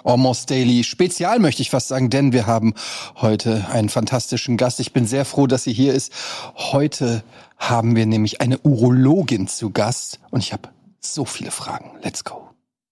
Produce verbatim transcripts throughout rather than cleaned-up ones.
Almost Daily Spezial, möchte ich fast sagen, denn wir haben heute einen fantastischen Gast. Ich bin sehr froh, dass sie hier ist. Heute haben wir nämlich eine Urologin zu Gast und ich habe so viele Fragen. Let's go.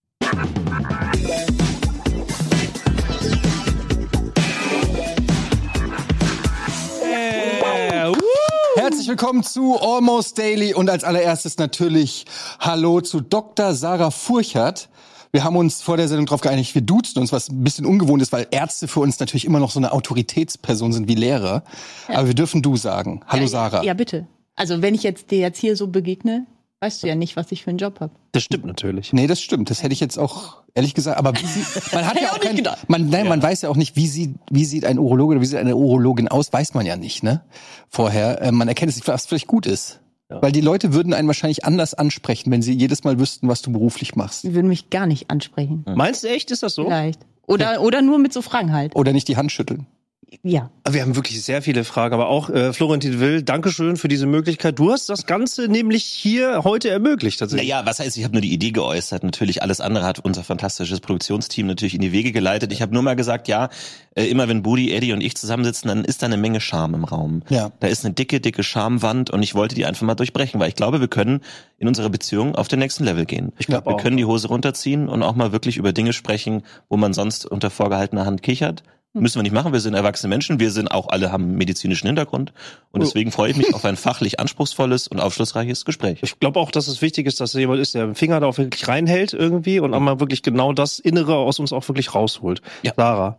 Herzlich willkommen zu Almost Daily und als allererstes natürlich Hallo zu Doktor Sarah Furchert. Wir haben uns vor der Sendung darauf geeinigt, wir duzen uns, was ein bisschen ungewohnt ist, weil Ärzte für uns natürlich immer noch so eine Autoritätsperson sind wie Lehrer. Ja. Aber wir dürfen du sagen. Hallo ja, Sarah. Ja, bitte. Also wenn ich jetzt dir jetzt hier so begegne, weißt du ja nicht, was ich für einen Job habe. Das stimmt natürlich. Nee, das stimmt. Das hätte ich jetzt auch ehrlich gesagt. Aber wie sie, man hat ja auch kein, man, nein, ja. man weiß ja auch nicht, wie sieht, wie sieht ein Urologe oder wie sieht eine Urologin aus, weiß man ja nicht, ne? Vorher. Äh, man erkennt es nicht, was vielleicht gut ist. Ja. Weil die Leute würden einen wahrscheinlich anders ansprechen, wenn sie jedes Mal wüssten, was du beruflich machst. Die würden mich gar nicht ansprechen. Hm. Meinst du echt, ist das so? Vielleicht. Oder, ja. oder nur mit so Fragen halt. Oder nicht die Hand schütteln. Ja. Wir haben wirklich sehr viele Fragen, aber auch äh, Florentin Will, Dankeschön für diese Möglichkeit. Du hast das Ganze nämlich hier heute ermöglicht tatsächlich. Naja, was heißt, ich habe nur die Idee geäußert. Natürlich alles andere hat unser fantastisches Produktionsteam natürlich in die Wege geleitet. Ich habe nur mal gesagt, ja, äh, immer wenn Budi, Eddie und ich zusammensitzen, dann ist da eine Menge Charme im Raum. Ja. Da ist eine dicke, dicke Schamwand und ich wollte die einfach mal durchbrechen, weil ich glaube, wir können in unserer Beziehung auf den nächsten Level gehen. Ich glaube, wir können die Hose runterziehen und auch mal wirklich über Dinge sprechen, wo man sonst unter vorgehaltener Hand kichert. Müssen wir nicht machen, wir sind erwachsene Menschen, wir sind auch alle, haben medizinischen Hintergrund und deswegen freue ich mich auf ein fachlich anspruchsvolles und aufschlussreiches Gespräch. Ich glaube auch, dass es wichtig ist, dass jemand ist, der den Finger da auch wirklich reinhält irgendwie und auch mal wirklich genau das Innere aus uns auch wirklich rausholt. Ja. Sarah,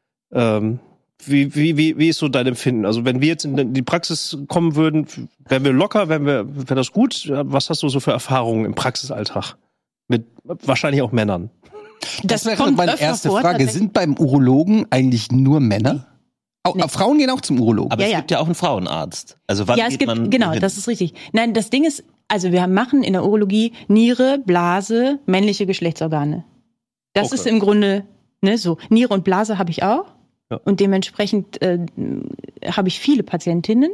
ähm, wie, wie, wie, wie ist so dein Empfinden? Also wenn wir jetzt in die Praxis kommen würden, wären wir locker, wären wir, wäre das gut? Was hast du so für Erfahrungen im Praxisalltag? Mit wahrscheinlich auch Männern. Das, das wäre meine erste vor, Frage. Sind beim Urologen eigentlich nur Männer? Auch, nee. Frauen gehen auch zum Urologen. Aber ja, es ja. gibt ja auch einen Frauenarzt. Also wann ja, es geht gibt, man genau, hin? Das ist richtig. Nein, das Ding ist, also wir machen in der Urologie Niere, Blase, männliche Geschlechtsorgane. Das okay. ist im Grunde ne, so. Niere und Blase habe ich auch. Ja. Und dementsprechend äh, habe ich viele Patientinnen.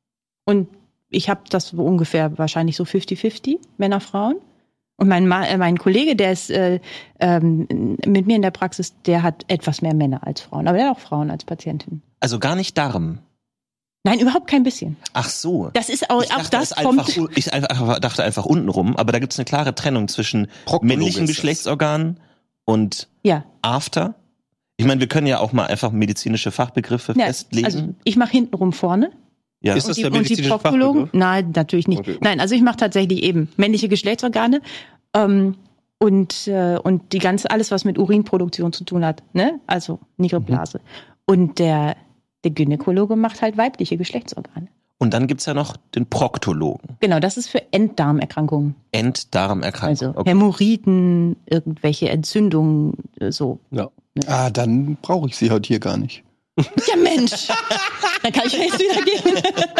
Und ich habe das so ungefähr wahrscheinlich so fifty fifty, Männer, Frauen. Und mein, Ma- mein Kollege, der ist äh, ähm, mit mir in der Praxis, der hat etwas mehr Männer als Frauen. Aber der hat auch Frauen als Patientinnen. Also gar nicht Darm? Nein, überhaupt kein bisschen. Ach so. Das ist auch, ich auch dachte, das es kommt. Einfach, ich einfach, dachte einfach unten rum, aber da gibt es eine klare Trennung zwischen männlichen Geschlechtsorganen und ja. After. Ich meine, wir können ja auch mal einfach medizinische Fachbegriffe ja, festlegen. Also ich mache hintenrum vorne. Ja. Ist das und die, der medizinische und die Proktologen? Fachbegriff? Nein, natürlich nicht. Okay. Nein, also ich mache tatsächlich eben männliche Geschlechtsorgane ähm, und äh, und die ganze alles, was mit Urinproduktion zu tun hat, ne? Also Niere, Blase. Mhm. Und der der Gynäkologe macht halt weibliche Geschlechtsorgane. Und dann gibt's ja noch den Proktologen. Genau, das ist für Enddarmerkrankungen. Enddarmerkrankungen. Also okay. Hämorrhoiden, irgendwelche Entzündungen, so. Ja. Ne? Ah, dann brauche ich sie heute hier gar nicht. Ja Mensch, dann kann ich jetzt wieder gehen.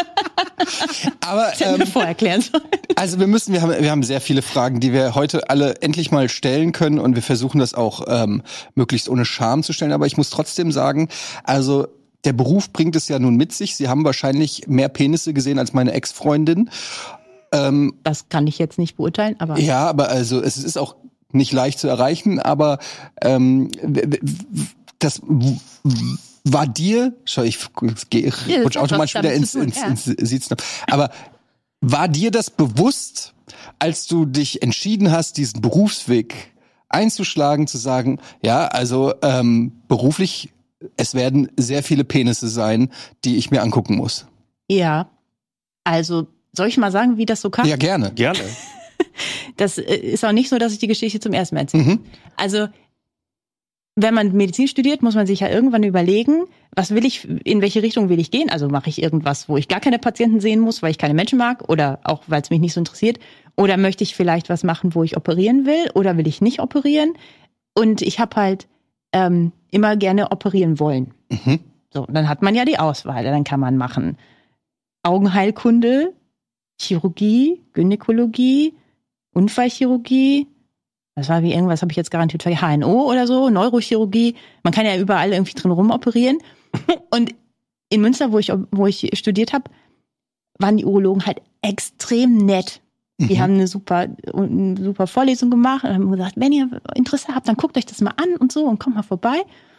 Aber das hätten wir ähm, vorher erklären sollen. Also wir müssen, wir haben, wir haben sehr viele Fragen, die wir heute alle endlich mal stellen können und wir versuchen das auch ähm, möglichst ohne Scham zu stellen. Aber ich muss trotzdem sagen, also der Beruf bringt es ja nun mit sich. Sie haben wahrscheinlich mehr Penisse gesehen als meine Ex-Freundin. Ähm, das kann ich jetzt nicht beurteilen, aber ja, aber also es ist auch nicht leicht zu erreichen. Aber ähm, das war dir, schau, ich gehe rutsch automatisch wieder ins, ins, ins, ins Siezen. Aber war dir das bewusst, als du dich entschieden hast, diesen Berufsweg einzuschlagen, zu sagen, ja, also ähm, beruflich, es werden sehr viele Penisse sein, die ich mir angucken muss? Ja, also soll ich mal sagen, wie das so kam? Ja, gerne. Gerne. Das ist auch nicht so, dass ich die Geschichte zum ersten Mal erzähle. Mhm. Also wenn man Medizin studiert, muss man sich ja irgendwann überlegen, was will ich, in welche Richtung will ich gehen? Also mache ich irgendwas, wo ich gar keine Patienten sehen muss, weil ich keine Menschen mag oder auch, weil es mich nicht so interessiert? Oder möchte ich vielleicht was machen, wo ich operieren will? Oder will ich nicht operieren? Und ich habe halt ähm, immer gerne operieren wollen. Mhm. So, dann hat man ja die Auswahl. Dann kann man machen Augenheilkunde, Chirurgie, Gynäkologie, Unfallchirurgie. Das war wie irgendwas, habe ich jetzt garantiert vergessen, H N O oder so, Neurochirurgie. Man kann ja überall irgendwie drin rumoperieren. Und in Münster, wo ich wo ich studiert habe, waren die Urologen halt extrem nett Die mhm. haben eine super, eine super Vorlesung gemacht und haben gesagt, wenn ihr Interesse habt, dann guckt euch das mal an und so und kommt mal vorbei.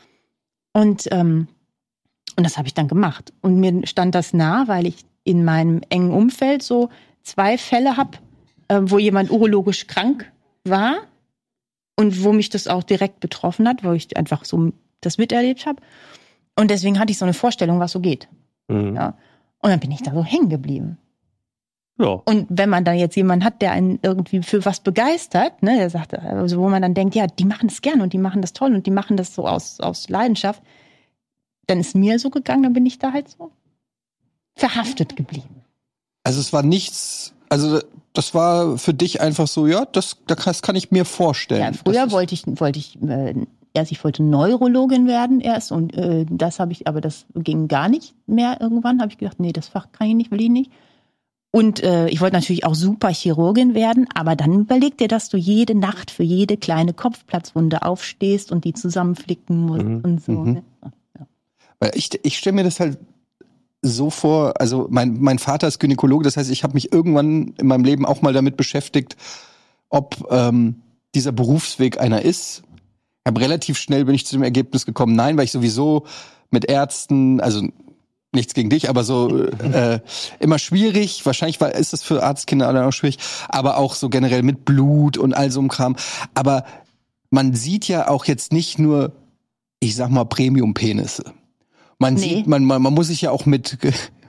Und, ähm, und das habe ich dann gemacht. Und mir stand das nah, weil ich in meinem engen Umfeld so zwei Fälle habe, äh, wo jemand urologisch krank war und wo mich das auch direkt betroffen hat, wo ich einfach so das miterlebt habe. Und deswegen hatte ich so eine Vorstellung, was so geht. Mhm. Ja. Und dann bin ich da so hängen geblieben. Ja. Und wenn man dann jetzt jemanden hat, der einen irgendwie für was begeistert, ne, der sagt, also wo man dann denkt, ja, die machen das gerne und die machen das toll und die machen das so aus, aus Leidenschaft, dann ist mir so gegangen, dann bin ich da halt so verhaftet geblieben. Also es war nichts, also das war für dich einfach so, ja, das, das kann ich mir vorstellen. Ja, früher wollte ich, wollte ich äh, erst, ich wollte Neurologin werden erst und äh, das habe ich, aber das ging gar nicht mehr irgendwann, habe ich gedacht, nee, das Fach kann ich nicht, will ich nicht. Und äh, ich wollte natürlich auch super Chirurgin werden, aber dann überleg dir, dass du jede Nacht für jede kleine Kopfplatzwunde aufstehst und die zusammenflicken musst mhm. und so. Mhm. Ne? Ja. Weil ich, ich stelle mir das halt so vor, also mein, mein Vater ist Gynäkologe, das heißt, ich habe mich irgendwann in meinem Leben auch mal damit beschäftigt, ob ähm, dieser Berufsweg einer ist. Aber relativ schnell bin ich zu dem Ergebnis gekommen, nein, weil ich sowieso mit Ärzten, also nichts gegen dich, aber so äh, immer schwierig. Wahrscheinlich war, ist das für Arztkinder dann auch schwierig, aber auch so generell mit Blut und all so einem Kram. Aber man sieht ja auch jetzt nicht nur, ich sag mal, Premium-Penisse. Man nee. sieht, man, man, man muss sich ja auch mit,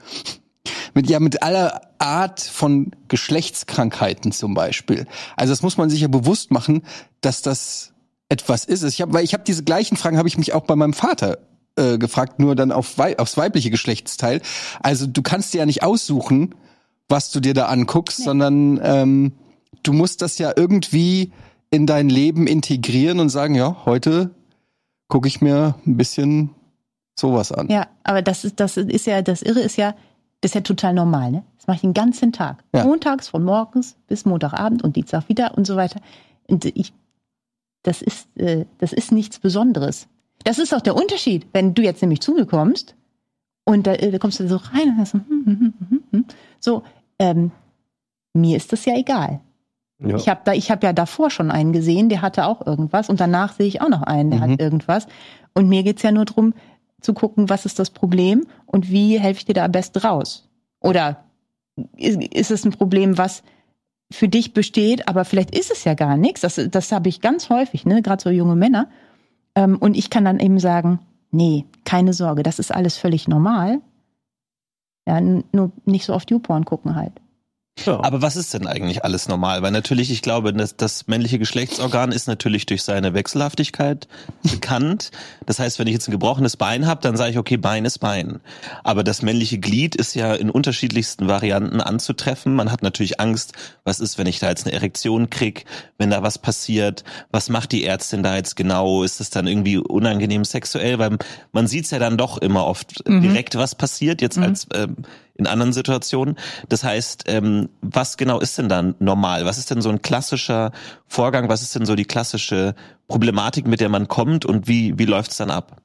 mit, ja, mit aller Art von Geschlechtskrankheiten zum Beispiel. Also das muss man sich ja bewusst machen, dass das etwas ist. Ich hab, weil ich habe diese gleichen Fragen, habe ich mich auch bei meinem Vater äh, gefragt, nur dann auf wei- aufs weibliche Geschlechtsteil. Also du kannst dir ja nicht aussuchen, was du dir da anguckst, nee. sondern ähm, du musst das ja irgendwie in dein Leben integrieren und sagen, ja, heute gucke ich mir ein bisschen sowas an. Ja, aber das ist, das ist ja, das Irre ist ja, das ist ja total normal, ne? Das mache ich den ganzen Tag. Ja. Montags von morgens bis Montagabend und Dienstag wieder und so weiter. Und ich, das ist, äh, das ist nichts Besonderes. Das ist auch der Unterschied, wenn du jetzt nämlich zu mir kommst und da, da kommst du so rein und hast so, hm, hm, hm, hm. so, ähm, mir ist das ja egal. Ja. Ich habe da, ich habe ja davor schon einen gesehen, der hatte auch irgendwas und danach sehe ich auch noch einen, der mhm. hat irgendwas. Und mir geht's ja nur drum, zu gucken, was ist das Problem und wie helfe ich dir da am besten raus? Oder ist, ist es ein Problem, was für dich besteht, aber vielleicht ist es ja gar nichts. Das, das habe ich ganz häufig, ne, gerade so junge Männer. Ähm, und ich kann dann eben sagen, nee, keine Sorge, das ist alles völlig normal. Ja, nur nicht so oft YouPorn gucken halt. Ja. Aber was ist denn eigentlich alles normal? Weil natürlich, ich glaube, das, das männliche Geschlechtsorgan ist natürlich durch seine Wechselhaftigkeit bekannt. Das heißt, wenn ich jetzt ein gebrochenes Bein habe, dann sage ich, okay, Bein ist Bein. Aber das männliche Glied ist ja in unterschiedlichsten Varianten anzutreffen. Man hat natürlich Angst, was ist, wenn ich da jetzt eine Erektion krieg, wenn da was passiert? Was macht die Ärztin da jetzt genau? Ist das dann irgendwie unangenehm sexuell? Weil man sieht es ja dann doch immer oft mhm. direkt, was passiert, jetzt mhm. als ähm, in anderen Situationen. Das heißt, ähm, was genau ist denn dann normal? Was ist denn so ein klassischer Vorgang? Was ist denn so die klassische Problematik, mit der man kommt und wie, wie läuft es dann ab?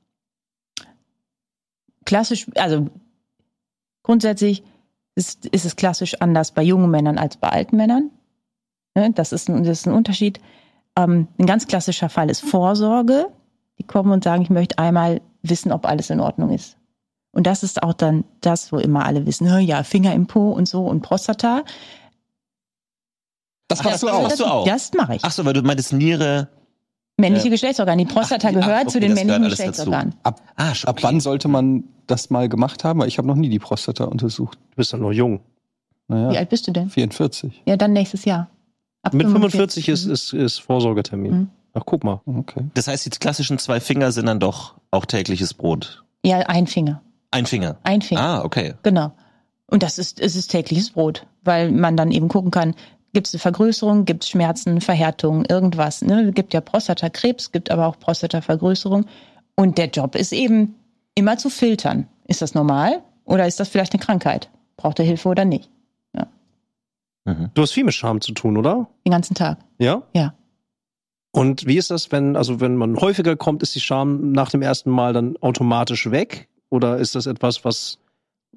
Klassisch, also grundsätzlich ist, ist es klassisch anders bei jungen Männern als bei alten Männern. Das ist ein, das ist ein Unterschied. Ähm, ein ganz klassischer Fall ist Vorsorge. Die kommen und sagen, ich möchte einmal wissen, ob alles in Ordnung ist. Und das ist auch dann das, wo immer alle wissen, ja, Finger im Po und so und Prostata. Das machst das, du auch. Das, das, das mache ich. Ach so, weil du meintest Niere. Männliche äh, Geschlechtsorgane. Die Prostata ach, gehört ach, okay, zu den männlichen Geschlechtsorganen. Ab, ah, okay. ab wann sollte man das mal gemacht haben? Ich habe noch nie die Prostata untersucht. Du bist doch noch jung. Naja, wie alt bist du denn? vierundvierzig. Ja, dann nächstes Jahr. Ab Mit fünfundvierzig, fünfundvierzig ist, ist, ist Vorsorgetermin. Mhm. Ach, guck mal. Okay. Das heißt, die klassischen zwei Finger sind dann doch auch tägliches Brot? Ja, ein Finger. Ein Finger? Ein Finger. Ah, okay. Genau. Und das ist, es ist tägliches Brot, weil man dann eben gucken kann, gibt es eine Vergrößerung, gibt es Schmerzen, Verhärtung, irgendwas. Ne? Es gibt ja Prostatakrebs, gibt aber auch Prostatavergrößerung. Und der Job ist eben immer zu filtern. Ist das normal oder ist das vielleicht eine Krankheit? Braucht er Hilfe oder nicht? Ja. Mhm. Du hast viel mit Scham zu tun, oder? Den ganzen Tag. Ja? Ja. Und wie ist das, wenn, also wenn man häufiger kommt, ist die Scham nach dem ersten Mal dann automatisch weg? Oder ist das etwas, was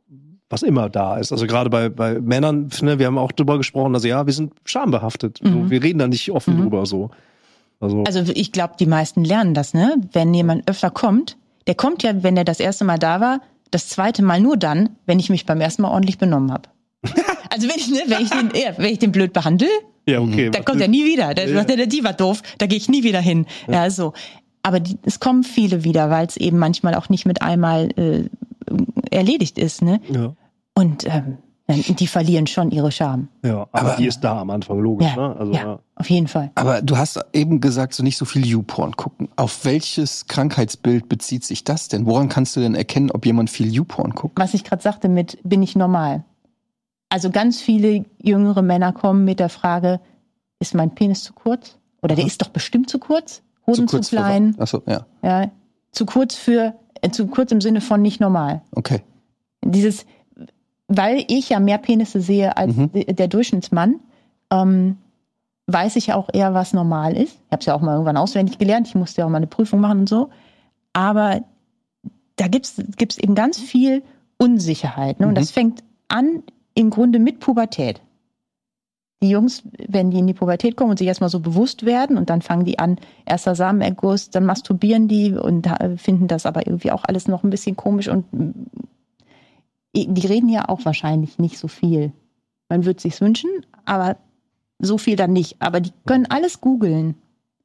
was immer da ist. Also gerade bei, bei Männern, ne, wir haben auch drüber gesprochen, also ja, wir sind schambehaftet. Mhm. So, wir reden da nicht offen mhm. drüber so. Also, also ich glaube, die meisten lernen das, ne? Wenn jemand öfter kommt, der kommt ja, wenn er das erste Mal da war, das zweite Mal nur dann, wenn ich mich beim ersten Mal ordentlich benommen habe. Also wenn ich, ne, wenn ich den, ja, wenn ich den blöd behandle, ja, okay, dann kommt er nie wieder. Da sagt er, die war doof, da gehe ich nie wieder hin. Ja, ja so. Aber die, es kommen viele wieder, weil es eben manchmal auch nicht mit einmal äh, erledigt ist, ne? Ja. Und ähm, die verlieren schon ihre Scham. Ja, aber, aber die ist da am Anfang, logisch, ja, ne? Also, ja, ja, auf jeden Fall. Aber du hast eben gesagt, so nicht so viel YouPorn gucken. Auf welches Krankheitsbild bezieht sich das denn? Woran kannst du denn erkennen, ob jemand viel YouPorn guckt? Was ich gerade sagte mit, bin ich normal? Also ganz viele jüngere Männer kommen mit der Frage, ist mein Penis zu kurz? Oder Aha. der ist doch bestimmt zu kurz? Hoden zu, zu klein? Achso, ja. ja. Zu kurz für, äh, zu kurz im Sinne von nicht normal. Okay. Dieses, weil ich ja mehr Penisse sehe als mhm. der Durchschnittsmann, ähm, weiß ich ja auch eher, was normal ist. Ich habe es ja auch mal irgendwann auswendig gelernt. Ich musste ja auch mal eine Prüfung machen und so. Aber da gibt's gibt's eben ganz viel Unsicherheit. Ne? Und mhm. das fängt an im Grunde mit Pubertät. Die Jungs, wenn die in die Pubertät kommen und sich erstmal so bewusst werden und dann fangen die an, erster Samenerguss, dann masturbieren die und finden das aber irgendwie auch alles noch ein bisschen komisch und die reden ja auch wahrscheinlich nicht so viel. Man würde es sich wünschen, aber so viel dann nicht. Aber die können alles googeln.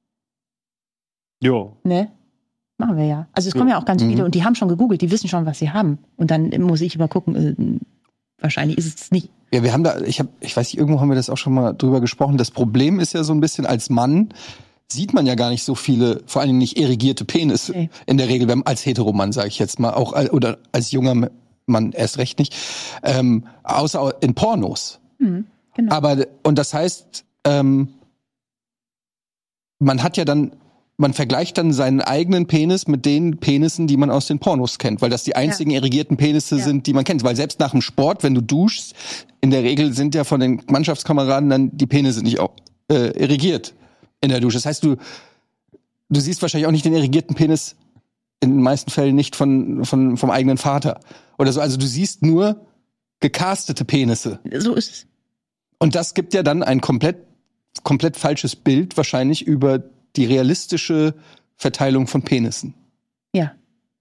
Jo. Ne? Machen wir ja. Also es jo. kommen ja auch ganz viele mhm. und die haben schon gegoogelt, die wissen schon, was sie haben. Und dann muss ich immer gucken, äh, wahrscheinlich ist es nicht. Ja, wir haben da, ich habe, ich weiß nicht, irgendwo haben wir das auch schon mal drüber gesprochen. Das Problem ist ja so ein bisschen, als Mann sieht man ja gar nicht so viele, vor allem nicht erigierte Penisse. Okay. In der Regel, wenn, als Heteromann, sage ich jetzt mal, auch oder als junger Mann erst recht nicht. Ähm, außer in Pornos. Mhm, genau. Aber, und das heißt, ähm, man hat ja dann, man vergleicht dann seinen eigenen Penis mit den Penissen, die man aus den Pornos kennt, weil das die einzigen ja. erigierten Penisse ja. sind, die man kennt. Weil selbst nach dem Sport, wenn du duschst, in der Regel sind ja von den Mannschaftskameraden dann die Penisse nicht auch, äh, erigiert in der Dusche. Das heißt, du, du siehst wahrscheinlich auch nicht den erigierten Penis in den meisten Fällen nicht von, von, vom eigenen Vater oder so. Also du siehst nur gecastete Penisse. So ist es. Und das gibt ja dann ein komplett, komplett falsches Bild wahrscheinlich über die realistische Verteilung von Penissen. Ja.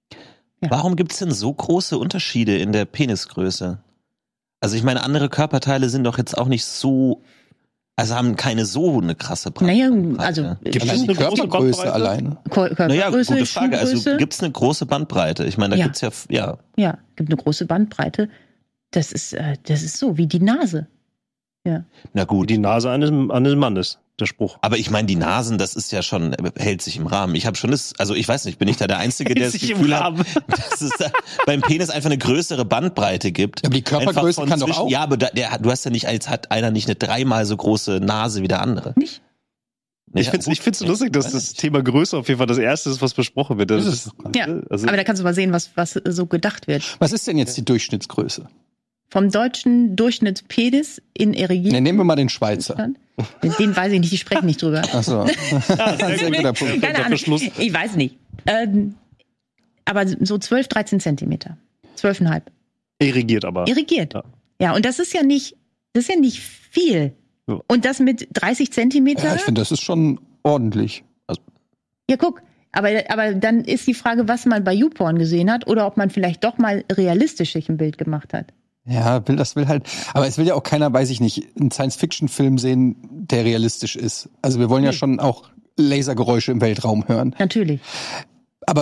ja. Warum gibt es denn so große Unterschiede in der Penisgröße? Also ich meine, andere Körperteile sind doch jetzt auch nicht so, also haben keine so eine krasse Breite. Naja, also gibt es eine Körpergröße alleine? Körpergröße, naja, gute Frage. Also gibt es eine große Bandbreite? Ich meine, da ja. gibt's ja, ja. Ja, gibt eine große Bandbreite. Das ist, äh, das ist so wie die Nase. Ja. Na gut, die Nase eines, eines Mannes. Der Spruch. Aber ich meine, die Nasen, das ist ja schon, hält sich im Rahmen. Ich habe schon das, also ich weiß nicht, bin ich da der Einzige, der das Gefühl hat, dass es da beim Penis einfach eine größere Bandbreite gibt. Aber die Körpergröße kann doch auch. Ja, aber da, der, du hast ja nicht, als hat einer nicht eine dreimal so große Nase wie der andere. Nicht? Ich ja, finde es so lustig, dass das Thema Größe auf jeden Fall das Erste ist, was besprochen wird. Das ist, ja, also, aber da kannst du mal sehen, was, was so gedacht wird. Was ist denn jetzt die Durchschnittsgröße? Vom deutschen Durchschnittspenis in erigierten. Ne, nehmen wir mal den Schweizer. Den, den weiß ich nicht, die sprechen nicht drüber. Ach so. Ja, sehr guter Punkt. Keine Ahnung. Ich weiß nicht. Ähm, aber so zwölf, dreizehn Zentimeter. zwölf Komma fünf. Irrigiert aber. Irrigiert. Ja. ja, und das ist ja nicht, das ist ja nicht viel. Ja. Und das mit dreißig Zentimeter. Ja, ich finde, das ist schon ordentlich. Also ja, guck. Aber, aber dann ist die Frage, was man bei YouPorn gesehen hat oder ob man vielleicht doch mal realistisch sich ein Bild gemacht hat. Ja, will das will halt, aber es will ja auch keiner, weiß ich nicht, einen Science-Fiction-Film sehen, der realistisch ist. Also wir wollen ja schon auch Lasergeräusche im Weltraum hören. Natürlich. Aber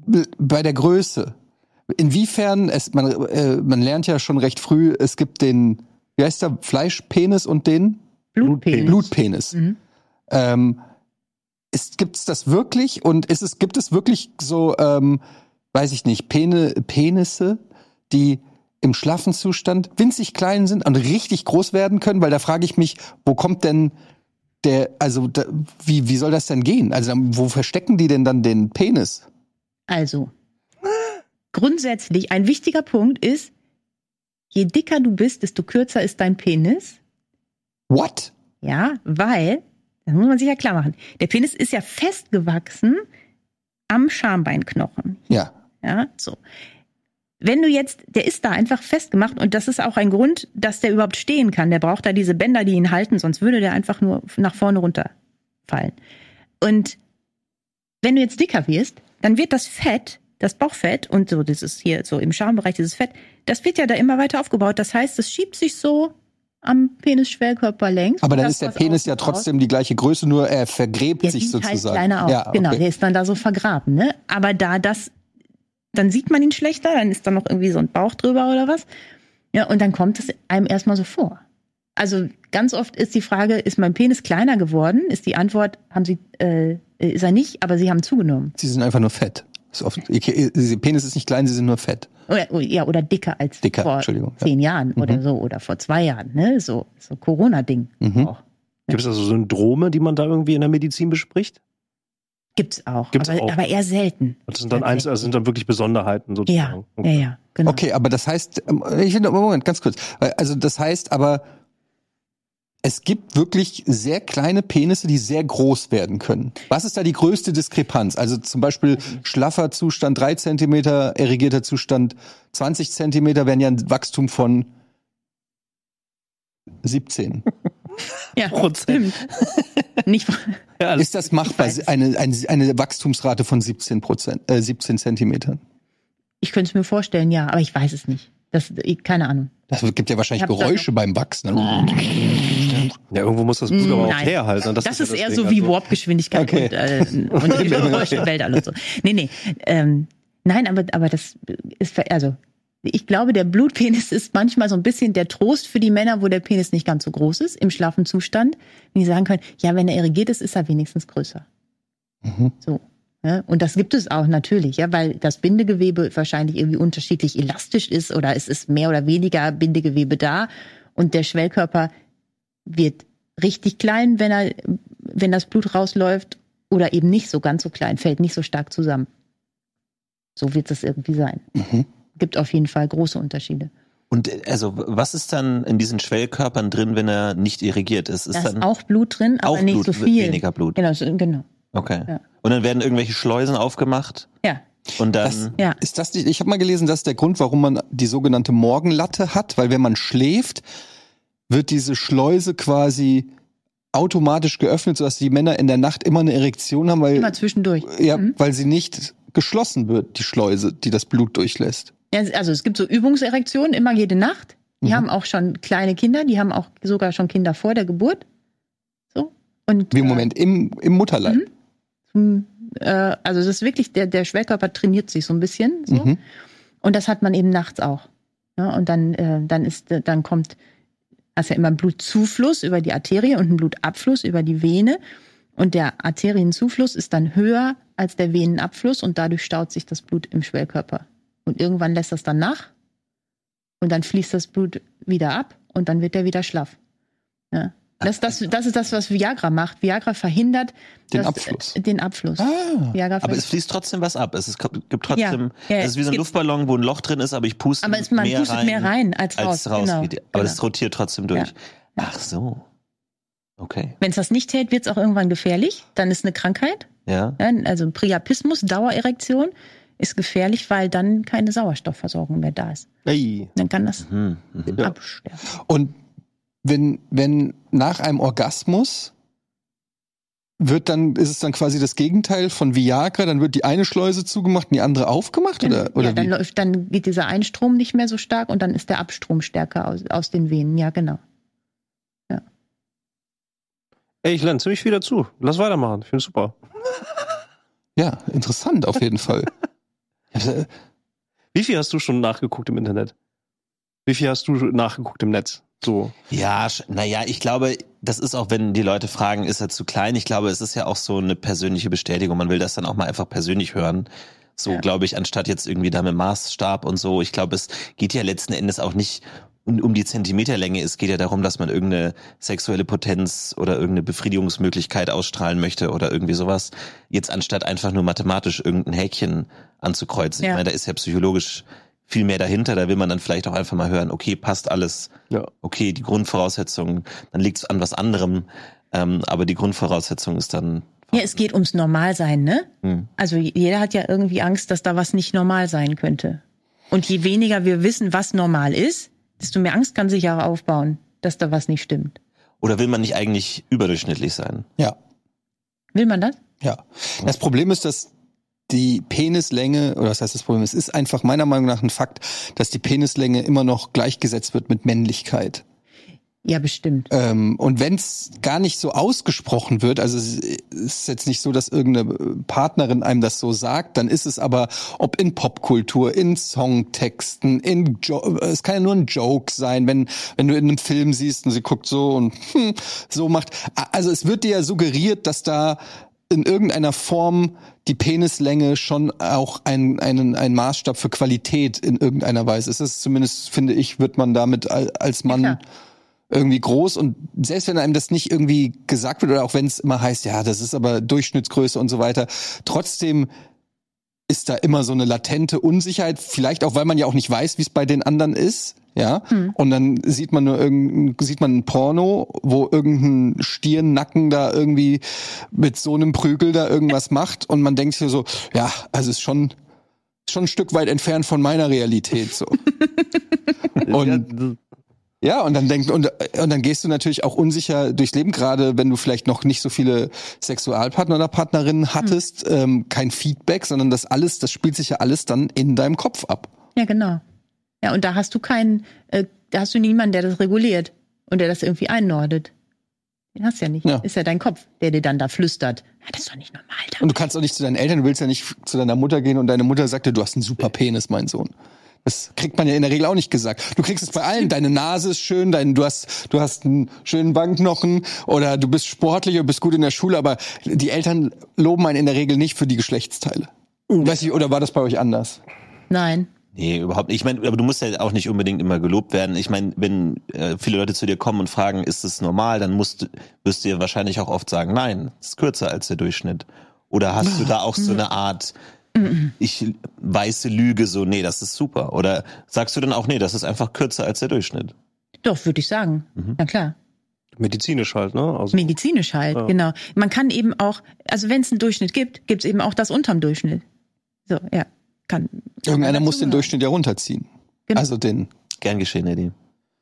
bei der Größe, inwiefern, es, man, äh, man lernt ja schon recht früh, es gibt den, wie heißt der, Fleischpenis und den? Blutpenis. Blutpenis. Mhm. Ähm, ist, gibt's das wirklich und ist es, gibt es wirklich so, ähm, weiß ich nicht, Pene, Penisse, die im schlaffen Zustand winzig klein sind und richtig groß werden können, weil da frage ich mich, wo kommt denn der, also da, wie wie soll das denn gehen? Also wo verstecken die denn dann den Penis? Also grundsätzlich ein wichtiger Punkt ist, je dicker du bist, desto kürzer ist dein Penis. What? Ja, weil, das muss man sich ja klar machen, der Penis ist ja festgewachsen am Schambeinknochen. Ja. Ja, so. wenn du jetzt, der ist da einfach festgemacht und das ist auch ein Grund, dass der überhaupt stehen kann. Der braucht da diese Bänder, die ihn halten, sonst würde der einfach nur nach vorne runterfallen. Und wenn du jetzt dicker wirst, dann wird das Fett, das Bauchfett und so dieses hier so im Schambereich, dieses Fett, das wird ja da immer weiter aufgebaut. Das heißt, es schiebt sich so am Penisschwellkörper längs. Aber dann ist der Penis ja trotzdem die gleiche Größe, nur er vergräbt der sich sieht sozusagen. Halt kleiner aus. Ja, okay. Genau, der ist dann da so vergraben, ne? Aber da das, dann sieht man ihn schlechter, dann ist da noch irgendwie so ein Bauch drüber oder was. Ja, und dann kommt es einem erstmal so vor. Also ganz oft ist die Frage, ist mein Penis kleiner geworden? Ist die Antwort, haben Sie, äh, ist er nicht, aber Sie haben zugenommen. Sie sind einfach nur fett. Ist oft, ihr Penis ist nicht klein, Sie sind nur fett. Oder, ja, oder dicker als dicker, vor zehn ja. Jahren oder mhm. so, oder vor zwei Jahren, ne? So, so Corona-Ding mhm. auch. Gibt es also Syndrome, die man da irgendwie in der Medizin bespricht? Gibt's auch, Gibt's aber, auch. aber eher selten. Das sind dann eins, also sind dann wirklich Besonderheiten sozusagen. Ja, okay. ja, ja, genau. Okay, aber das heißt, ich finde, Moment, ganz kurz. Also das heißt aber, es gibt wirklich sehr kleine Penisse, die sehr groß werden können. Was ist da die größte Diskrepanz? Also zum Beispiel schlaffer Zustand drei Zentimeter, erregierter Zustand zwanzig Zentimeter wären ja ein Wachstum von siebzehn. Ja, Prozent. Nicht, ja, ist das machbar, eine, eine, eine Wachstumsrate von siebzehn Prozent, äh, siebzehn Zentimetern? Ich könnte es mir vorstellen, ja, aber ich weiß es nicht. Das, keine Ahnung. Das gibt ja wahrscheinlich Geräusche beim Wachsen. Ja, irgendwo muss das Blut aber auch herhalten. Das, das ist, ist ja eher so wie Warp-Geschwindigkeit okay. und, äh, und Geräusche, Weltall und so. Nee, nee. Ähm, nein, aber, aber das ist, also, ich glaube, der Blutpenis ist manchmal so ein bisschen der Trost für die Männer, wo der Penis nicht ganz so groß ist, im schlaffen Zustand. Wenn die sagen können, ja, wenn er irrigiert ist, ist er wenigstens größer. Mhm. So. Ja, und das gibt es auch natürlich, ja, weil das Bindegewebe wahrscheinlich irgendwie unterschiedlich elastisch ist oder es ist mehr oder weniger Bindegewebe da und der Schwellkörper wird richtig klein, wenn er, wenn das Blut rausläuft oder eben nicht so ganz so klein, fällt nicht so stark zusammen. So wird es irgendwie sein. Mhm. Gibt auf jeden Fall große Unterschiede. Und also was ist dann in diesen Schwellkörpern drin, wenn er nicht irrigiert ist? Ist da dann ist auch Blut drin, aber auch nicht Blut, so viel. Weniger Blut. Genau, genau. Okay. Ja. Und dann werden irgendwelche Schleusen aufgemacht? Ja. Und dann das, ja. Ist das nicht, ich habe mal gelesen, das ist der Grund, warum man die sogenannte Morgenlatte hat, weil wenn man schläft, wird diese Schleuse quasi automatisch geöffnet, sodass die Männer in der Nacht immer eine Erektion haben, weil immer zwischendurch. Ja, mhm. weil sie nicht geschlossen wird, die Schleuse, die das Blut durchlässt. Ja, also es gibt so Übungserektionen immer jede Nacht. Die mhm. haben auch schon kleine Kinder, die haben auch sogar schon Kinder vor der Geburt. So. Und, Wie im Moment, äh, im, im Mutterleib. Mhm. Also das ist wirklich, der, der Schwellkörper trainiert sich so ein bisschen. So. Mhm. Und das hat man eben nachts auch. Ja, und dann, äh, dann, ist, dann kommt, hast ja immer einen Blutzufluss über die Arterie und einen Blutabfluss über die Vene. Und der Arterienzufluss ist dann höher als der Venenabfluss und dadurch staut sich das Blut im Schwellkörper. Und irgendwann lässt das dann nach und dann fließt das Blut wieder ab und dann wird der wieder schlaff. Ja. Das, das, das ist das, was Viagra macht. Viagra verhindert den das, Abfluss. Den Abfluss. Ah, aber es fließt trotzdem was ab. Es ist, gibt trotzdem, ja, ja, es ist wie so ein Luftballon, wo ein Loch drin ist, aber ich puste aber es, man mehr pustet rein, mehr rein als raus. Als raus genau, geht. Aber genau. das rotiert trotzdem durch. Ja. Ach so. Okay. Wenn es das nicht hält, wird es auch irgendwann gefährlich. Dann ist eine Krankheit. Ja. Also Priapismus, Dauererektion, ist gefährlich, weil dann keine Sauerstoffversorgung mehr da ist. Hey. Dann kann das mhm. Mhm. absterben. Und wenn, wenn nach einem Orgasmus wird dann, ist es dann quasi das Gegenteil von Viagra, dann wird die eine Schleuse zugemacht und die andere aufgemacht? Dann, oder, oder ja, dann wie? läuft, dann geht dieser Einstrom nicht mehr so stark und dann ist der Abstrom stärker aus, aus den Venen. Ja, genau. Ja. Ey, ich lerne ziemlich viel dazu. Lass weitermachen. Ich finde es super. Ja, interessant auf jeden Fall. Wie viel hast du schon nachgeguckt im Internet? Wie viel hast du nachgeguckt im Netz? So. Ja, naja, ich glaube, das ist auch, wenn die Leute fragen, ist er zu klein? Ich glaube, es ist ja auch so eine persönliche Bestätigung. Man will das dann auch mal einfach persönlich hören. So, ja. glaube ich, anstatt jetzt irgendwie da mit Maßstab und so. Ich glaube, es geht ja letzten Endes auch nicht um, um die Zentimeterlänge. Es geht ja darum, dass man irgendeine sexuelle Potenz oder irgendeine Befriedigungsmöglichkeit ausstrahlen möchte oder irgendwie sowas. Jetzt anstatt einfach nur mathematisch irgendein Häkchen anzukreuzen. Ja. Ich meine, da ist ja psychologisch viel mehr dahinter, da will man dann vielleicht auch einfach mal hören, okay, passt alles, ja. okay, die Grundvoraussetzungen, dann liegt es an was anderem, ähm, aber die Grundvoraussetzung ist dann... Ja, es geht ums Normalsein, ne? Hm. Also jeder hat ja irgendwie Angst, dass da was nicht normal sein könnte. Und je weniger wir wissen, was normal ist, desto mehr Angst kann sich auch aufbauen, dass da was nicht stimmt. Oder will man nicht eigentlich überdurchschnittlich sein? Ja. Will man das? Ja. Das Problem ist, dass die Penislänge, oder was heißt das Problem? Es ist einfach meiner Meinung nach ein Fakt, dass die Penislänge immer noch gleichgesetzt wird mit Männlichkeit. Ja, bestimmt. Ähm, und wenn es gar nicht so ausgesprochen wird, also es ist jetzt nicht so, dass irgendeine Partnerin einem das so sagt, dann ist es aber, ob in Popkultur, in Songtexten, in jo- es kann ja nur ein Joke sein, wenn wenn du in einem Film siehst und sie guckt so und hm, so macht. Also es wird dir ja suggeriert, dass da in irgendeiner Form die Penislänge schon auch ein, einen, ein Maßstab für Qualität in irgendeiner Weise ist. Es ist zumindest, finde ich, wird man damit als Mann ja, irgendwie groß, und selbst wenn einem das nicht irgendwie gesagt wird oder auch wenn es immer heißt, ja, das ist aber Durchschnittsgröße und so weiter, trotzdem ist da immer so eine latente Unsicherheit, vielleicht auch, weil man ja auch nicht weiß, wie es bei den anderen ist, ja, hm. und dann sieht man nur irgendein, sieht man ein Porno, wo irgendein Stirnnacken da irgendwie mit so einem Prügel da irgendwas macht und man denkt sich so, ja, also ist schon schon ein Stück weit entfernt von meiner Realität, so. Und ja, und dann denk, und, und dann gehst du natürlich auch unsicher durchs Leben, gerade wenn du vielleicht noch nicht so viele Sexualpartner oder Partnerinnen hattest, mhm. ähm, kein Feedback, sondern das alles, das spielt sich ja alles dann in deinem Kopf ab. Ja, genau. Ja, und da hast du keinen, äh, da hast du niemanden, der das reguliert und der das irgendwie einnordet. Den hast du ja nicht. Ja. Ist ja dein Kopf, der dir dann da flüstert. Ja, das ist doch nicht normal. Und du kannst auch nicht zu deinen Eltern, du willst ja nicht zu deiner Mutter gehen und deine Mutter sagt dir, du hast einen super Penis, mein Sohn. Das kriegt man ja in der Regel auch nicht gesagt. Du kriegst es bei allen. Deine Nase ist schön, dein, du hast, du hast einen schönen Wangenknochen oder du bist sportlich und bist gut in der Schule, aber die Eltern loben einen in der Regel nicht für die Geschlechtsteile. Weiß ich, oder war das bei euch anders? Nein. Nee, überhaupt nicht. Ich meine, aber du musst ja auch nicht unbedingt immer gelobt werden. Ich meine, wenn äh, viele Leute zu dir kommen und fragen, ist es normal, dann musst, wirst du dir wahrscheinlich auch oft sagen, nein, es ist kürzer als der Durchschnitt. Oder hast du da auch so eine Art, ich weiße Lüge, so, nee, das ist super. Oder sagst du dann auch, nee, das ist einfach kürzer als der Durchschnitt? Doch, würde ich sagen. Mhm. Na klar. Medizinisch halt, ne? Also, Medizinisch halt, ja. Genau. Man kann eben auch, also wenn es einen Durchschnitt gibt, gibt es eben auch das unterm Durchschnitt. So, ja. Kann, kann Irgendeiner muss den Durchschnitt ja runterziehen. Genau. Also den. Gern geschehen, Eddie.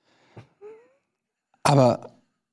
Aber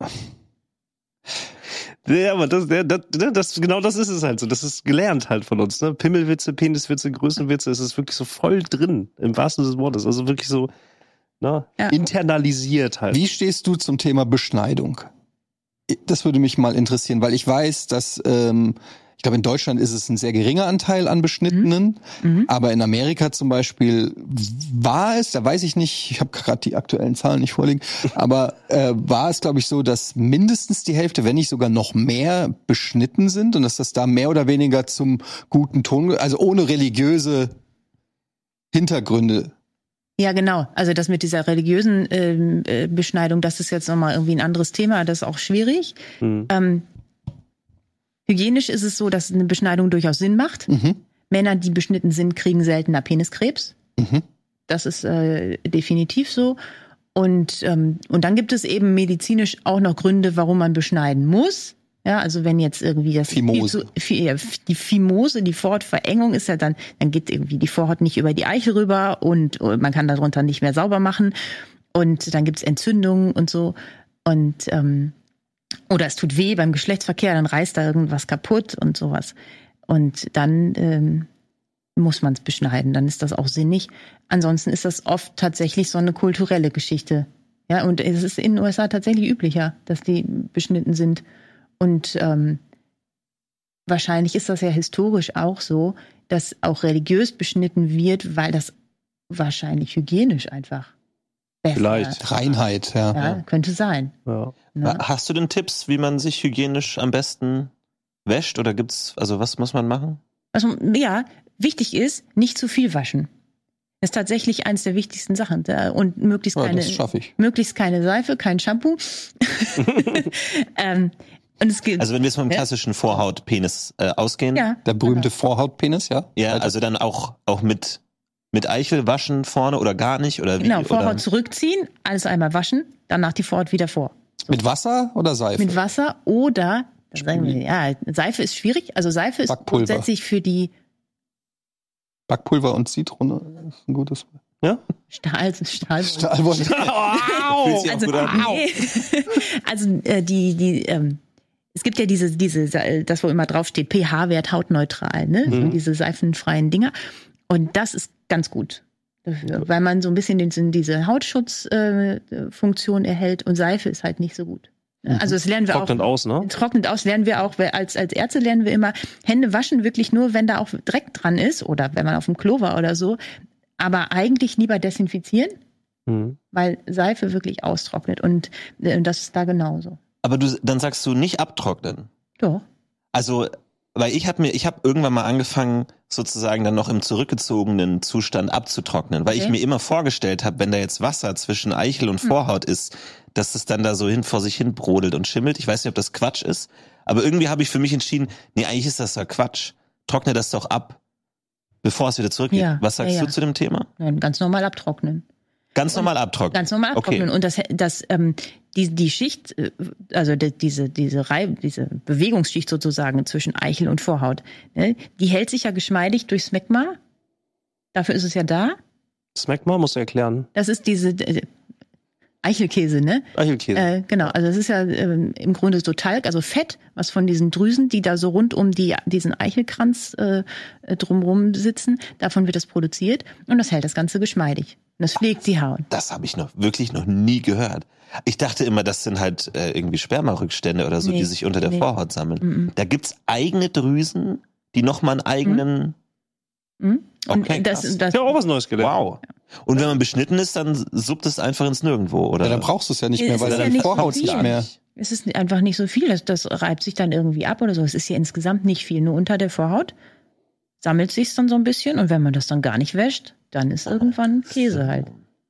ja, aber das, das, das, genau das ist es halt so. Das ist gelernt halt von uns, ne? Pimmelwitze, Peniswitze, Größenwitze, es ist wirklich so voll drin, im wahrsten Sinne des Wortes. Also wirklich so, ne? Ja. Internalisiert halt. Wie stehst du zum Thema Beschneidung? Das würde mich mal interessieren, weil ich weiß, dass, ähm, ich glaube, in Deutschland ist es ein sehr geringer Anteil an Beschnittenen, mhm. aber in Amerika zum Beispiel war es, da weiß ich nicht, ich habe gerade die aktuellen Zahlen nicht vorliegen, aber äh, war es, glaube ich, so, dass mindestens die Hälfte, wenn nicht sogar noch mehr, beschnitten sind und dass das da mehr oder weniger zum guten Ton, also ohne religiöse Hintergründe. Ja, genau. Also das mit dieser religiösen äh, Beschneidung, das ist jetzt nochmal irgendwie ein anderes Thema, das ist auch schwierig. Mhm. Ähm, Hygienisch ist es so, dass eine Beschneidung durchaus Sinn macht. Mhm. Männer, die beschnitten sind, kriegen seltener Peniskrebs. Mhm. Das ist äh, definitiv so. Und, ähm, und dann gibt es eben medizinisch auch noch Gründe, warum man beschneiden muss. Ja, also wenn jetzt irgendwie das Phimose. Viel zu, viel, ja, die Phimose, die Vorhautverengung ist ja dann, dann geht irgendwie die Vorhaut nicht über die Eichel rüber und, und man kann darunter nicht mehr sauber machen. Und dann gibt's Entzündungen und so. Und ähm, oder es tut weh beim Geschlechtsverkehr, dann reißt da irgendwas kaputt und sowas. Und dann ähm, muss man es beschneiden, dann ist das auch sinnig. Ansonsten ist das oft tatsächlich so eine kulturelle Geschichte. Ja, und es ist in den U S A tatsächlich üblicher, dass die beschnitten sind. Und ähm, wahrscheinlich ist das ja historisch auch so, dass auch religiös beschnitten wird, weil das wahrscheinlich hygienisch einfach besser. Vielleicht Reinheit, ja. Ja, könnte sein. Ja. Ja. Hast du denn Tipps, wie man sich hygienisch am besten wäscht? Oder gibt's, also was muss man machen? Also ja, wichtig ist, nicht zu viel waschen. Das ist tatsächlich eines der wichtigsten Sachen. Und möglichst ja, keine, das schaffe ich. möglichst keine Seife, kein Shampoo. ähm, und es gibt, also wenn wir jetzt vom klassischen Vorhautpenis äh, ausgehen. Ja, der berühmte genau. Vorhautpenis, ja? Ja, also dann auch, auch mit, mit Eichel waschen vorne oder gar nicht? Oder wie? Genau, Vorhaut oder? zurückziehen, alles einmal waschen, danach die Vorhaut wieder vor. So. Mit Wasser oder Seife? Mit Wasser oder, sagen wir, ja, Seife ist schwierig. Also Seife ist Backpulver. grundsätzlich für die Backpulver und Zitrone ist ein gutes. Ja? Stahl, Stahl. Stahlwolle. Wow. Also, nee. also äh, die, die, ähm, es gibt ja diese, diese, das wo immer draufsteht, pH-Wert hautneutral, ne? Mhm. So diese seifenfreien Dinger. Und das ist ganz gut dafür, weil man so ein bisschen den, diese Hautschutzfunktion äh, erhält und Seife ist halt nicht so gut. Mhm. Also das lernen wir trocknet auch. aus, ne? Trocknet aus lernen wir auch, als, als Ärzte lernen wir immer, Hände waschen wirklich nur, wenn da auch Dreck dran ist oder wenn man auf dem Klo war oder so. Aber eigentlich lieber desinfizieren, mhm. weil Seife wirklich austrocknet und äh, das ist da genauso. Aber du, dann sagst du nicht abtrocknen? Doch. Also, weil ich habe mir, ich habe irgendwann mal angefangen, sozusagen dann noch im zurückgezogenen Zustand abzutrocknen, weil okay. ich mir immer vorgestellt habe, wenn da jetzt Wasser zwischen Eichel und Vorhaut mhm. ist, dass es dann da so hin vor sich hin brodelt und schimmelt. Ich weiß nicht, ob das Quatsch ist, aber irgendwie habe ich für mich entschieden, nee, eigentlich ist das ja Quatsch. Trockne das doch ab. Bevor es wieder zurückgeht. Ja, Was sagst ja, ja. du zu dem Thema? Ja, ganz normal abtrocknen. Ganz und normal abtrocknen? Ganz normal abtrocknen. Okay. Und das, das, ähm, die, die Schicht, also die, diese, diese, Reib, diese Bewegungsschicht sozusagen zwischen Eichel und Vorhaut, ne, die hält sich ja geschmeidig durch Smegma. Dafür ist es ja da. Smegma musst du erklären. Das ist diese äh, Eichelkäse, ne? Eichelkäse. Äh, genau, also das ist ja äh, im Grunde so Talg, also Fett, was von diesen Drüsen, die da so rund um die, diesen Eichelkranz äh, drumherum sitzen, davon wird das produziert und das hält das Ganze geschmeidig. Und das pflegt die Haut. Das habe ich noch wirklich noch nie gehört. Ich dachte immer, das sind halt äh, irgendwie Spermarückstände oder so, nee, die sich unter der nee. Vorhaut sammeln. Mm-mm. Da gibt's eigene Drüsen, die nochmal einen eigenen... Mm. Mm. Okay, das, krass. das, ja, auch was Neues gelernt. Wow. Und wenn man beschnitten ist, dann suppt es einfach ins Nirgendwo, oder? Ja, dann brauchst du es ja nicht mehr, es weil ja deine nicht Vorhaut so nicht mehr... Es ist einfach nicht so viel, das, das reibt sich dann irgendwie ab oder so. Es ist hier insgesamt nicht viel, nur unter der Vorhaut sammelt sich's dann so ein bisschen und wenn man das dann gar nicht wäscht, dann ist irgendwann Käse halt.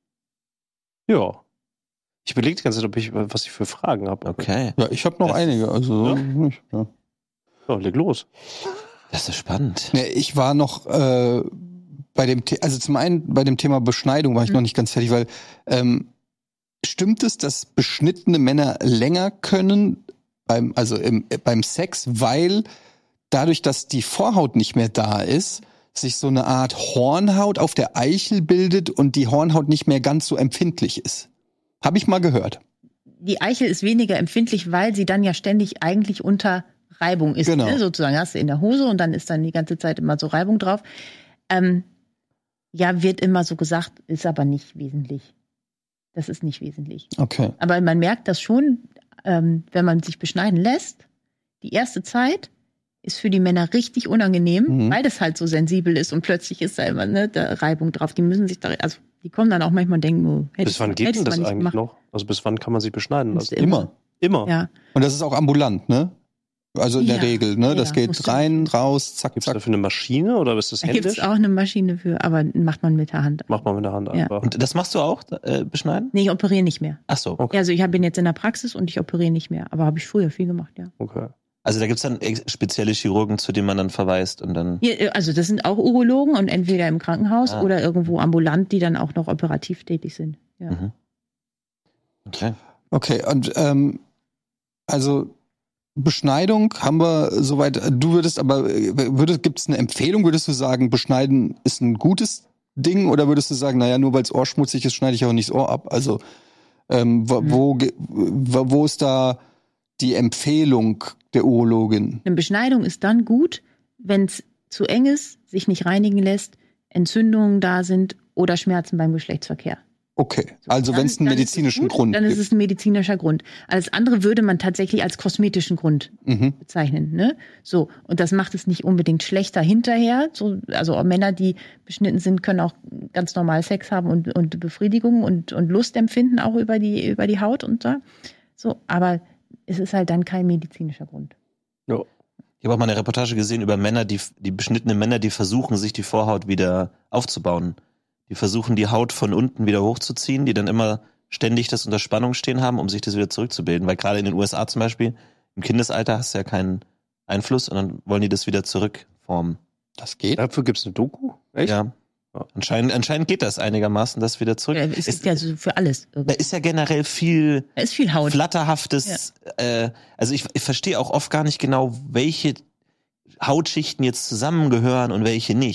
Ja. Ich überlege die ganze Zeit, ob ich, was ich für Fragen habe. Okay. Ja, ich habe noch das einige, also... Ja? Ja. Ja, leg los. Das ist spannend. Nee, ich war noch... Äh, Bei dem, The- also zum einen bei dem Thema Beschneidung war ich mhm. noch nicht ganz fertig, weil ähm, stimmt es, dass beschnittene Männer länger können beim, also im, beim Sex, weil dadurch, dass die Vorhaut nicht mehr da ist, sich so eine Art Hornhaut auf der Eichel bildet und die Hornhaut nicht mehr ganz so empfindlich ist. Habe ich mal gehört. Die Eichel ist weniger empfindlich, weil sie dann ja ständig eigentlich unter Reibung ist. Genau. Ne? Sozusagen hast du in der Hose und dann ist dann die ganze Zeit immer so Reibung drauf. Ähm, Ja, wird immer so gesagt, ist aber nicht wesentlich. Das ist nicht wesentlich. Okay. Aber man merkt das schon, ähm, wenn man sich beschneiden lässt. Die erste Zeit ist für die Männer richtig unangenehm, mhm. weil das halt so sensibel ist und plötzlich ist da immer ne, da Reibung drauf. Die müssen sich da, also die kommen dann auch manchmal und denken, oh, hätte bis wann ich, geht denn das nicht eigentlich gemacht. noch? Also bis wann kann man sich beschneiden lassen? Immer. Immer. Ja. Und das ist auch ambulant, ne? Also in ja, der Regel, ne? Ja, das geht rein, raus, zack, Gibt's zack. dafür eine Maschine oder ist das Da händisch? gibt es auch eine Maschine für, aber macht man mit der Hand. Macht man mit der Hand ja. einfach. Und das machst du auch, äh, beschneiden? Nee, ich operiere nicht mehr. Ach so. Okay. Also ich bin jetzt in der Praxis und ich operiere nicht mehr. Aber habe ich früher viel gemacht, ja. Okay. Also da gibt's dann spezielle Chirurgen, zu denen man dann verweist und dann... Hier, also das sind auch Urologen und entweder im Krankenhaus ah. oder irgendwo ambulant, die dann auch noch operativ tätig sind. Ja. Mhm. Okay. Okay, und ähm, also Beschneidung haben wir soweit, du würdest aber, würdest, gibt es eine Empfehlung, würdest du sagen, Beschneiden ist ein gutes Ding oder würdest du sagen, naja, nur weil das Ohr schmutzig ist, schneide ich auch nicht das Ohr ab? Also ähm, wo, mhm. wo, wo ist da die Empfehlung der Urologin? Eine Beschneidung ist dann gut, wenn es zu eng ist, sich nicht reinigen lässt, Entzündungen da sind oder Schmerzen beim Geschlechtsverkehr. Okay, also wenn es einen medizinischen Grund gibt. Dann ist gibt. es ein medizinischer Grund. Alles andere würde man tatsächlich als kosmetischen Grund mhm. bezeichnen. Ne? So, und das macht es nicht unbedingt schlechter hinterher. So, also auch Männer, die beschnitten sind, können auch ganz normal Sex haben und, und Befriedigung und, und Lust empfinden, auch über die, über die Haut und so. So, aber es ist halt dann kein medizinischer Grund. Ja. Ich habe auch mal eine Reportage gesehen über Männer, die, die beschnittene Männer, die versuchen, sich die Vorhaut wieder aufzubauen. Die versuchen, die Haut von unten wieder hochzuziehen, die dann immer ständig das unter Spannung stehen haben, um sich das wieder zurückzubilden. Weil gerade in den U S A zum Beispiel, im Kindesalter hast du ja keinen Einfluss und dann wollen die das wieder zurückformen. Das geht? Dafür gibt's eine Doku? Echt? Ja. ja. Anscheinend, anscheinend geht das einigermaßen, das wieder zurück. Ja, es ist ja so für alles. Da ist ja generell viel, da ist viel Haut. Flatterhaftes. Ja. Äh, also ich, ich verstehe auch oft gar nicht genau, welche Hautschichten jetzt zusammengehören und welche nicht.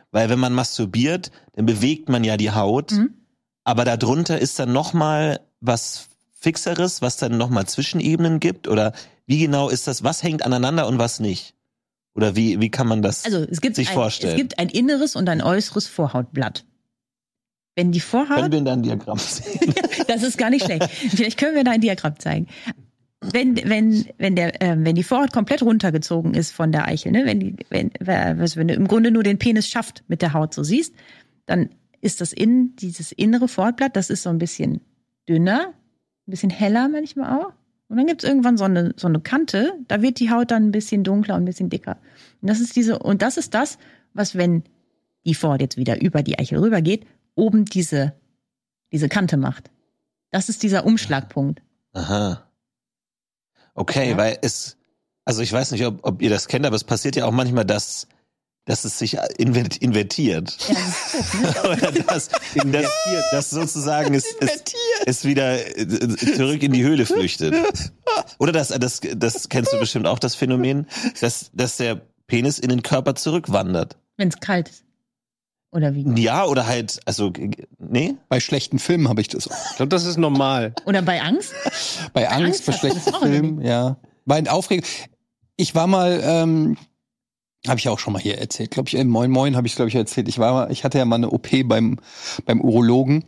Weil wenn man masturbiert, dann bewegt man ja die Haut, mhm. aber darunter ist dann nochmal was Fixeres, was dann nochmal Zwischenebenen gibt? Oder wie genau ist das, was hängt aneinander und was nicht? Oder wie, wie kann man das also, es gibt sich ein, vorstellen? Es gibt ein inneres und ein äußeres Vorhautblatt. Wenn die Vorhaut... Können wir da ein Diagramm sehen? Das ist gar nicht schlecht. Vielleicht können wir da ein Diagramm zeigen. Wenn, wenn, wenn, der, äh, wenn die Vorhaut komplett runtergezogen ist von der Eichel, ne? wenn, die, wenn, wenn du im Grunde nur den Penis schafft mit der Haut so siehst, dann ist das in, dieses innere Vorhautblatt, das ist so ein bisschen dünner, ein bisschen heller manchmal auch. Und dann gibt es irgendwann so eine, so eine Kante, da wird die Haut dann ein bisschen dunkler und ein bisschen dicker. Und das ist diese, und das ist das, was, wenn die Vorhaut jetzt wieder über die Eichel rübergeht, oben diese, diese Kante macht. Das ist dieser Umschlagpunkt. Aha. Okay, ja. Weil es, also ich weiß nicht, ob, ob ihr das kennt, aber es passiert ja auch manchmal, dass, dass es sich invertiert. Ja, das Oder dass, dass, dass sozusagen es, es, es wieder zurück in die Höhle flüchtet. Oder das, das, das kennst du bestimmt auch, das Phänomen, dass, dass der Penis in den Körper zurückwandert. Wenn es kalt ist. Oder wie? Ja, oder halt, also, nee? Bei schlechten Filmen habe ich das auch. Ich glaube, das ist normal. Oder bei Angst? Bei, bei Angst, bei schlechten Filmen, ja. Bei Aufregung. Ich war mal, ähm, habe ich auch schon mal hier erzählt, glaube ich, in Moin Moin habe ich glaube ich erzählt. Ich war mal, ich hatte ja mal eine O P beim, beim Urologen.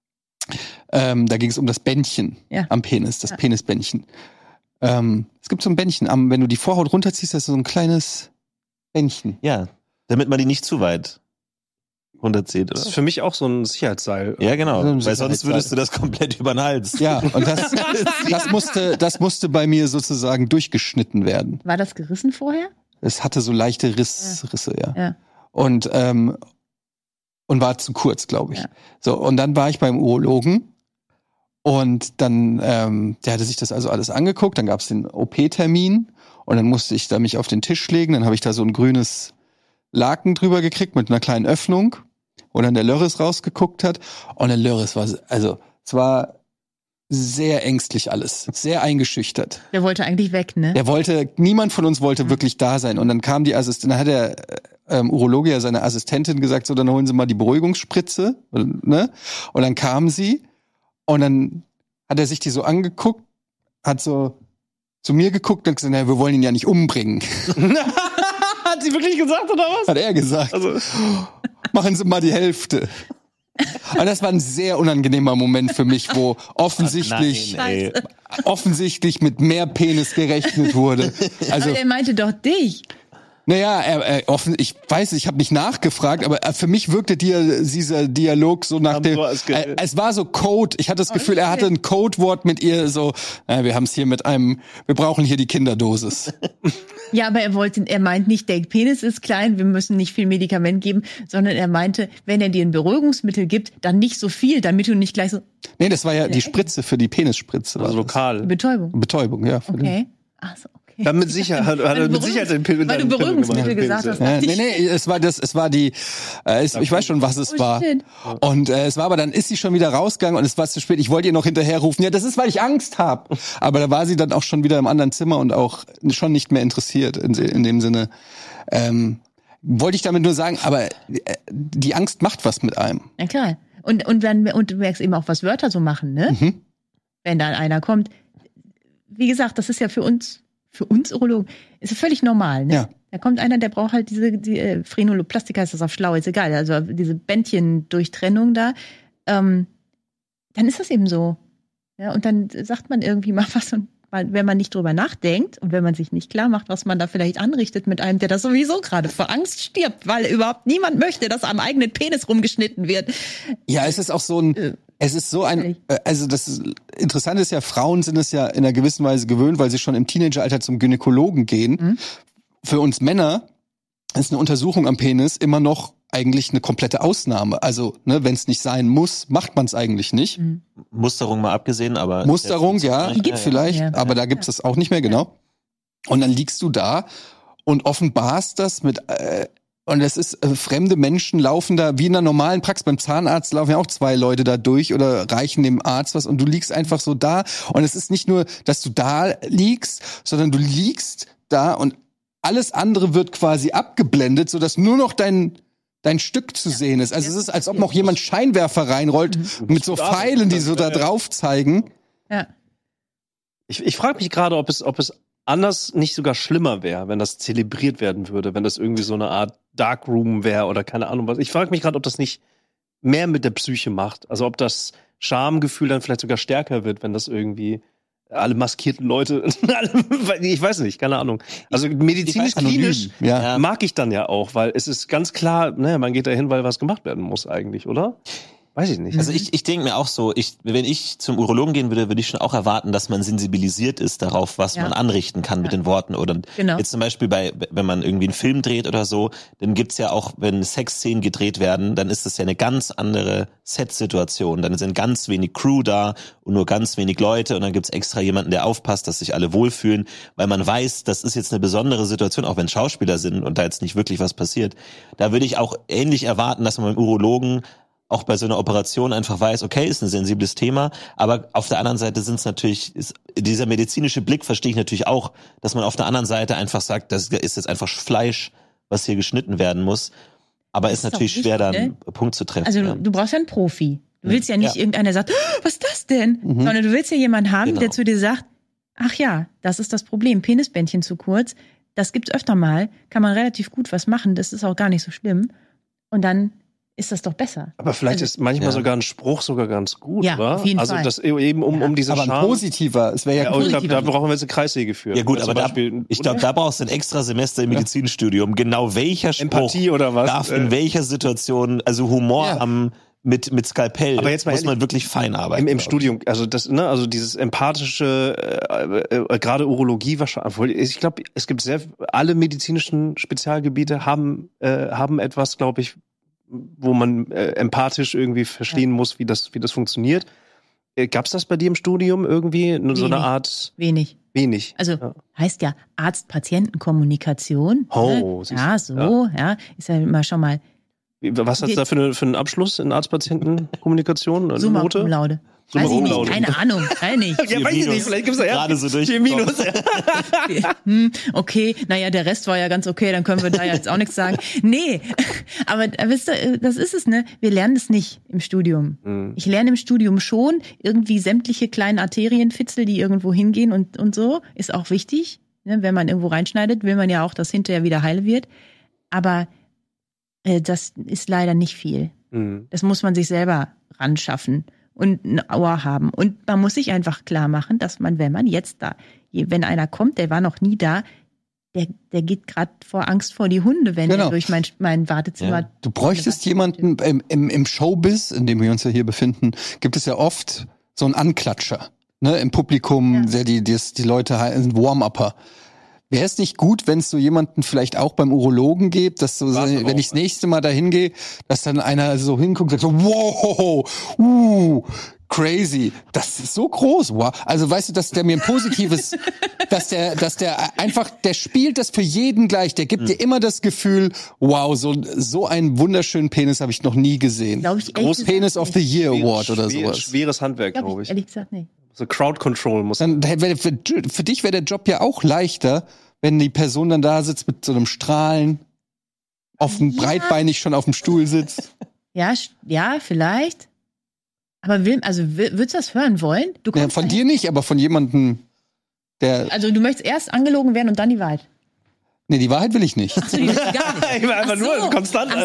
Ähm, da ging es um das Bändchen ja. am Penis, das ja. Penisbändchen. Ähm, es gibt so ein Bändchen, am, wenn du die Vorhaut runterziehst, das ist so ein kleines Bändchen. Ja, damit man die nicht zu weit runterzieht, oder? Das ist für mich auch so ein Sicherheitsseil. Ja, genau. So weil sonst würdest du das komplett über den Hals. Ja, und das, das musste, das musste bei mir sozusagen durchgeschnitten werden. War das gerissen vorher? Es hatte so leichte Riss, ja. Risse, ja. ja. Und, ähm, und war zu kurz, glaube ich. Ja. So, und dann war ich beim Urologen und dann, ähm, der hatte sich das also alles angeguckt, dann gab es den O P-Termin und dann musste ich da mich auf den Tisch legen, dann habe ich da so ein grünes Laken drüber gekriegt mit einer kleinen Öffnung, wo dann der Lörres rausgeguckt hat. Und der Lörres war, also, es war sehr ängstlich alles, sehr eingeschüchtert. Der wollte eigentlich weg, ne? Der wollte, niemand von uns wollte mhm. wirklich da sein. Und dann kam die Assistentin, dann hat der ähm, Urologe ja seine Assistentin gesagt, so, dann holen Sie mal die Beruhigungsspritze, ne? Und dann kam sie und dann hat er sich die so angeguckt, hat so zu mir geguckt und gesagt, na, wir wollen ihn ja nicht umbringen. Hat sie wirklich gesagt, oder was? Hat er gesagt. Also. Machen Sie mal die Hälfte. Und das war ein sehr unangenehmer Moment für mich, wo offensichtlich, Nein, offensichtlich mit mehr Penis gerechnet wurde. Also, aber er meinte doch dich. Naja, er, er offen, ich weiß, ich habe nicht nachgefragt, aber für mich wirkte die, dieser Dialog so nach dem. Äh, es war so Code. Ich hatte das Gefühl, er hatte ein Codewort mit ihr. So, äh, wir haben es hier mit einem. Wir brauchen hier die Kinderdosis. Ja, aber er wollte, er meint nicht, der Penis ist klein, wir müssen nicht viel Medikament geben, sondern er meinte, wenn er dir ein Beruhigungsmittel gibt, dann nicht so viel, damit du nicht gleich so. Nee, das war ja die Spritze für die Penisspritze. Also lokal. Betäubung. Betäubung, ja. Okay. Ach so. Okay. Dann mit Sicherheit, hat, hat er mit Sicherheit den Pil- Weil du Beruhigungsmittel gesagt hast. Ja, nee, nee, es war das, es war die, äh, es, ich weiß schon, was es oh, war. Shit. Und äh, es war aber, dann ist sie schon wieder rausgegangen und es war zu spät. Ich wollte ihr noch hinterherrufen, ja, das ist, weil ich Angst habe. Aber da war sie dann auch schon wieder im anderen Zimmer und auch schon nicht mehr interessiert in, in dem Sinne. Ähm, wollte ich damit nur sagen, aber äh, die Angst macht was mit einem. Ja, klar. Und, und, dann, und du merkst eben auch, was Wörter so machen, ne? Mhm. Wenn dann einer kommt. Wie gesagt, das ist ja für uns Für uns Urologen ist es völlig normal, ne? Ja. Da kommt einer, der braucht halt diese die, äh, Phrenoloplastik heißt das auf schlau, ist egal, also diese Bändchendurchtrennung da. Ähm, dann ist das eben so. Ja, und dann sagt man irgendwie mal was und wenn man nicht drüber nachdenkt und wenn man sich nicht klar macht, was man da vielleicht anrichtet mit einem, der das sowieso gerade vor Angst stirbt, weil überhaupt niemand möchte, dass am eigenen Penis rumgeschnitten wird. Ja, es ist auch so ein, äh. Es ist so ein, also das Interessante ist ja, Frauen sind es ja in einer gewissen Weise gewöhnt, weil sie schon im Teenageralter zum Gynäkologen gehen. Mhm. Für uns Männer ist eine Untersuchung am Penis immer noch eigentlich eine komplette Ausnahme. Also, ne, wenn es nicht sein muss, macht man es eigentlich nicht. Mhm. Musterung mal abgesehen, aber... Musterung, ja, die gibt's vielleicht, ja. aber da gibt's es auch nicht mehr, genau. Und dann liegst du da und offenbarst das mit... Äh, Und es ist, äh, fremde Menschen laufen da, wie in einer normalen Praxis, beim Zahnarzt laufen ja auch zwei Leute da durch oder reichen dem Arzt was und du liegst einfach so da. Und es ist nicht nur, dass du da liegst, sondern du liegst da und alles andere wird quasi abgeblendet, sodass nur noch dein dein Stück zu sehen ist. Also es ist, als ob noch jemand Scheinwerfer reinrollt mhm. mit so Pfeilen, die so da drauf zeigen. Ja. Ich, ich frage mich gerade, ob es, ob es anders nicht sogar schlimmer wäre, wenn das zelebriert werden würde, wenn das irgendwie so eine Art Darkroom wäre oder keine Ahnung was. Ich frage mich gerade, ob das nicht mehr mit der Psyche macht. Also ob das Schamgefühl dann vielleicht sogar stärker wird, wenn das irgendwie alle maskierten Leute, ich weiß nicht, keine Ahnung. Also medizinisch-klinisch ja. mag ich dann ja auch, weil es ist ganz klar, ne, man geht da hin, weil was gemacht werden muss eigentlich, oder? Weiß ich nicht. Also ich, ich denke mir auch so, ich, wenn ich zum Urologen gehen würde, würde ich schon auch erwarten, dass man sensibilisiert ist darauf, was ja. man anrichten kann ja. mit den Worten. Oder genau. jetzt zum Beispiel bei, wenn man irgendwie einen Film dreht oder so, dann gibt's ja auch, wenn Sexszenen gedreht werden, dann ist das ja eine ganz andere Set-Situation. Dann sind ganz wenig Crew da und nur ganz wenig Leute und dann gibt's extra jemanden, der aufpasst, dass sich alle wohlfühlen, weil man weiß, das ist jetzt eine besondere Situation, auch wenn Schauspieler sind und da jetzt nicht wirklich was passiert. Da würde ich auch ähnlich erwarten, dass man beim Urologen auch bei so einer Operation einfach weiß, okay, ist ein sensibles Thema, aber auf der anderen Seite sind es natürlich, ist, dieser medizinische Blick verstehe ich natürlich auch, dass man auf der anderen Seite einfach sagt, das ist jetzt einfach Fleisch, was hier geschnitten werden muss, aber es ist, ist natürlich schwer, da einen ne? Punkt zu treffen. Also ja. du brauchst ja einen Profi. Du willst ja nicht ja. irgendeiner, der sagt, oh, was ist das denn? Mhm. Sondern du willst ja jemanden haben, genau. der zu dir sagt, ach ja, das ist das Problem, Penisbändchen zu kurz, das gibt's öfter mal, kann man relativ gut was machen, das ist auch gar nicht so schlimm. Und dann ist das doch besser. Aber vielleicht also, ist manchmal ja. sogar ein Spruch sogar ganz gut, ja, wa? Auf jeden also Fall. das eben um, ja. um diese aber ein Charme. positiver, es wäre ja, ja cool. Ich glaube, da brauchen wir jetzt eine Kreissäge für. Ja gut, ja, aber da, Beispiel, ich glaube, da brauchst du ein extra Semester im Medizinstudium. Genau welcher Spruch Empathie oder was? darf in welcher Situation, also Humor ja. am mit mit Skalpell, aber jetzt mal muss man wirklich fein arbeiten. Im, im Studium, also das, ne, also dieses empathische, äh, äh, gerade Urologie wahrscheinlich. Ich glaube, es gibt sehr alle medizinischen Spezialgebiete haben äh, haben etwas, glaube ich, wo man äh, empathisch irgendwie verstehen ja. muss, wie das wie das funktioniert. Äh, gab's das bei dir im Studium irgendwie nur so eine Art? Wenig. Wenig. Also ja. heißt ja Arzt-Patienten-Kommunikation. Oh, ne? Ja, so, ja. ja, ist ja immer schon mal. Was hat's da für, eine, für einen Abschluss in Arzt-Patienten-Kommunikation? Summa cum laude. Weiß ich nicht, keine Ahnung, weiß nicht. Ja, weiß ich nicht, vielleicht gibt's da ja gerade so durch. Vier Minus. hm, okay, naja, der Rest war ja ganz okay, dann können wir da jetzt auch nichts sagen. Nee, aber wisst ihr, das ist es, ne? Wir lernen das nicht im Studium. Mhm. Ich lerne im Studium schon irgendwie sämtliche kleinen Arterienfitzel, die irgendwo hingehen und, und so, ist auch wichtig. Ne? Wenn man irgendwo reinschneidet, will man ja auch, dass hinterher wieder heil wird. Aber äh, das ist leider nicht viel. Mhm. Das muss man sich selber ran schaffen. Und ein Ohr haben. Und man muss sich einfach klar machen, dass man, wenn man jetzt da, wenn einer kommt, der war noch nie da, der, der geht gerade vor Angst vor die Hunde, wenn genau. er durch mein, mein Wartezimmer... Ja. Du bräuchtest jemanden, im, im, im Showbiz, in dem wir uns ja hier befinden, gibt es ja oft so einen Anklatscher. Ne, im Publikum, ja. der die, die, die Leute heißen Warm-Upper. Wäre es nicht gut, wenn es so jemanden vielleicht auch beim Urologen gibt, dass so, wenn auch, ich das nächste Mal dahin gehe, dass dann einer so hinguckt und sagt so, wow, uh, crazy, das ist so groß, wow. Also weißt du, dass der mir ein positives, dass der, dass der einfach, der spielt das für jeden gleich, der gibt mhm. dir immer das Gefühl, wow, so so einen wunderschönen Penis habe ich noch nie gesehen. Ich Groß Penis of the Year Award oder sowas. Schweres Handwerk, glaube ich. Ehrlich gesagt, nee. So Crowd Control muss. Dann, für, für dich wäre der Job ja auch leichter, wenn die Person dann da sitzt mit so einem Strahlen, auf dem ja. breitbeinig schon auf dem Stuhl sitzt. Ja, ja, vielleicht. Aber will, also würdest du das hören wollen? Du ja, von dir nicht, aber von jemandem, der. Also du möchtest erst angelogen werden und dann die Wahrheit. Nee, die Wahrheit will ich nicht. Ach so, die will ich gar nicht. Ich will einfach so. nur konstant. So.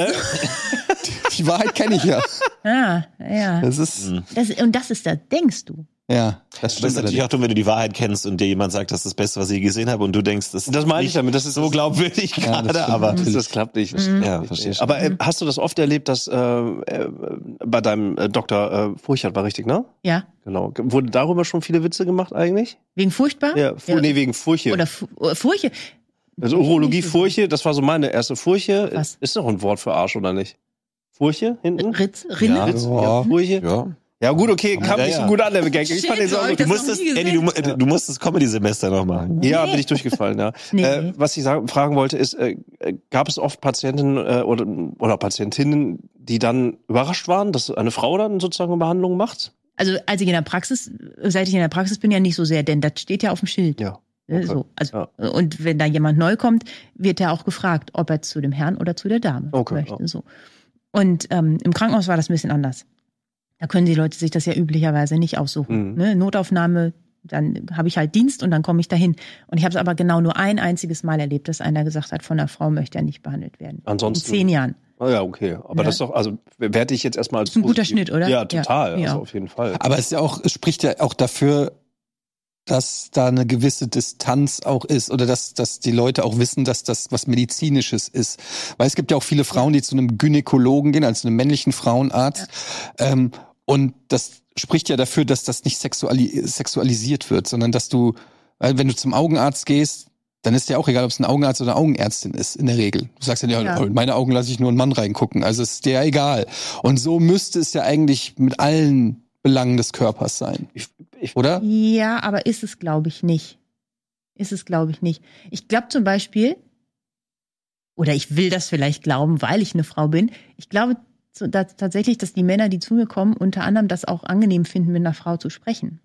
Die Wahrheit kenne ich ja. Ah, ja. Das ist. Das, und das ist da, denkst du. Ja, das stimmt. Das ist natürlich auch dumm, wenn du die Wahrheit kennst und dir jemand sagt, das ist das Beste, was ich gesehen habe, und du denkst, das, das meine ich damit, das ist so glaubwürdig ja, gerade, aber das, das klappt nicht. Mhm. Ja, verstehe. Aber äh, hast du das oft erlebt, dass äh, äh, bei deinem äh, Doktor äh, Furchert war richtig, ne? Ja. Genau. Wurde darüber schon viele Witze gemacht eigentlich? Wegen furchtbar? Ja, fu- ja. nee, wegen Furche. Oder Fu- Furche. Also Urologie, Furche, das war so meine erste Furche. Was? Ist doch ein Wort für Arsch, oder nicht? Furche hinten? Ritz, Rinne? Ja, Ritz, ja. Furche? Ja. Ja gut, okay, kam ja, nicht ja. so gut an, der Gag. Ich fand den so gut. Du musstest, Eddie, du, du musst das Comedy-Semester noch machen. Ja, bin ich durchgefallen, ja. Nee. Äh, was ich sagen, fragen wollte, ist, äh, gab es oft Patienten äh, oder, oder Patientinnen, die dann überrascht waren, dass eine Frau dann sozusagen eine Behandlung macht? Also als ich in der Praxis, seit ich in der Praxis bin, ja nicht so sehr, denn das steht ja auf dem Schild. Ja. Okay. So, also, ja. Und wenn da jemand neu kommt, wird er auch gefragt, ob er zu dem Herrn oder zu der Dame okay, möchte. Ja. So. Und ähm, im Krankenhaus war das ein bisschen anders. Da können die Leute sich das ja üblicherweise nicht aussuchen. Mhm. Ne? Notaufnahme, dann habe ich halt Dienst und dann komme ich dahin. Und ich habe es aber genau nur ein einziges Mal erlebt, dass einer gesagt hat, von einer Frau möchte er nicht behandelt werden. Ansonsten, in zehn Jahren. Ah ja, okay. Aber ja. das ist doch, also werde ich jetzt erstmal als das ist ein guter Schnitt, oder? Ja, total. Ja. Also auf jeden Fall. Aber es ist ja auch, es spricht ja auch dafür, dass da eine gewisse Distanz auch ist oder dass, dass die Leute auch wissen, dass das was Medizinisches ist. Weil es gibt ja auch viele Frauen, die zu einem Gynäkologen gehen, also einem männlichen Frauenarzt. Ja. Ähm, und das spricht ja dafür, dass das nicht sexuali- sexualisiert wird, sondern dass du, weil wenn du zum Augenarzt gehst, dann ist ja auch egal, ob es ein Augenarzt oder eine Augenärztin ist, in der Regel. Du sagst ja, ja, ja. in meine Augen lasse ich nur einen Mann reingucken. Also ist dir ja egal. Und so müsste es ja eigentlich mit allen Belangen des Körpers sein. Ich, ich, oder? Ja, aber ist es, glaube ich, nicht. Ist es, glaube ich, nicht. Ich glaube zum Beispiel, oder ich will das vielleicht glauben, weil ich eine Frau bin, ich glaube so, dass, tatsächlich, dass die Männer, die zu mir kommen, unter anderem das auch angenehm finden, mit einer Frau zu sprechen.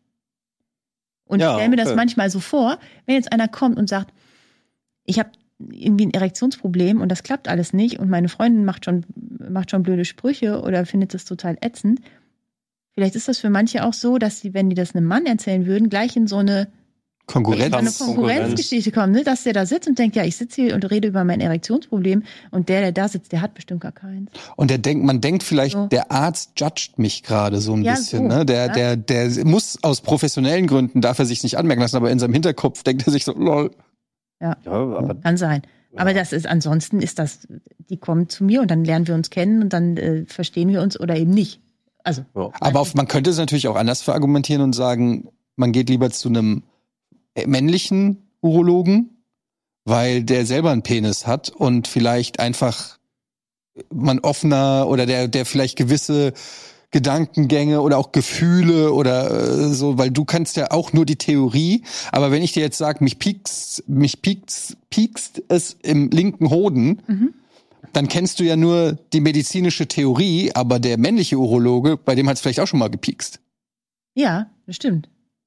Und ja, ich stelle mir okay. das manchmal so vor, wenn jetzt einer kommt und sagt, ich habe irgendwie ein Erektionsproblem und das klappt alles nicht und meine Freundin macht schon, macht schon blöde Sprüche oder findet das total ätzend. Vielleicht ist das für manche auch so, dass sie, wenn die das einem Mann erzählen würden, gleich in so eine Konkurrenz. eine Konkurrenzgeschichte kommen, ne? Dass der da sitzt und denkt, ja, ich sitze hier und rede über mein Erektionsproblem und der, der da sitzt, der hat bestimmt gar keins. Und der denkt, man denkt vielleicht, so. Der Arzt judgt mich gerade so ein ja, bisschen, so, ne? Der, ja. der, der muss aus professionellen Gründen, darf er sich nicht anmerken lassen, aber in seinem Hinterkopf denkt er sich so, lol. Ja, ja aber, kann sein. Ja. Aber das ist, ansonsten ist das, die kommen zu mir und dann lernen wir uns kennen und dann äh, verstehen wir uns oder eben nicht. Also. Ja. Aber auf, man könnte es natürlich auch anders verargumentieren und sagen, man geht lieber zu einem männlichen Urologen, weil der selber einen Penis hat und vielleicht einfach man offener oder der, der vielleicht gewisse Gedankengänge oder auch Gefühle oder äh, so, weil du kannst ja auch nur die Theorie, aber wenn ich dir jetzt sage, mich piekst, mich piekst, piekst es im linken Hoden, mhm. dann kennst du ja nur die medizinische Theorie, aber der männliche Urologe, bei dem hat es vielleicht auch schon mal gepiekst. Ja, das stimmt.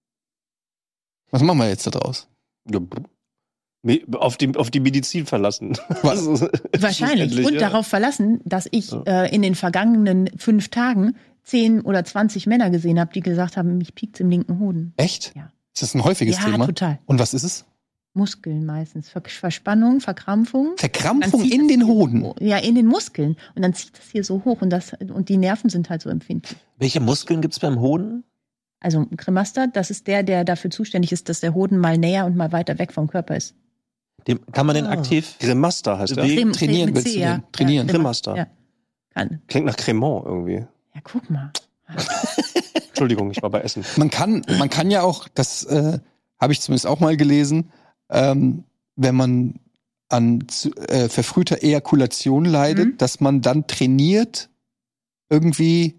Was machen wir jetzt da draus? Auf die, auf die Medizin verlassen. Wahrscheinlich. Und ja. darauf verlassen, dass ich ja. äh, in den vergangenen fünf Tagen zehn oder zwanzig Männer gesehen habe, die gesagt haben, mich piekt im linken Hoden. Echt? Ja. Ist das ein häufiges ja, Thema? Ja, total. Und was ist es? Muskeln meistens. Verspannung, Verkrampfung. Verkrampfung in den Hoden? So, ja, in den Muskeln. Und dann zieht das hier so hoch und, das, und die Nerven sind halt so empfindlich. Welche Muskeln gibt's beim Hoden? Also ein Kremaster, das ist der, der dafür zuständig ist, dass der Hoden mal näher und mal weiter weg vom Körper ist. Dem, kann man den ah. aktiv? Kremaster heißt der. Crem, Trainieren mit willst C, du ja. den? Trainieren. Ja, Kremaster. Ja. Kann. Klingt nach Cremant irgendwie. Ja, guck mal. Entschuldigung, ich war bei Essen. Man kann, man kann ja auch, das äh, habe ich zumindest auch mal gelesen, ähm, wenn man an äh, verfrühter Ejakulation leidet, mhm. dass man dann trainiert, irgendwie,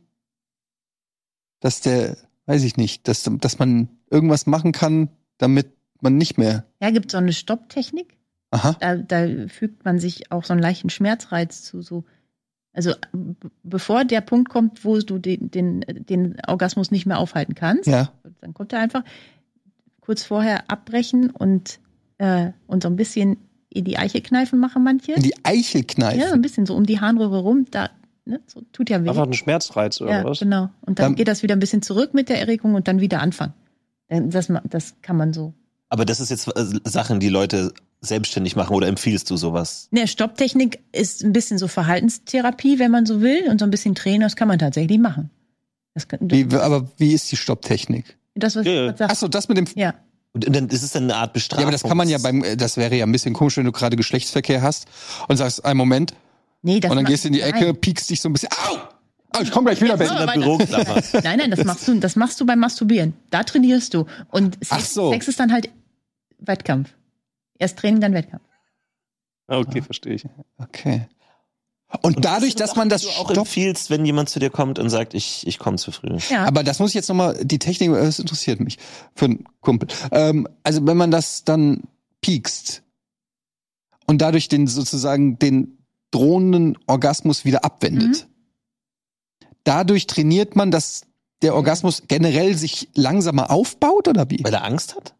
dass der, weiß ich nicht, dass, dass man irgendwas machen kann, damit man nicht mehr. Ja, gibt so eine Stopptechnik. Aha. Da, da fügt man sich auch so einen leichten Schmerzreiz zu, so. Also b- bevor der Punkt kommt, wo du den, den, den Orgasmus nicht mehr aufhalten kannst, ja. dann kommt er einfach kurz vorher abbrechen und, äh, und so ein bisschen in die Eichel kneifen machen manche. In die Eichel kneifen? Ja, so ein bisschen so um die Harnröhre rum, da, ne, so tut ja weh. Einfach ein Schmerzreiz oder ja, was? Genau. Und dann Dann, geht das wieder ein bisschen zurück mit der Erregung und dann wieder anfangen. Das, das kann man so. Aber das ist jetzt Sachen, die Leute selbstständig machen, oder empfiehlst du sowas? Ne, Stopptechnik ist ein bisschen so Verhaltenstherapie, wenn man so will, und so ein bisschen Training, das kann man tatsächlich machen. Das kann, das, wie, aber wie ist die Stopptechnik? Das, was ja, ich ja. gerade sage. Achso, das mit dem... Ja. Und dann ist es dann eine Art Bestrafung. Ja, aber das kann man ja beim... Das wäre ja ein bisschen komisch, wenn du gerade Geschlechtsverkehr hast und sagst, einen Moment, nee, das und dann macht, gehst du in die Ecke, nein. piekst dich so ein bisschen... Au! Oh, ich komme gleich wieder, Ben. In der Büroklammer. Nein, nein, das machst du, das machst du beim Masturbieren. Da trainierst du. Und Sex, Ach so. Sex ist dann halt Wettkampf. Erst Training, dann Wettkampf. Okay, verstehe ich. Okay. Und, und dadurch, das dass man das du auch empfiehlst, wenn jemand zu dir kommt und sagt, ich, ich komme zu früh. Ja. Aber das muss ich jetzt nochmal, die Technik, das interessiert mich für einen Kumpel. Ähm, also wenn man das dann piekst und dadurch den sozusagen den drohenden Orgasmus wieder abwendet, mhm. dadurch trainiert man, dass der Orgasmus generell sich langsamer aufbaut, oder wie? Weil er Angst hat?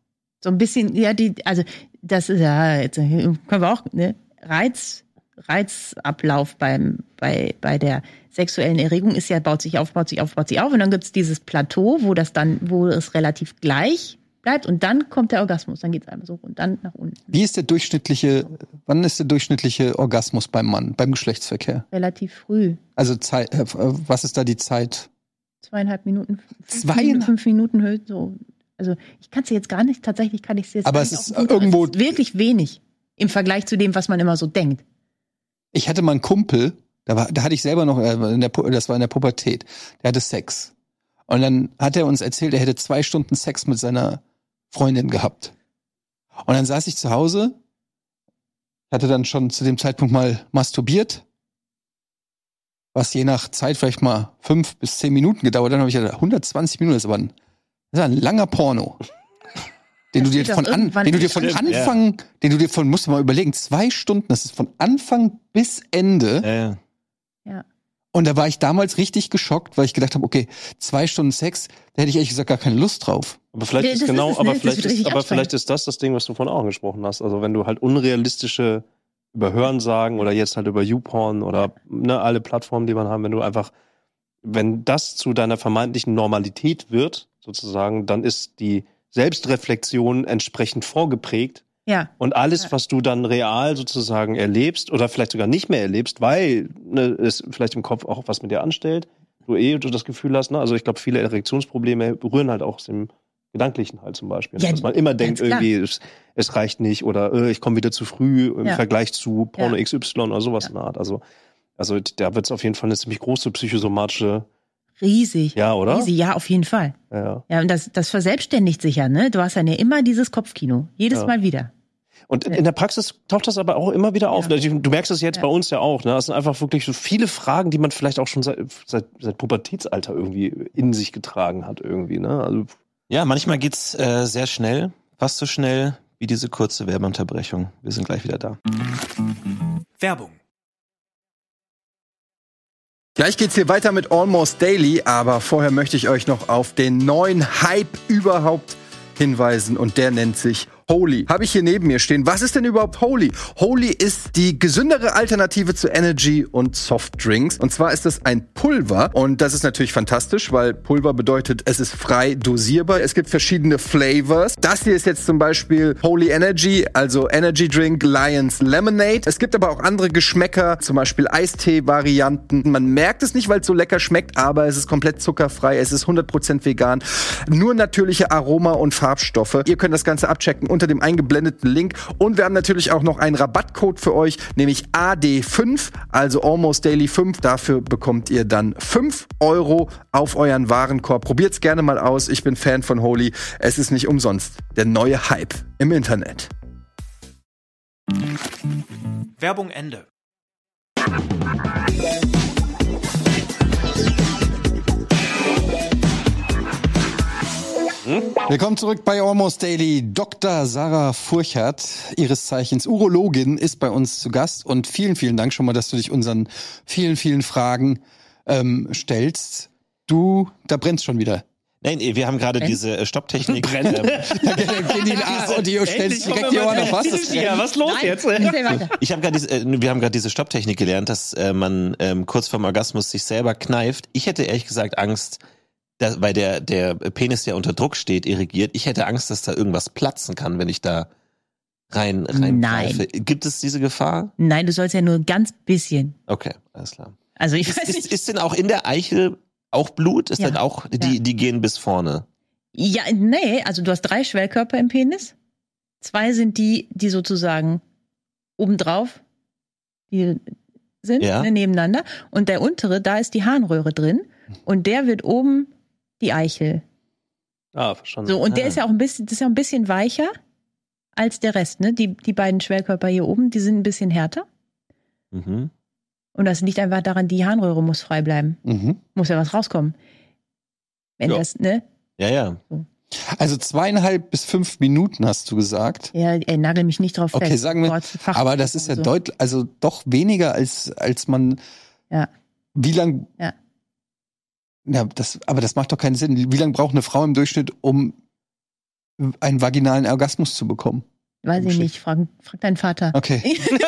So ein bisschen, ja, die, also das ist ja, jetzt können wir auch, ne, Reiz, Reizablauf beim, bei, bei der sexuellen Erregung ist ja, baut sich auf, baut sich auf, baut sich auf und dann gibt's dieses Plateau, wo das dann, wo es relativ gleich bleibt und dann kommt der Orgasmus, dann geht's einmal so und dann nach unten. Wie ist der durchschnittliche, wann ist der durchschnittliche Orgasmus beim Mann, beim Geschlechtsverkehr? Relativ früh. Also Zeit, äh, was ist da die Zeit? Zweieinhalb Minuten. Zweieinhalb? Fünf Minuten höchst so. Also ich kann es jetzt gar nicht, tatsächlich kann ich es jetzt aber gar es nicht. ist irgendwo es ist wirklich wenig im Vergleich zu dem, was man immer so denkt. Ich hatte mal einen Kumpel, da, war, da hatte ich selber noch, in der, das war in der Pubertät, der hatte Sex. Und dann hat er uns erzählt, er hätte zwei Stunden Sex mit seiner Freundin gehabt. Und dann saß ich zu Hause, hatte dann schon zu dem Zeitpunkt mal masturbiert, was je nach Zeit vielleicht mal fünf bis zehn Minuten gedauert. Dann habe ich ja hundertzwanzig Minuten, das ist aber ein, das ist ein langer Porno. Den du, dir von an, den du dir von Anfang, ja. den du dir von, musst du mal überlegen, zwei Stunden, das ist von Anfang bis Ende. Ja. Ja. Und da war ich damals richtig geschockt, weil ich gedacht habe, okay, zwei Stunden Sex, da hätte ich ehrlich gesagt gar keine Lust drauf. Aber vielleicht Ja, ist genau, ist es, aber ne? vielleicht ist, aber vielleicht ist das das Ding, was du vorhin auch angesprochen hast. Also wenn du halt unrealistische über Hörensagen oder jetzt halt über YouPorn oder ne, alle Plattformen, die man haben, wenn du einfach, wenn das zu deiner vermeintlichen Normalität wird, sozusagen, dann ist die Selbstreflexion entsprechend vorgeprägt. Ja. Und alles, ja. was du dann real sozusagen erlebst oder vielleicht sogar nicht mehr erlebst, weil ne, es vielleicht im Kopf auch was mit dir anstellt, du eh du das Gefühl hast, ne? Also ich glaube, viele Erektionsprobleme rühren halt auch aus dem Gedanklichen halt zum Beispiel. Ja, dass man immer denkt, irgendwie, es, es reicht nicht oder äh, ich komme wieder zu früh im ja. Vergleich zu Porno ja. X Y oder sowas ja. in der Art. Also, also da wird es auf jeden Fall eine ziemlich große psychosomatische Riesig. Ja, oder? Riesig, ja, auf jeden Fall. Ja, ja und das, das verselbstständigt sich ja, ne? Du hast dann ja immer dieses Kopfkino. Jedes ja. Mal wieder. Und in der Praxis taucht das aber auch immer wieder auf. Ja. Du merkst es jetzt ja. bei uns ja auch. Ne? Das sind einfach wirklich so viele Fragen, die man vielleicht auch schon seit, seit, seit Pubertätsalter irgendwie in sich getragen hat. Irgendwie, ne? Also ja, manchmal geht's äh, sehr schnell. Fast so schnell wie diese kurze Werbeunterbrechung. Wir sind gleich wieder da. Werbung. Gleich geht's hier weiter mit Almost Daily, aber vorher möchte ich euch noch auf den neuen Hype überhaupt hinweisen und der nennt sich Holy. Habe ich hier neben mir stehen. Was ist denn überhaupt Holy? Holy ist die gesündere Alternative zu Energy und Softdrinks. Und zwar ist das ein Pulver. Und das ist natürlich fantastisch, weil Pulver bedeutet, es ist frei dosierbar. Es gibt verschiedene Flavors. Das hier ist jetzt zum Beispiel Holy Energy, also Energy Drink Lions Lemonade. Es gibt aber auch andere Geschmäcker, zum Beispiel Eistee-Varianten. Man merkt es nicht, weil es so lecker schmeckt, aber es ist komplett zuckerfrei. Es ist hundert Prozent vegan. Nur natürliche Aroma- und Farbstoffe. Ihr könnt das Ganze abchecken unter dem eingeblendeten Link. Und wir haben natürlich auch noch einen Rabattcode für euch, nämlich A D fünf, also Almost Daily fünf. Dafür bekommt ihr dann fünf Euro auf euren Warenkorb. Probiert's gerne mal aus. Ich bin Fan von Holy. Es ist nicht umsonst der neue Hype im Internet. Werbung Ende. Willkommen zurück bei Almost Daily. Doktor Sarah Furchert, ihres Zeichens Urologin, ist bei uns zu Gast. Und vielen, vielen Dank schon mal, dass du dich unseren vielen, vielen Fragen ähm, stellst. Du, da brennst schon wieder. Nein, wir haben gerade diese äh, Stopptechnik. Ähm, und die stellst direkt die Ohren auf was? Ja, was los jetzt? Ich habe gerade diese, äh, wir haben gerade diese Stopptechnik gelernt, dass äh, man ähm, kurz vorm Orgasmus sich selber kneift. Ich hätte ehrlich gesagt Angst, dass, weil der der Penis ja unter Druck steht, irrigiert. Ich hätte Angst, dass da irgendwas platzen kann, wenn ich da rein rein Nein. Gibt es diese Gefahr? Nein, du sollst ja nur ein ganz bisschen. Okay, alles klar. Also ich ist, weiß ist, nicht. ist denn auch in der Eichel auch Blut? Ist ja. dann auch die ja. die gehen bis vorne? Ja, nee, also du hast drei Schwellkörper im Penis. Zwei sind die, die sozusagen obendrauf die sind, ja. ne, nebeneinander. Und der untere, da ist die Harnröhre drin. Und der wird oben die Eichel. Ah, verstanden. So, und ah. der ist ja auch ein bisschen, das ist ja ein bisschen weicher als der Rest, ne? Die, die beiden Schwellkörper hier oben, die sind ein bisschen härter. Mhm. Und das liegt einfach daran, die Harnröhre muss frei bleiben. Mhm. Muss ja was rauskommen. Wenn ja. das, ne? Ja, ja. So. Also zweieinhalb bis fünf Minuten hast du gesagt. Ja, ey, nagel mich nicht drauf fest. Okay, sagen wir, Gott, aber das ist ja so. deutlich, also doch weniger als, als man, ja. wie lang, ja. ja, das, aber das macht doch keinen Sinn. Wie lange braucht eine Frau im Durchschnitt, um einen vaginalen Orgasmus zu bekommen? Weiß ich nicht, frag, frag deinen Vater. Okay.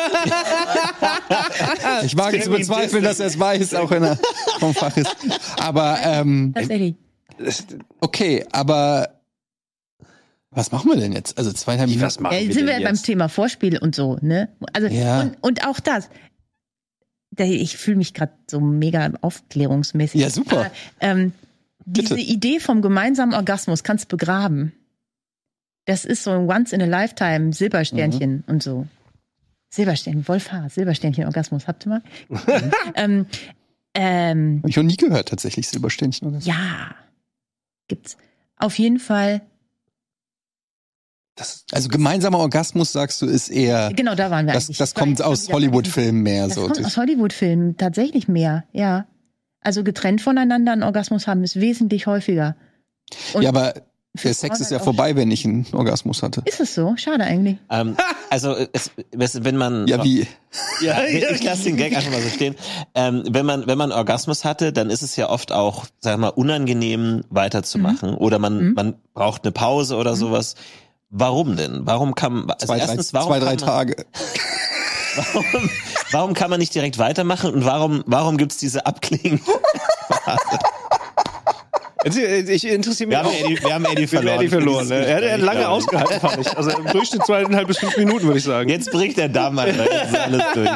Ich wage zu bezweifeln, dass er es weiß, auch wenn er vom Fach ist. Aber, ähm, tatsächlich. Okay, aber was machen wir denn jetzt? Also zweieinhalb Minuten. Was machen Ja, wir sind denn wir beim jetzt? Thema Vorspiel und so, ne? Also, Ja. und, und auch das. Da- Ich fühle mich gerade so mega aufklärungsmäßig. Ja, super. Aber, ähm, diese Bitte. Idee vom gemeinsamen Orgasmus kannst begraben. Das ist so ein Once-in-a-Lifetime Silbersternchen Mhm. und so. Silbersternchen, Wolfhaar, Silbersternchen Orgasmus. Habt ihr mal? ähm, ähm, Hab ich noch nie gehört, tatsächlich, Silbersternchen oder so. ja, gibt's. Auf jeden Fall, Das, Also gemeinsamer Orgasmus, sagst du, ist eher, genau, da waren wir das, eigentlich. das war kommt jetzt aus wieder- Hollywood-Filmen mehr. Das so. kommt aus Hollywood-Filmen tatsächlich mehr, ja. Also getrennt voneinander einen Orgasmus haben ist wesentlich häufiger. Und Ja, aber für der Sex Frauen ist ja halt auch- vorbei, wenn ich einen Orgasmus hatte. Ist es so? Schade eigentlich. Ähm, also es, es, wenn man Ja, wie? ja, ja, ich lasse den Gag einfach mal so stehen. Ähm, wenn man wenn man Orgasmus hatte, dann ist es ja oft auch, sag mal, unangenehm weiterzumachen oder man Mhm. man braucht eine Pause oder sowas. Warum denn? Warum kann also Zwei, drei, erstens warum zwei, drei kann man, Tage. Warum, warum kann man nicht direkt weitermachen und warum warum gibt's diese Abklingen? Ich interessiere mich Wir haben auch. Eddie, wir haben Eddie Wir haben verloren. Eddie verloren. für dieses Ne? Er hat Gespräch, lange glaub ich. ausgehalten, fand ich. Also im Durchschnitt zweieinhalb bis fünf Minuten, würde ich sagen. Jetzt bricht der Damm, Alter. Jetzt ist alles durch.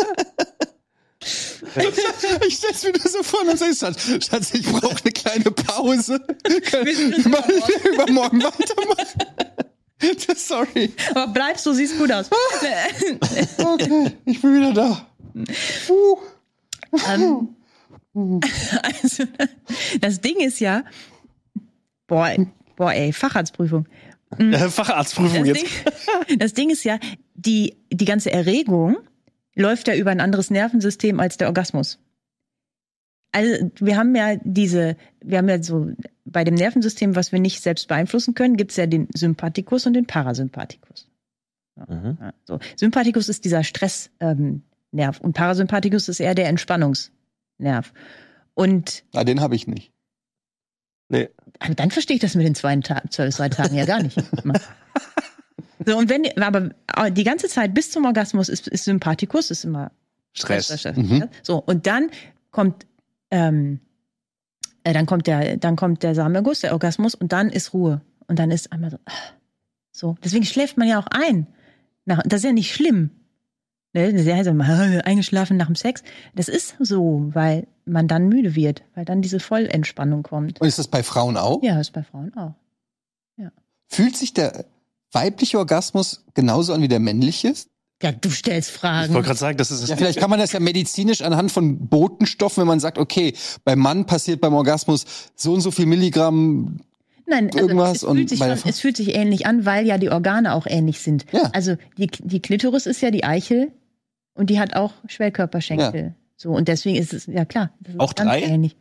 Ich stell's mir nur so vor und sagst, Schatz, Schatz, ich brauche eine kleine Pause. Können wir mal übermorgen weitermachen? Sorry. Aber bleibst du, siehst gut aus. Okay, ich bin wieder da. Uh. ähm, also, das Ding ist ja, boah, boah, ey, Facharztprüfung. Äh, Facharztprüfung Das jetzt. Ding, das Ding ist ja, die, die ganze Erregung läuft ja über ein anderes Nervensystem als der Orgasmus. Also wir haben ja diese, wir haben ja so, bei dem Nervensystem, was wir nicht selbst beeinflussen können, gibt's ja den Sympathikus und den Parasympathikus. Ja, Mhm. ja, so. Sympathikus ist dieser Stressnerv ähm, Nerv und Parasympathikus ist eher der Entspannungsnerv. Und Ah, den habe ich nicht. Nee. aber dann verstehe ich das mit den zwei, Ta zwölf, zwei Tagen ja gar nicht. So, und wenn, aber die ganze Zeit bis zum Orgasmus ist, ist Sympathikus, ist immer Stress. Stress. Mhm. So, und dann kommt, ähm, äh, dann kommt der, dann kommt der Samenerguss, der Orgasmus, und dann ist Ruhe. Und dann ist einmal so, ah, so. Deswegen schläft man ja auch ein. Nach, das ist ja nicht schlimm. Ne? Der heißt immer, eingeschlafen nach dem Sex. Das ist so, weil man dann müde wird, weil dann diese Vollentspannung kommt. Und ist das bei Frauen auch? Ja, ist bei Frauen auch. Fühlt sich der weibliche Orgasmus genauso an wie der männliche? Ja, du stellst Ich Fragen. wollte gerade sagen, das ist das. Ja, vielleicht kann man das ja medizinisch anhand von Botenstoffen, wenn man sagt, okay, beim Mann passiert beim Orgasmus so und so viel Milligramm. Nein, also irgendwas es, und fühlt sich bei der schon, Frau- es fühlt sich ähnlich an, weil ja die Organe auch ähnlich sind. Ja. Also die, die Klitoris ist ja die Eichel und die hat auch Schwellkörperschenkel. So, und deswegen ist es, ja klar. Das ist Auch ganz drei? Ähnlich.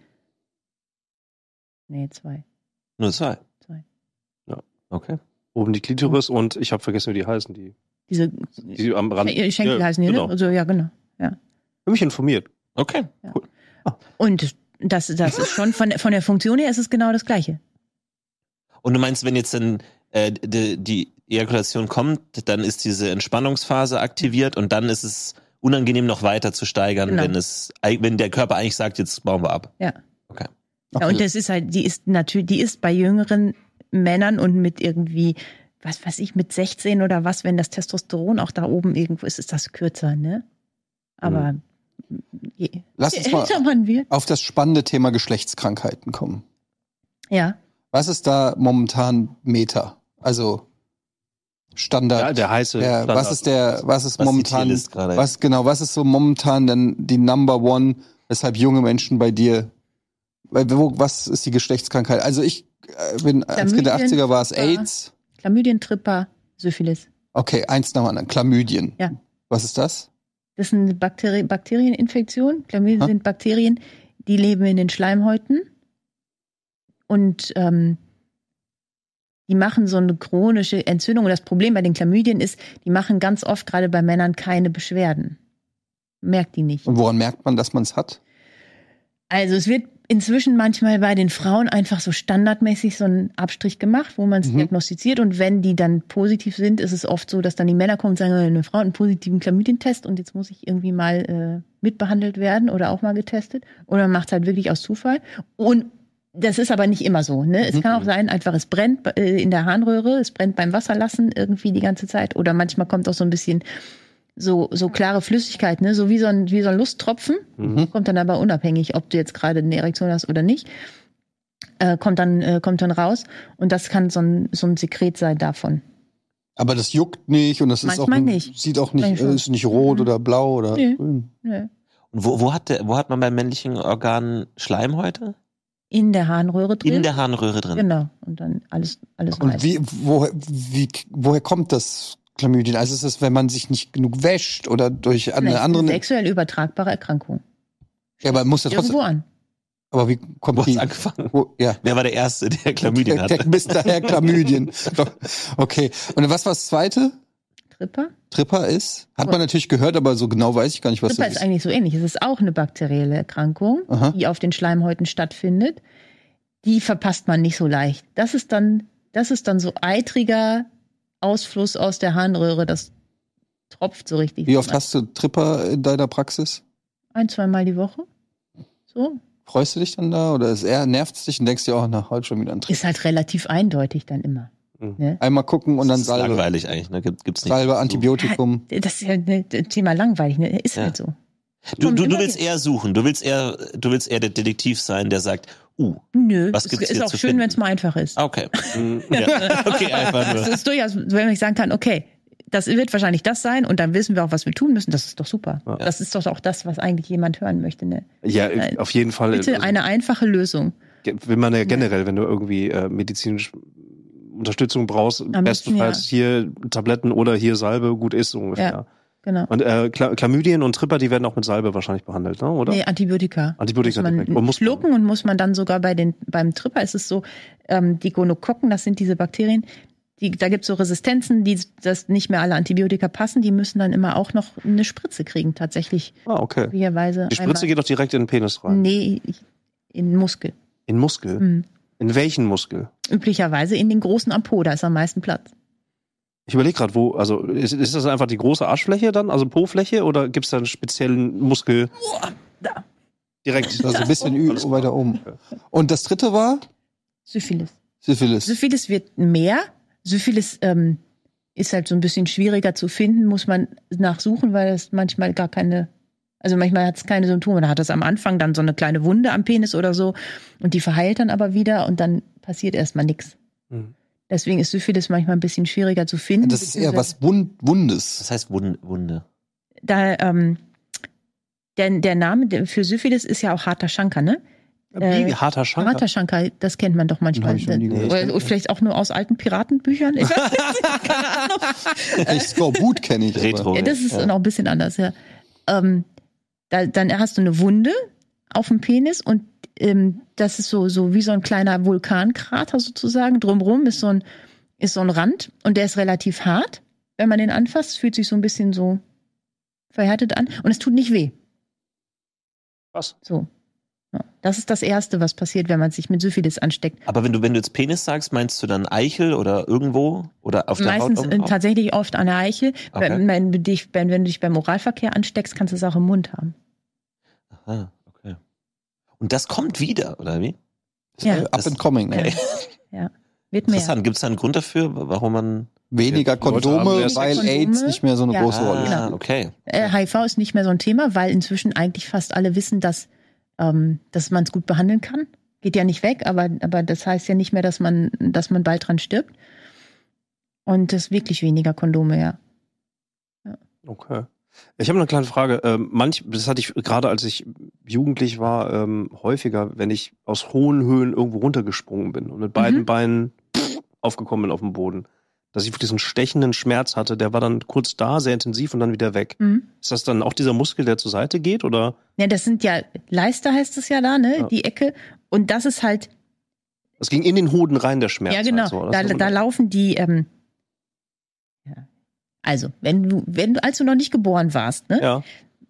Nee, zwei. Nur zwei. Zwei. Ja. Okay. Oben die Klitoris und ich habe vergessen, wie die heißen. Die, Diese die am Rand. Sch- Schenkel Ja, heißen die, genau. ne? Also, ja, genau. Ja. Hab mich informiert. Okay. Und das, das ist schon von, der- von der Funktion her ist es genau das Gleiche. Und du meinst, wenn jetzt dann äh, die, die Ejakulation kommt, dann ist diese Entspannungsphase aktiviert und dann ist es unangenehm noch weiter zu steigern, Genau. wenn es, wenn der Körper eigentlich sagt, jetzt bauen wir ab. Ja. Okay. Ja, und das ist halt, die ist natürlich, die ist bei jüngeren Männern und mit irgendwie, was weiß ich, mit sechzehn oder was, wenn das Testosteron auch da oben irgendwo ist, ist das kürzer, ne? Aber je, Lass je uns mal älter man wird. auf das spannende Thema Geschlechtskrankheiten kommen. Ja. Was ist da momentan Meta? Also Standard. Ja, der heiße der, Standard. was ist der, was ist Was die momentan, Tierlist gerade- was genau, was ist so momentan denn die Number One, weshalb junge Menschen bei dir, weil, wo, was ist die Geschlechtskrankheit? Also ich äh, bin, als Kind der Chlamydien, achtziger war es Tripper. AIDS. Chlamydien, Tripper, Syphilis. Okay, eins nach dem anderen. Chlamydien. Ja. Was ist das? Das ist eine Bakteri Bakterieninfektion. Chlamydien Ha? sind Bakterien, die leben in den Schleimhäuten. Und ähm, die machen so eine chronische Entzündung. Und das Problem bei den Chlamydien ist, die machen ganz oft gerade bei Männern keine Beschwerden. Merkt die nicht. Und woran merkt man, dass man es hat? Also es wird inzwischen manchmal bei den Frauen einfach so standardmäßig so einen Abstrich gemacht, wo man es mhm. diagnostiziert. Und wenn die dann positiv sind, ist es oft so, dass dann die Männer kommen und sagen, eine Frau hat einen positiven Chlamydientest und jetzt muss ich irgendwie mal äh, mitbehandelt werden oder auch mal getestet. Oder man macht es halt wirklich aus Zufall. Und das ist aber nicht immer so. Ne? Es mhm. kann auch sein, einfach es brennt äh, in der Harnröhre, es brennt beim Wasserlassen irgendwie die ganze Zeit. Oder manchmal kommt auch so ein bisschen so so klare Flüssigkeit, ne, so wie so ein wie so ein Lusttropfen, mhm. kommt dann aber unabhängig, ob du jetzt gerade eine Erektion hast oder nicht, äh, kommt dann äh, kommt dann raus und das kann so ein so ein Sekret sein davon. Aber das juckt nicht und das Manchmal ist auch nicht. sieht auch nicht äh, ist nicht rot mhm. oder blau oder nee. grün. Nee. Und wo wo hat der wo hat man beim männlichen Organ Schleimhäute? In der Harnröhre drin. In der Harnröhre drin. Genau und dann alles alles Und weiß. wie wo wie woher kommt das Chlamydien? Also ist es, wenn man sich nicht genug wäscht oder durch eine andere... Eine sexuell übertragbare Erkrankung. Ja, aber muss ja trotzdem... Irgendwo an. Aber wie kommt Wo die... angefangen? Wo, ja. Wer war der Erste, der Chlamydien der, hatte? der Mister Herr Chlamydien. Okay. Und was war das Zweite? Tripper? Tripper ist? Hat man natürlich gehört, aber so genau weiß ich gar nicht, was Tripper das ist. ist eigentlich so ähnlich. Es ist auch eine bakterielle Erkrankung, Aha. die auf den Schleimhäuten stattfindet. Die verpasst man nicht so leicht. Das ist dann, das ist dann so eitriger Ausfluss aus der Harnröhre, das tropft so richtig. Wie oft hast du Tripper in deiner Praxis? Ein, zweimal die Woche. So. Freust du dich dann da oder ist eher nervt es dich und denkst dir auch nach heute schon wieder ein Tripper? Ist halt relativ eindeutig dann immer. Mhm. Ne? Einmal gucken und dann das ist Salbe. Langweilig eigentlich, ne? Gibt's nicht. Salbe, Antibiotikum. Ja, das ist ja ein Thema langweilig, ne? Ist ja. halt so. Du, du, du willst eher suchen, du willst eher, du willst eher der Detektiv sein, der sagt, uh, Nö, was gibt's es ist hier auch zu schön, wenn es mal einfach ist. Okay. ja. Okay, einfach nur. Es ist durchaus, wenn ich sagen kann, okay, das wird wahrscheinlich das sein und dann wissen wir auch, was wir tun müssen, das ist doch super. Ja. Das ist doch auch das, was eigentlich jemand hören möchte. Ne? Ja, auf jeden Fall. Bitte eine einfache Lösung. Will man ja generell, ja. wenn du irgendwie äh, medizinisch Unterstützung brauchst, Am bestenfalls ja. hier Tabletten oder hier Salbe, gut ist so ungefähr. Ja. Genau. Und äh, Chlamydien und Tripper, die werden auch mit Salbe wahrscheinlich behandelt, ne? Oder? Nee, Antibiotika. Antibiotika muss man direkt. Und muss schlucken und muss man dann sogar bei den beim Tripper ist es so, ähm, die Gonokokken, das sind diese Bakterien, die, da gibt's so Resistenzen, die das nicht mehr alle Antibiotika passen, die müssen dann immer auch noch eine Spritze kriegen, tatsächlich. Ah, okay. Möglicherweise die Spritze einmal. geht doch direkt in den Penis rein. Nee, in den Muskel. In Muskel? Mhm. In welchen Muskel? Üblicherweise in den großen am Po, da ist am meisten Platz. Ich überlege gerade, wo, also ist, ist das einfach die große Arschfläche dann, also Po-Fläche, oder gibt es da einen speziellen Muskel? Boah, da. Direkt. Also ein bisschen ü- weiter oben. Und das dritte war? Syphilis. Syphilis. Syphilis wird mehr. Syphilis ähm, ist halt so ein bisschen schwieriger zu finden, muss man nachsuchen, weil es manchmal gar keine, also manchmal hat es keine Symptome. Da hat es am Anfang dann so eine kleine Wunde am Penis oder so und die verheilt dann aber wieder und dann passiert erstmal nichts. Mhm. Deswegen ist Syphilis manchmal ein bisschen schwieriger zu finden. Das ist eher was Wund- Wundes. Das heißt Wund- Wunde. Da, ähm, der, der Name für Syphilis ist ja auch harter Schanker, ne? Wie? Äh, harter Schanker? Harter Schanker, das kennt man doch manchmal. Oder vielleicht auch nur aus alten Piratenbüchern. Ich weiß nicht, keine Ahnung. Vielleicht Skorbut kenne ich. Retro. Ja, das ist ja noch ein bisschen anders, ja. Ähm, da, dann hast du eine Wunde auf dem Penis und ähm, das ist so, so wie so ein kleiner Vulkankrater sozusagen. Drumrum ist so ein, ist so ein Rand und der ist relativ hart. Wenn man den anfasst, fühlt sich so ein bisschen so verhärtet an und es tut nicht weh. Was? So. Ja. Das ist das Erste, was passiert, wenn man sich mit Syphilis ansteckt. Aber wenn du, wenn du jetzt Penis sagst, meinst du dann Eichel oder irgendwo? Oder auf der Meistens Haut? Meistens tatsächlich oft an der Eichel. Okay. Wenn, wenn, du dich, wenn, wenn du dich beim Oralverkehr ansteckst, kannst du es auch im Mund haben. Aha, okay. Und das kommt wieder, oder wie? Ja. Up and coming, ne? Ja. ja. Wird mehr. Interessant. Gibt es da einen Grund dafür, warum man... Weniger Kondome, weil Kondome. AIDS nicht mehr so eine ja. große Rolle spielt. Ah, okay. Äh, H I V ist nicht mehr so ein Thema, weil inzwischen eigentlich fast alle wissen, dass, ähm, dass man es gut behandeln kann. Geht ja nicht weg, aber, aber das heißt ja nicht mehr, dass man, dass man bald dran stirbt. Und das ist wirklich weniger Kondome, ja. ja. Okay. Ich habe eine kleine Frage. Ähm, manch, das hatte ich gerade, als ich jugendlich war, ähm, häufiger, wenn ich aus hohen Höhen irgendwo runtergesprungen bin und mit beiden mhm. Beinen pff, aufgekommen bin auf dem Boden, dass ich wirklich so einen stechenden Schmerz hatte, der war dann kurz da, sehr intensiv und dann wieder weg. Mhm. Ist das dann auch dieser Muskel, der zur Seite geht, oder? Ja, das sind ja, Leister heißt es ja da, ne, ja. die Ecke. Und das ist halt... Das ging in den Hoden rein, der Schmerz. Ja, genau. Halt so. Da, da laufen die, ähm, ja. Also, wenn du, wenn du, als du noch nicht geboren warst, ne, ja.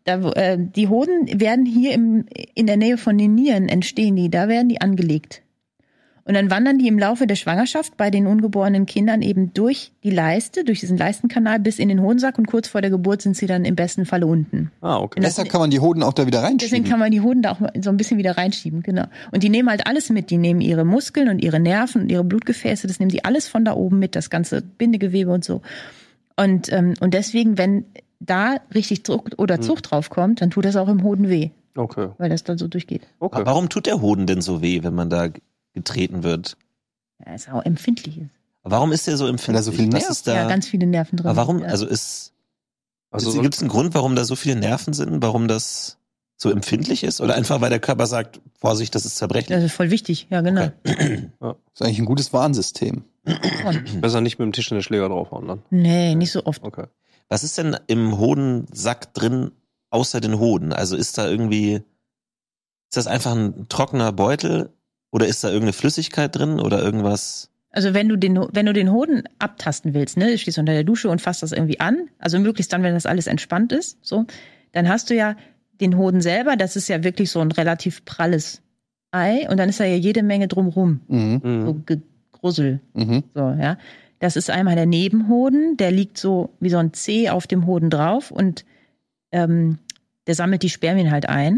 Da, äh, die Hoden werden hier im, in der Nähe von den Nieren entstehen die, da werden die angelegt. Und dann wandern die im Laufe der Schwangerschaft bei den ungeborenen Kindern eben durch die Leiste, durch diesen Leistenkanal bis in den Hodensack und kurz vor der Geburt sind sie dann im besten Falle unten. Ah, okay. Deshalb kann man die Hoden auch da wieder reinschieben. Deswegen kann man die Hoden da auch so ein bisschen wieder reinschieben, genau. Und die nehmen halt alles mit. Die nehmen ihre Muskeln und ihre Nerven und ihre Blutgefäße, das nehmen die alles von da oben mit, das ganze Bindegewebe und so. Und, ähm, und deswegen, wenn da richtig Druck oder Zucht drauf kommt, dann tut das auch im Hoden weh. Okay. Weil das dann so durchgeht. Okay. Aber warum tut der Hoden denn so weh, wenn man da getreten wird? Ja, ist auch empfindlich ist. Warum ist der so empfindlich? Weil da so viel Was Nerven- ist da? Ja, ganz viele Nerven drin. Aber warum? Ja. Also ist Also also so- gibt es einen Grund, warum da so viele Nerven sind? Warum das so empfindlich ist? Oder einfach, weil der Körper sagt, Vorsicht, das ist zerbrechlich? Das ist voll wichtig, ja genau. Okay. Das ist eigentlich ein gutes Warnsystem. Besser nicht mit dem Tisch in den Schläger draufhauen dann. Nee, nicht so oft. Okay. Was ist denn im Hodensack drin, außer den Hoden? Also ist da irgendwie, ist das einfach ein trockener Beutel? Oder ist da irgendeine Flüssigkeit drin? Oder irgendwas? Also wenn du den, wenn du den Hoden abtasten willst, ne, du stehst unter der Dusche und fasst das irgendwie an, also möglichst dann, wenn das alles entspannt ist, so, dann hast du ja den Hoden selber, das ist ja wirklich so ein relativ pralles Ei und dann ist da ja jede Menge drumrum, Mhm. so Gegrussel, Mhm. so, ja. Das ist einmal der Nebenhoden, der liegt so wie so ein Zeh auf dem Hoden drauf und ähm, der sammelt die Spermien halt ein.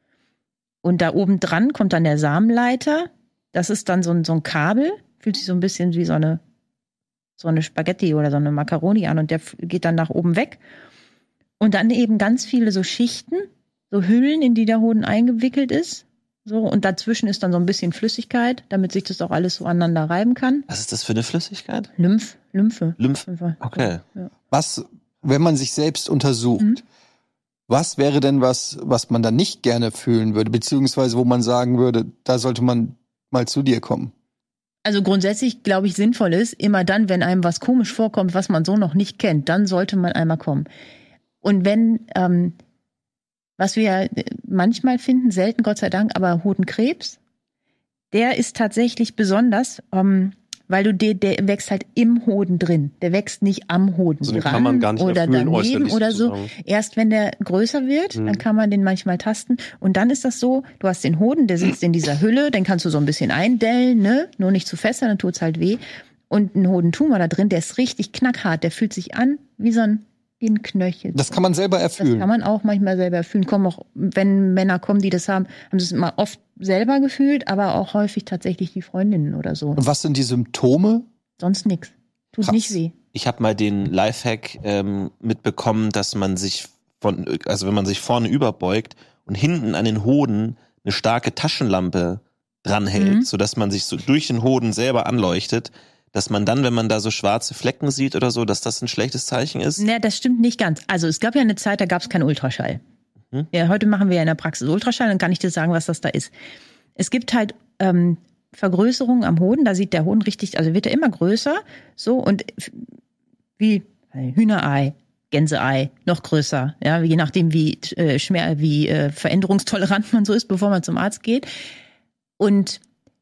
Und da oben dran kommt dann der Samenleiter. Das ist dann so ein, so ein Kabel, fühlt sich so ein bisschen wie so eine, so eine Spaghetti oder so eine Macaroni an und der geht dann nach oben weg. Und dann eben ganz viele so Schichten, so Hüllen, in die der Hoden eingewickelt ist. So, und dazwischen ist dann so ein bisschen Flüssigkeit, damit sich das auch alles so aneinander reiben kann. Was ist das für eine Flüssigkeit? Lymph, Lymphe. Lymph. Lymphe. Okay. Ja. Was, wenn man sich selbst untersucht, Mhm. was wäre denn was, was man dann nicht gerne fühlen würde, beziehungsweise wo man sagen würde, da sollte man mal zu dir kommen? Also grundsätzlich, glaube ich, sinnvoll ist, immer dann, wenn einem was komisch vorkommt, was man so noch nicht kennt, dann sollte man einmal kommen. Und wenn, ähm, was wir ja manchmal finden, selten Gott sei Dank, aber Hodenkrebs, der ist tatsächlich besonders, ähm, weil du der, der wächst halt im Hoden drin. Der wächst nicht am Hoden Also den dran kann man gar nicht oder erfüllen, daneben äußerlich oder so. sozusagen. Erst wenn der größer wird, Mhm. dann kann man den manchmal tasten. Und dann ist das so, du hast den Hoden, der sitzt in dieser Hülle, den kannst du so ein bisschen eindellen, ne? Nur nicht zu fest, dann tut's halt weh. Und ein Hodentumor da drin, der ist richtig knackhart. Der fühlt sich an wie so ein, wie ein Knöchel. Das kann man selber Das erfühlen. kann man auch manchmal selber fühlen. Kommen auch, wenn Männer kommen, die das haben, haben sie es immer oft selber gefühlt, aber auch häufig tatsächlich die Freundinnen oder so. Und was sind die Symptome? Sonst nix. Tut Krass. nicht weh. Ich habe mal den Lifehack ähm, mitbekommen, dass man sich von, also wenn man sich vorne überbeugt und hinten an den Hoden eine starke Taschenlampe dranhält, Mhm. sodass man sich so durch den Hoden selber anleuchtet, dass man dann, wenn man da so schwarze Flecken sieht oder so, dass das ein schlechtes Zeichen ist. Ja, das stimmt nicht ganz. Also es gab ja eine Zeit, da gab es keinen Ultraschall. Mhm. Ja, heute machen wir ja in der Praxis Ultraschall, dann kann ich dir sagen, was das da ist. Es gibt halt ähm, Vergrößerungen am Hoden, da sieht der Hoden richtig, also wird er immer größer, so und f- wie Hühnerei, Gänseei, noch größer, ja, je nachdem wie äh, schmer, wie äh, veränderungstolerant man so ist, bevor man zum Arzt geht. Und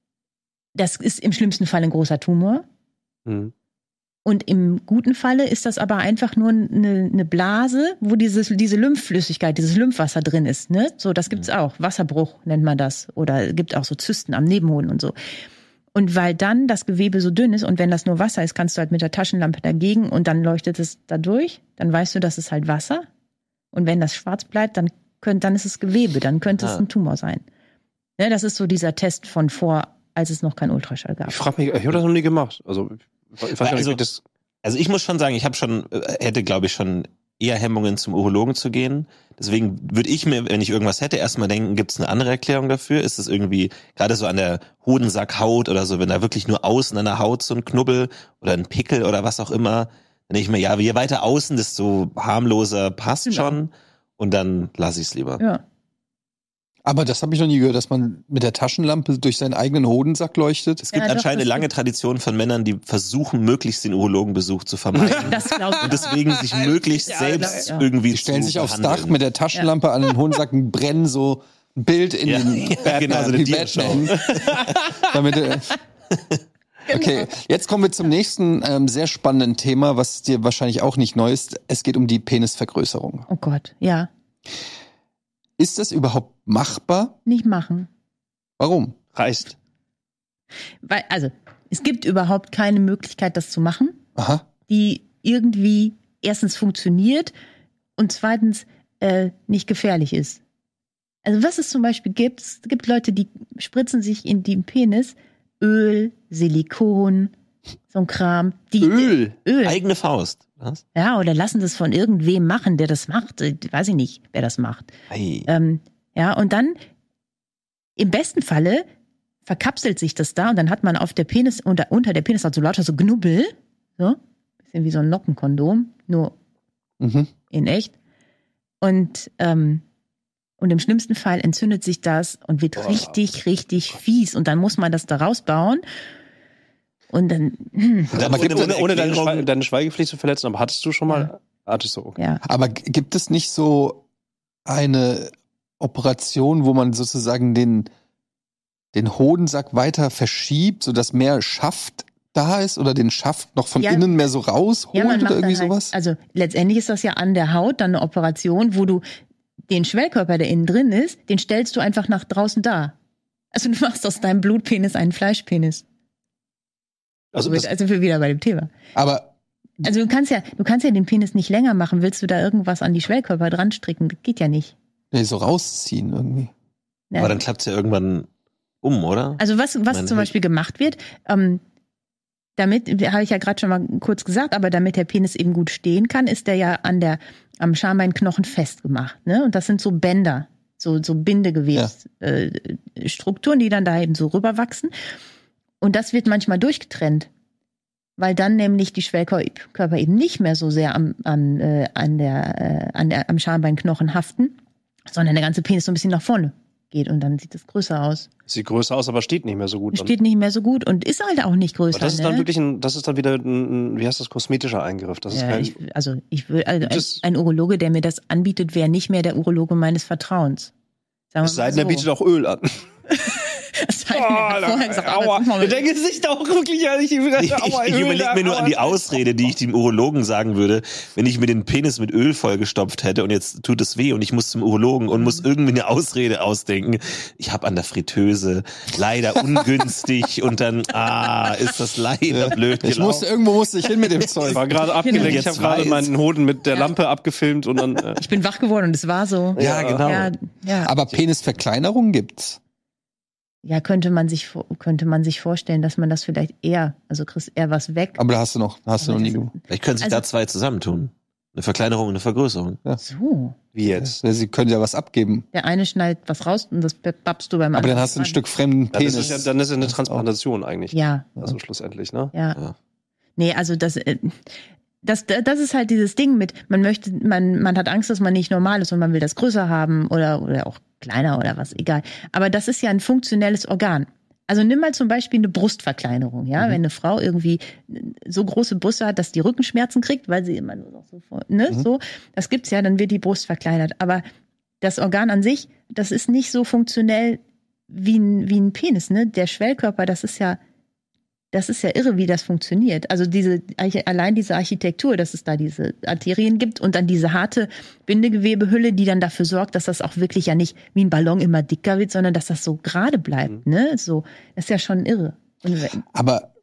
das ist im schlimmsten Fall ein großer Tumor. Mhm. Und im guten Falle ist das aber einfach nur eine, eine Blase, wo dieses, diese Lymphflüssigkeit, dieses Lymphwasser drin ist. Ne? So, das gibt's auch. Wasserbruch nennt man das. Oder gibt auch so Zysten am Nebenhoden und so. Und weil dann das Gewebe so dünn ist und wenn das nur Wasser ist, kannst du halt mit der Taschenlampe dagegen und dann leuchtet es da durch. Dann weißt du, das ist halt Wasser. Und wenn das schwarz bleibt, dann, könnt, dann ist es Gewebe. Dann könnte es Ah. ein Tumor sein. Ne? Das ist so dieser Test von vor, als es noch keinen Ultraschall gab. Ich frage mich, ich habe das noch nie gemacht. Also ich weiß gar nicht, Also- wie das. Also ich muss schon sagen, ich habe schon, äh, hätte glaube ich schon eher Hemmungen zum Urologen zu gehen. Deswegen würde ich mir, wenn ich irgendwas hätte, erstmal denken, gibt es eine andere Erklärung dafür? Ist es irgendwie, gerade so an der Hodensackhaut oder so, wenn da wirklich nur außen an der Haut so ein Knubbel oder ein Pickel oder was auch immer, dann denke ich mir, ja, je weiter außen, desto harmloser passt Genau. schon und dann lasse ich es lieber. Ja. Aber das habe ich noch nie gehört, dass man mit der Taschenlampe durch seinen eigenen Hodensack leuchtet. Es gibt Ja, doch, anscheinend das eine lange gibt- Tradition von Männern, die versuchen, möglichst den Urologenbesuch zu vermeiden. Das glaube ich. Und deswegen sich möglichst Ja, selbst ja. irgendwie Die stellen zu sich aufs behandeln. Dach mit der Taschenlampe an den Hodensack und brennen so ein Bild in Ja, den ja, Batman, genau, so eine wie Diashow. Batman. Damit, äh, okay, jetzt kommen wir zum nächsten ähm, sehr spannenden Thema, was dir wahrscheinlich auch nicht neu ist. Es geht um die Penisvergrößerung. Oh Gott, ja. Ist das überhaupt machbar? Nicht machen. Warum? Reißt. Weil, also, es gibt überhaupt keine Möglichkeit, das zu machen, Aha. die irgendwie erstens funktioniert und zweitens äh, nicht gefährlich ist. Also was es zum Beispiel gibt, es gibt Leute, die spritzen sich in den Penis Öl, Silikon, so ein Kram. Die, Öl? Öl. Eigene Faust. Was? Ja, oder lassen das von irgendwem machen, der das macht. Weiß ich nicht, wer das macht. Hey. Ähm, ja, und dann im besten Falle verkapselt sich das da und dann hat man auf der Penis, unter, unter der Penis hat so lauter so Knubbel. So, bisschen wie so ein Noppenkondom, nur Mhm. in echt. Und, ähm, und im schlimmsten Fall entzündet sich das und wird Boah. richtig, richtig fies. Und dann muss man das da rausbauen. Und dann, hm, Und dann ohne, ohne, ohne, ohne deine, Erklärung- Schwe deine Schweigepflicht zu verletzen, aber hattest du schon mal? Ja. Hattest du, okay. ja. Aber g- gibt es nicht so eine Operation, wo man sozusagen den, den Hodensack weiter verschiebt, sodass mehr Schaft da ist oder den Schaft noch von Ja. innen mehr so rausholt Ja, man oder macht irgendwie dann halt, sowas? also letztendlich ist das ja an der Haut dann eine Operation, wo du den Schwellkörper, der innen drin ist, den stellst du einfach nach draußen dar. Also du machst aus deinem Blutpenis einen Fleischpenis. Also, das, Also wir wieder bei dem Thema. Aber Also du kannst ja, du kannst ja den Penis nicht länger machen. Willst du da irgendwas an die Schwellkörper dran stricken? Das geht ja nicht. nee, so rausziehen irgendwie. Ja. Aber dann klappt's ja irgendwann um, oder? Also was, was Meine zum Beispiel gemacht wird, ähm, damit, habe ich ja gerade schon mal kurz gesagt, aber damit der Penis eben gut stehen kann, ist der ja an der, am Schambeinknochen festgemacht. Ne? Und das sind so Bänder, so, so Bindegewebsstrukturen, äh, Strukturen, die dann da eben so rüberwachsen. Und das wird manchmal durchgetrennt, weil dann nämlich die Schwellkörper eben nicht mehr so sehr am, an, äh, an der, äh, an der, am Schambeinknochen haften, sondern der ganze Penis so ein bisschen nach vorne geht und dann sieht es größer aus. sieht größer aus, aber steht nicht mehr so gut. Steht nicht mehr so gut und ist halt auch nicht größer. Aber das ist dann ne? wirklich ein, das ist dann wieder ein, wie heißt das, kosmetischer Eingriff. Das ist Ja, kein, ich, also ich will, also Das- ein, ein Urologe, der mir das anbietet, wäre nicht mehr der Urologe meines Vertrauens. Sagen wir es sei mal denn, er so. bietet auch Öl an. Es sei denn, er hat vorher gesagt, aber aua. jetzt machen wir- Dein Gesicht auch wirklich ja nicht. Ich, ich überlege mir nur an die Ausrede, die ich dem Urologen sagen würde, wenn ich mir den Penis mit Öl vollgestopft hätte und jetzt tut es weh und ich muss zum Urologen und muss irgendwie eine Ausrede ausdenken. Ich habe an der Fritteuse leider ungünstig und dann, ah, ist das leider blöd Ich gelaufen. musste, irgendwo musste ich hin mit dem Ich Zeug. war gerade abgelenkt. Ich Jetzt habe gerade weiß. meinen Hoden mit der Lampe abgefilmt und dann. Äh, Ich bin wach geworden und es war so. Ja, genau. Ja, ja. Aber Penisverkleinerung gibt's. ja, könnte man sich vor- könnte man sich vorstellen, dass man das vielleicht eher, also kriegst eher was weg. Aber da hast du noch, hast du noch nie gemacht. Vielleicht können sich Also- da zwei zusammentun. Eine Verkleinerung und eine Vergrößerung. So. wie jetzt? Sie können ja was abgeben. Der eine schneidet was raus und das babst du beim Aber anderen. dann hast du ein dran. Stück fremden Dann Penis. ist es ja, dann ist es eine Transplantation eigentlich. Ja, Also schlussendlich, ne? ja. Ja. Nee, also das, äh, das, das ist halt dieses Ding mit, man möchte, man, man hat Angst, dass man nicht normal ist und man will das größer haben oder, oder auch kleiner oder was, egal. Aber das ist ja ein funktionelles Organ. Also nimm mal zum Beispiel eine Brustverkleinerung, ja, Mhm. wenn eine Frau irgendwie so große Brüste hat, dass die Rückenschmerzen kriegt, weil sie immer nur noch so, vor- ne, Mhm. so, das gibt's ja, dann wird die Brust verkleinert. Aber das Organ an sich, das ist nicht so funktionell wie ein, wie ein Penis, ne? Der Schwellkörper, das ist ja, das ist ja irre, wie das funktioniert. Also diese, allein diese Architektur, dass es da diese Arterien gibt und dann diese harte Bindegewebehülle, die dann dafür sorgt, dass das auch wirklich ja nicht wie ein Ballon immer dicker wird, sondern dass das so gerade bleibt, ne? So, das ist ja schon irre. Und Aber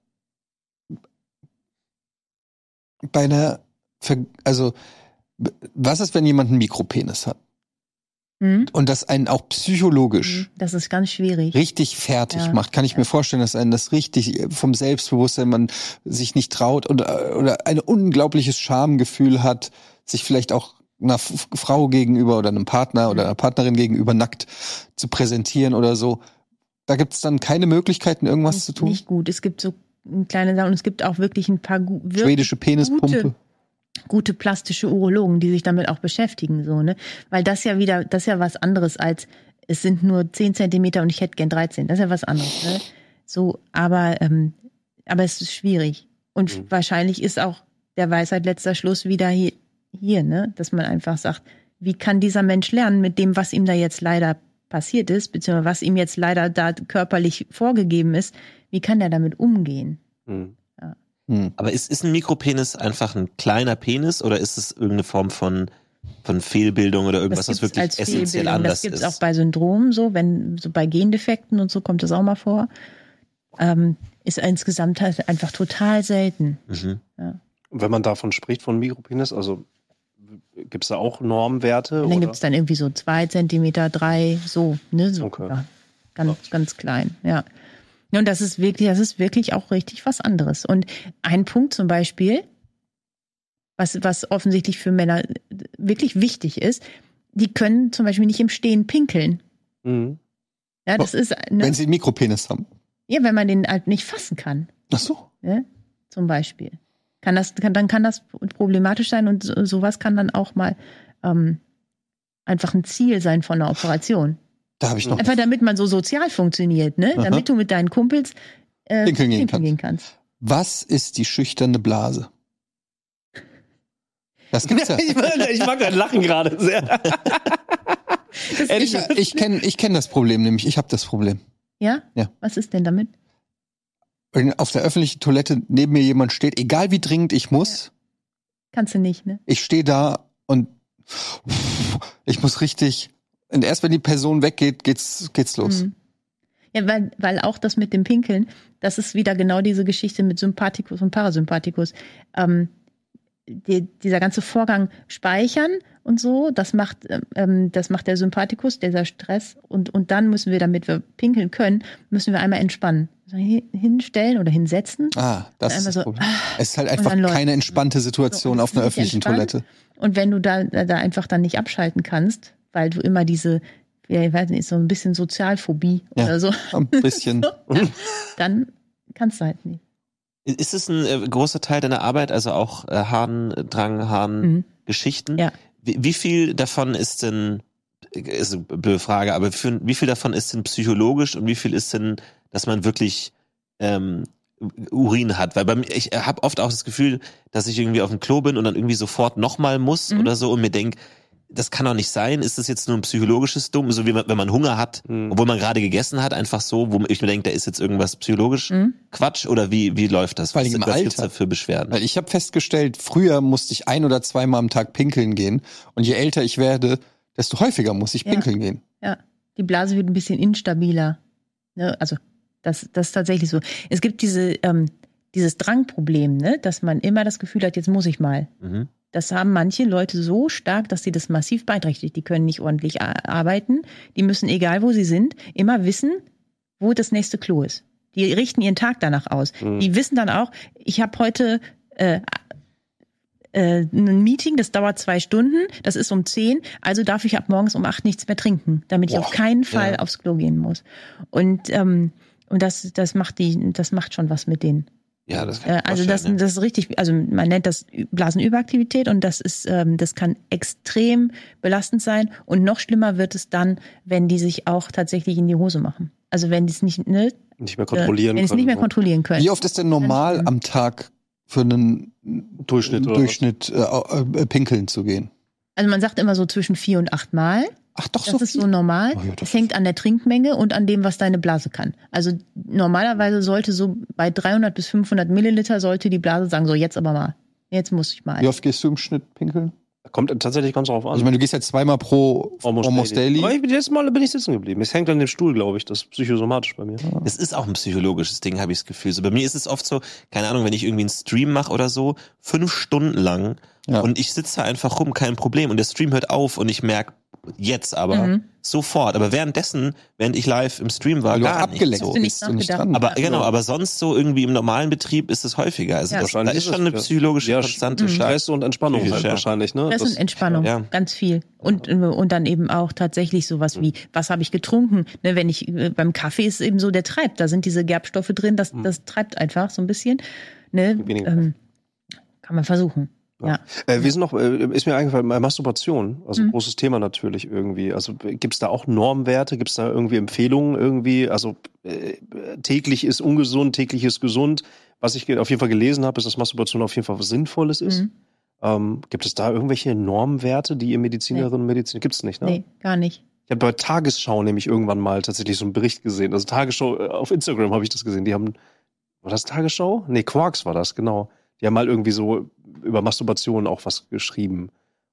bei einer, Ver also b- was ist, wenn jemand einen Mikropenis hat hm? und das einen auch psychologisch Das ist ganz schwierig. richtig fertig Ja. macht, kann ich mir vorstellen, dass einen das richtig vom Selbstbewusstsein man sich nicht traut und, oder ein unglaubliches Schamgefühl hat, sich vielleicht auch einer F Frau gegenüber oder einem Partner oder einer Partnerin gegenüber nackt zu präsentieren oder so. Da gibt es dann keine Möglichkeiten, irgendwas Nicht, zu tun. nicht gut. Es gibt so kleine Sachen und es gibt auch wirklich ein paar gu wirklich Schwedische Penispumpe. gute, gute plastische Urologen, die sich damit auch beschäftigen, so, ne? Weil das ja wieder, das ist ja was anderes als, es sind nur zehn Zentimeter und ich hätte gern dreizehn. Das ist ja was anderes, ne? So, aber, ähm, aber es ist schwierig. Und Mhm. wahrscheinlich ist auch der Weisheit letzter Schluss wieder hier, hier, ne? Dass man einfach sagt, wie kann dieser Mensch lernen mit dem, was ihm da jetzt leider passiert ist, beziehungsweise was ihm jetzt leider da körperlich vorgegeben ist, wie kann er damit umgehen? Hm. Hm. Aber ist, ist ein Mikropenis einfach ein kleiner Penis oder ist es irgendeine Form von von Fehlbildung oder irgendwas, was wirklich essentiell anders ist. Das gibt es auch bei Syndromen so, wenn so bei Gendefekten und so kommt das auch mal vor. Ähm, ist insgesamt halt einfach total selten. Mhm. Ja. Und wenn man davon spricht, von Mikropenis, also gibt es da auch Normwerte? Und dann gibt es dann irgendwie so zwei Zentimeter, drei, so, ne, so okay. ja, ganz, ja. ganz klein, ja. Und das ist wirklich, das ist wirklich auch richtig was anderes. Und ein Punkt zum Beispiel, was, was offensichtlich für Männer wirklich wichtig ist, die können zum Beispiel nicht im Stehen pinkeln. Mhm. Ja, das ist, ne? Wenn sie einen Mikropenis haben. Ja, wenn man den halt nicht fassen kann. Ach so. Ja, zum Beispiel. Kann das, kann, dann kann das problematisch sein und so, sowas kann dann auch mal ähm, einfach ein Ziel sein von einer Operation. Da habe ich noch. Einfach damit man so sozial funktioniert, ne? Aha. Damit du mit deinen Kumpels äh, pinkeln gehen, pinkeln gehen kannst. Was ist die schüchterne Blase? Das gibt's ja. ich, ich mag dein Lachen gerade sehr. ich ich kenne ich kenn das Problem nämlich. Ich habe das Problem. Ja? Ja. Was ist denn damit? Wenn auf der öffentlichen Toilette neben mir jemand steht, egal wie dringend ich muss. Ja. Kannst du nicht, ne? Ich stehe da und ich muss richtig. Und erst wenn die Person weggeht, geht's, geht's los. Mhm. Ja, weil, weil auch das mit dem Pinkeln, das ist wieder genau diese Geschichte mit Sympathikus und Parasympathikus. Ähm, die, dieser ganze Vorgang speichern und so, das macht, ähm, das macht der Sympathikus, dieser Stress. Und, und dann müssen wir, damit wir pinkeln können, müssen wir einmal entspannen. Also hinstellen oder hinsetzen. Ah, das ist das so, Problem. Es ist halt einfach keine entspannte Situation so, auf einer öffentlichen entspannt. Toilette. Und wenn du da, da einfach dann nicht abschalten kannst, weil du immer diese, ja, ich weiß nicht, so ein bisschen Sozialphobie ja, oder so. Ein bisschen. so, ja, dann kannst du halt nicht. Ist es ein äh, großer Teil deiner Arbeit, also auch äh, Harndrang, Harngeschichten? Mhm. Ja. Wie, wie viel davon ist denn, ist eine blöde Frage, aber für, wie viel davon ist denn psychologisch und wie viel ist denn, dass man wirklich ähm, Urin hat? Weil bei mir, ich habe oft auch das Gefühl, dass ich irgendwie auf dem Klo bin und dann irgendwie sofort nochmal muss mhm. oder so und mir denke, das kann doch nicht sein. Ist das jetzt nur ein psychologisches Dumm? So wie man, wenn man Hunger hat, mhm. obwohl man gerade gegessen hat, einfach so, wo ich mir denke, da ist jetzt irgendwas psychologisch mhm. Quatsch oder wie wie läuft das? Weil was im was Alter, gibt's da für Beschwerden? Weil ich habe festgestellt, früher musste ich ein oder zweimal am Tag pinkeln gehen und je älter ich werde, desto häufiger muss ich ja. pinkeln gehen. Ja, die Blase wird ein bisschen instabiler. Ne? Also das, das ist tatsächlich so. Es gibt diese ähm, dieses Drangproblem, ne? Dass man immer das Gefühl hat, jetzt muss ich mal. Mhm. Das haben manche Leute so stark, dass sie das massiv beeinträchtigt. Die können nicht ordentlich arbeiten. Die müssen, egal wo sie sind, immer wissen, wo das nächste Klo ist. Die richten ihren Tag danach aus. Mhm. Die wissen dann auch, ich habe heute äh, äh, ein Meeting, das dauert zwei Stunden, das ist um zehn, also darf ich ab morgens um acht nichts mehr trinken, damit Boah, ich auf keinen Fall ja. aufs Klo gehen muss. Und, ähm, und das, das macht die, das macht schon was mit denen. Ja, das kann ich also das, ne? das ist richtig, also man nennt das Blasenüberaktivität und das ist, ähm, das kann extrem belastend sein und noch schlimmer wird es dann, wenn die sich auch tatsächlich in die Hose machen. Also wenn die es nicht, ne, nicht mehr kontrollieren äh, wenn können. nicht mehr kontrollieren können. Wie oft ist denn normal am Tag für einen Durchschnitt, oder Durchschnitt äh, äh, pinkeln zu gehen? Also man sagt immer so zwischen vier und acht Mal. Ach doch, das so ist viel? so normal. Oh ja, das hängt an der Trinkmenge und an dem, was deine Blase kann. Also normalerweise sollte so bei dreihundert bis fünfhundert Milliliter sollte die Blase sagen, so jetzt aber mal. Jetzt muss ich mal. Wie oft gehst du im Schnitt pinkeln? Kommt tatsächlich ganz drauf an. Also ich meine, du gehst ja zweimal pro Almost, Almost Daily. daily. Aber ich, letztes Mal bin ich sitzen geblieben. Es hängt an dem Stuhl, glaube ich. Das ist psychosomatisch bei mir. Es ist auch ein psychologisches Ding, habe ich das Gefühl. So bei mir ist es oft so, keine Ahnung, wenn ich irgendwie einen Stream mache oder so, fünf Stunden lang ja. und ich sitze da einfach rum, kein Problem. Und der Stream hört auf und ich merke, jetzt aber mhm. sofort. Aber währenddessen, während ich live im Stream war, Weil gar du abgelenkt nicht so. bist du nicht dran. Aber genau, aber sonst so irgendwie im normalen Betrieb ist es häufiger. Also ja. das, da ist schon eine psychologische ja, konstante mhm. Stress und Entspannung halt ja. wahrscheinlich, ne? Stress und Entspannung, ja. ganz viel. Und und dann eben auch tatsächlich sowas wie, was habe ich getrunken? Ne, wenn ich beim Kaffee ist eben so, der treibt. Da sind diese Gerbstoffe drin, das das treibt einfach so ein bisschen. Ne, ähm, kann man versuchen. Ja. Äh, wir sind noch, äh, ist mir eingefallen, Masturbation, also mhm. großes Thema natürlich irgendwie. Also gibt's da auch Normwerte, gibt's da irgendwie Empfehlungen irgendwie? Also äh, täglich ist ungesund, täglich ist gesund. Was ich auf jeden Fall gelesen habe, ist, dass Masturbation auf jeden Fall was Sinnvolles ist. Mhm. Ähm, gibt es da irgendwelche Normwerte, die ihr Medizinerinnen und nee. Mediziner, gibt's nicht, ne? Nee, gar nicht. Ich habe bei Tagesschau nämlich irgendwann mal tatsächlich so einen Bericht gesehen. Also Tagesschau, auf Instagram habe ich das gesehen. Die haben, war das Tagesschau? Nee, Quarks war das, genau. Die haben mal irgendwie so über Masturbation auch was geschrieben.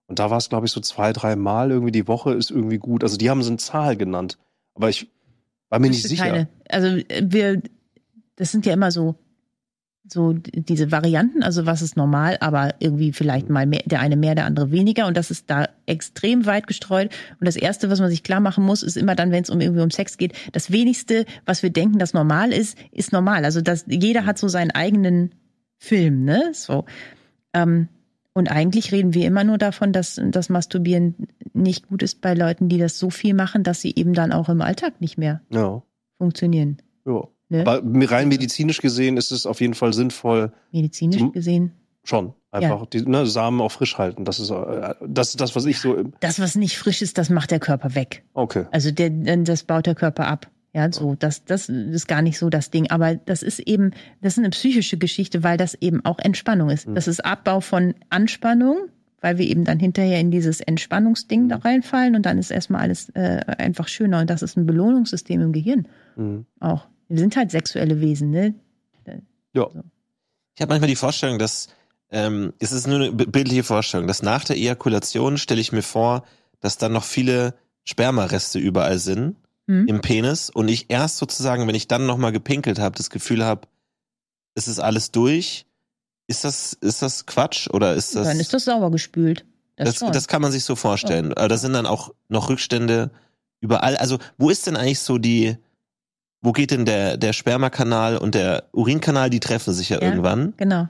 Und da war es, glaube ich, so zwei, drei Mal irgendwie die Woche ist irgendwie gut. Also die haben so eine Zahl genannt. Aber ich war mir nicht sicher. Keine. Also wir, das sind ja immer so, so diese Varianten, also was ist normal, aber irgendwie vielleicht mal mehr, der eine mehr, der andere weniger. Und das ist da extrem weit gestreut. Und das Erste, was man sich klar machen muss, ist immer dann, wenn es um irgendwie um Sex geht, das Wenigste, was wir denken, das normal ist, ist normal. Also das, jeder hat so seinen eigenen Film, ne? So. Ähm, Und eigentlich reden wir immer nur davon, dass das Masturbieren nicht gut ist bei Leuten, die das so viel machen, dass sie eben dann auch im Alltag nicht mehr ja. funktionieren. Ja. Ne? Aber rein medizinisch gesehen ist es auf jeden Fall sinnvoll. Medizinisch zum, gesehen? Schon. Einfach ja. die ne, Samen auch frisch halten. Das ist, das ist das, was ich so... Das, was nicht frisch ist, das macht der Körper weg. Okay. Also der, das baut der Körper ab. Ja, so, das, das ist gar nicht so das Ding. Aber das ist eben, das ist eine psychische Geschichte, weil das eben auch Entspannung ist. Das ist Abbau von Anspannung, weil wir eben dann hinterher in dieses Entspannungsding da reinfallen und dann ist erstmal alles äh, einfach schöner. Und das ist ein Belohnungssystem im Gehirn mhm. auch. Wir sind halt sexuelle Wesen, ne? Ja. So. Ich habe manchmal die Vorstellung, dass, ähm, es ist nur eine bildliche Vorstellung, dass nach der Ejakulation stelle ich mir vor, dass dann noch viele Spermareste überall sind. Hm. Im Penis und ich erst sozusagen, wenn ich dann nochmal gepinkelt habe, das Gefühl habe, es ist alles durch. Ist das, ist das Quatsch oder ist das... Dann ist das sauber gespült. Das, das, das kann man sich so vorstellen. Aber da sind dann auch noch Rückstände überall. Also wo ist denn eigentlich so die... Wo geht denn der, der Spermakanal und der Urinkanal, die treffen sich ja, ja irgendwann. Genau.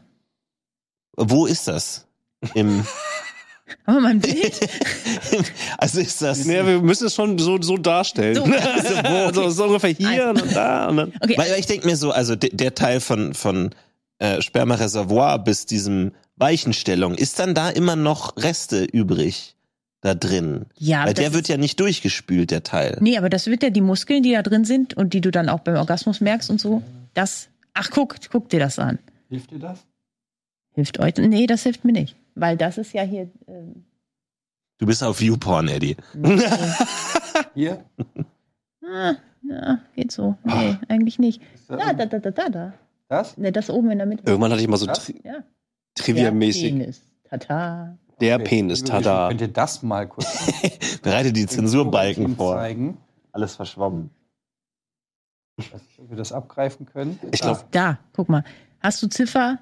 Wo ist das? Im... Haben wir mal ein Bild? Also ist das... Nee, wir müssen es schon so, so darstellen. So, also, wo, okay. so, so ungefähr hier also. und da. Und dann. Okay. Weil ich denke mir so, also de, der Teil von, von äh, Spermareservoir bis diesem Weichenstellung, ist dann da immer noch Reste übrig da drin? Ja. Weil der wird ja nicht durchgespült, der Teil. Nee, aber das wird ja die Muskeln, die da drin sind und die du dann auch beim Orgasmus merkst und so, das... Ach, guck, guck dir das an. Hilft dir das? Hilft euch? Nee, das hilft mir nicht. Weil das ist ja hier... Ähm Du bist auf Viewporn, Eddie. Nee. Hier? Ah, ja, geht so. Nee, Ach. eigentlich nicht. Da, da, da, da, da, da. Das? Ne, das oben in der Mitte. Irgendwann hatte ich mal so tri- ja. Trivia-mäßig. Der Penis, tata. Der okay. Penis, tada. Könnt ihr das mal kurz... Bereite die Zensurbalken vor. Zeigen. Alles verschwommen. Ich weiß nicht, ob wir das abgreifen können. Ich glaube... Da, guck mal. Hast du Ziffer...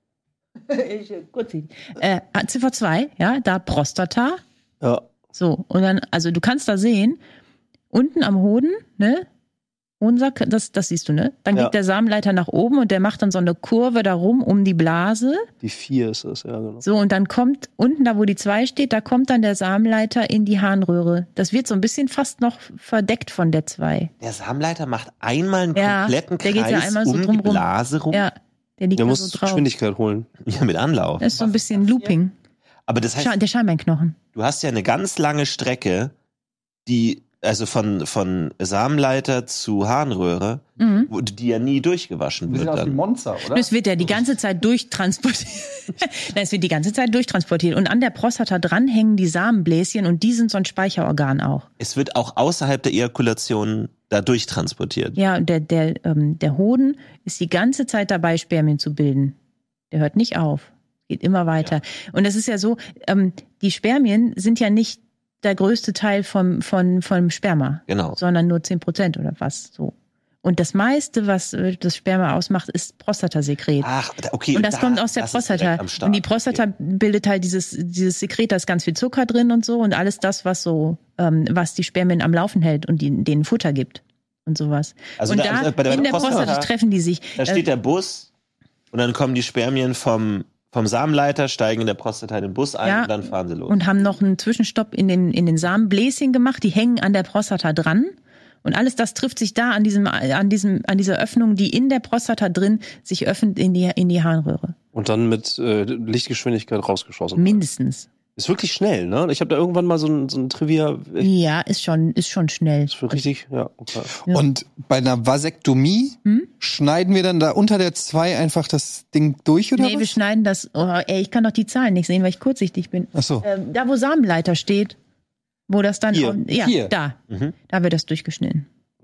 ich, kurz äh, Ziffer zwei, ja, da Prostata. Ja. So, und dann, also du kannst da sehen, unten am Hoden, ne, Hodensack, das, das siehst du, ne? Dann ja. geht der Samenleiter nach oben und der macht dann so eine Kurve darum um die Blase. Die vier ist es, ja, genau. So, und dann kommt unten, da wo die zwei steht, da kommt dann der Samenleiter in die Harnröhre. Das wird so ein bisschen fast noch verdeckt von der zwei. Der Samenleiter macht einmal einen ja, kompletten der Kreis geht ja einmal so um drum die Blase rum. Ja, der liegt der da muss so drauf. Geschwindigkeit holen. Ja, mit Anlauf. Das ist so ein bisschen Looping. Aber das heißt, der Scheinbeinknochen. Du hast ja eine ganz lange Strecke, die, also von, von Samenleiter zu Harnröhre, mhm. wo, die ja nie durchgewaschen wird. Aus wie Monster, oder? Es wird ja die ganze Zeit durchtransportiert. Nein, es wird die ganze Zeit durchtransportiert. Und an der Prostata dran hängen die Samenbläschen und die sind so ein Speicherorgan auch. Es wird auch außerhalb der Ejakulation da durchtransportiert. Ja, der, der, ähm, der Hoden ist die ganze Zeit dabei, Spermien zu bilden. Der hört nicht auf. Geht immer weiter. Ja. Und es ist ja so, ähm, die Spermien sind ja nicht der größte Teil vom, vom, vom Sperma. Genau. Sondern nur zehn Prozent oder was, so. Und das meiste, was das Sperma ausmacht, ist Prostatasekret. Ach, okay. Und das da, kommt aus der Prostata. Und die Prostata okay. bildet halt dieses, dieses Sekret, da ist ganz viel Zucker drin und so und alles das, was so, ähm, was die Spermien am Laufen hält und die, denen Futter gibt und sowas. Also und da, da, bei der in der Prostata, Prostata treffen die sich. Da steht der Bus und dann kommen die Spermien vom Vom Samenleiter, steigen in der Prostata in den Bus ein ja, und dann fahren sie los. Und haben noch einen Zwischenstopp in den, in den Samenbläschen gemacht, die hängen an der Prostata dran. Und alles das trifft sich da an diesem, an diesem, an dieser Öffnung, die in der Prostata drin sich öffnet in die, in die Harnröhre. Und dann mit äh, Lichtgeschwindigkeit rausgeschossen. Mindestens. Ist wirklich schnell, ne? Ich habe da irgendwann mal so ein, so ein Trivia. Ja, ist schon, ist schon schnell. Ist für richtig, ja. Okay. Ja. Und bei einer Vasektomie hm? schneiden wir dann da unter der zwei einfach das Ding durch, oder nee, was? Wir schneiden das, oh, ey, ich kann doch die Zahlen nicht sehen, weil ich kurzsichtig bin. Ach so. Ähm, da, wo Samenleiter steht, wo das dann, Hier. Auch, ja, Hier. da, mhm. da wird das durchgeschnitten.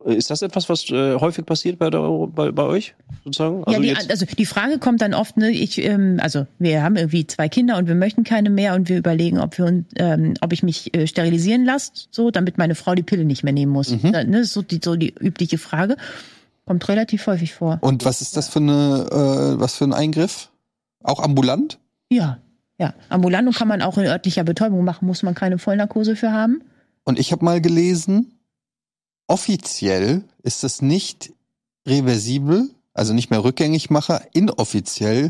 Ist das etwas, was äh, häufig passiert bei, der, bei, bei euch sozusagen? Also, ja, die, also die Frage kommt dann oft, ne, ich, ähm, also wir haben irgendwie zwei Kinder und wir möchten keine mehr und wir überlegen, ob wir, ähm, ob ich mich äh, sterilisieren lasse, so, damit meine Frau die Pille nicht mehr nehmen muss. Mhm. Da, ne, so die, so die übliche Frage. Kommt relativ häufig vor. Und was ist das für eine, äh, was für ein Eingriff? Auch ambulant? Ja, ja. Ambulant und kann man auch in örtlicher Betäubung machen, muss man keine Vollnarkose für haben. Und ich habe mal gelesen, offiziell ist das nicht reversibel, also nicht mehr rückgängig macher, inoffiziell.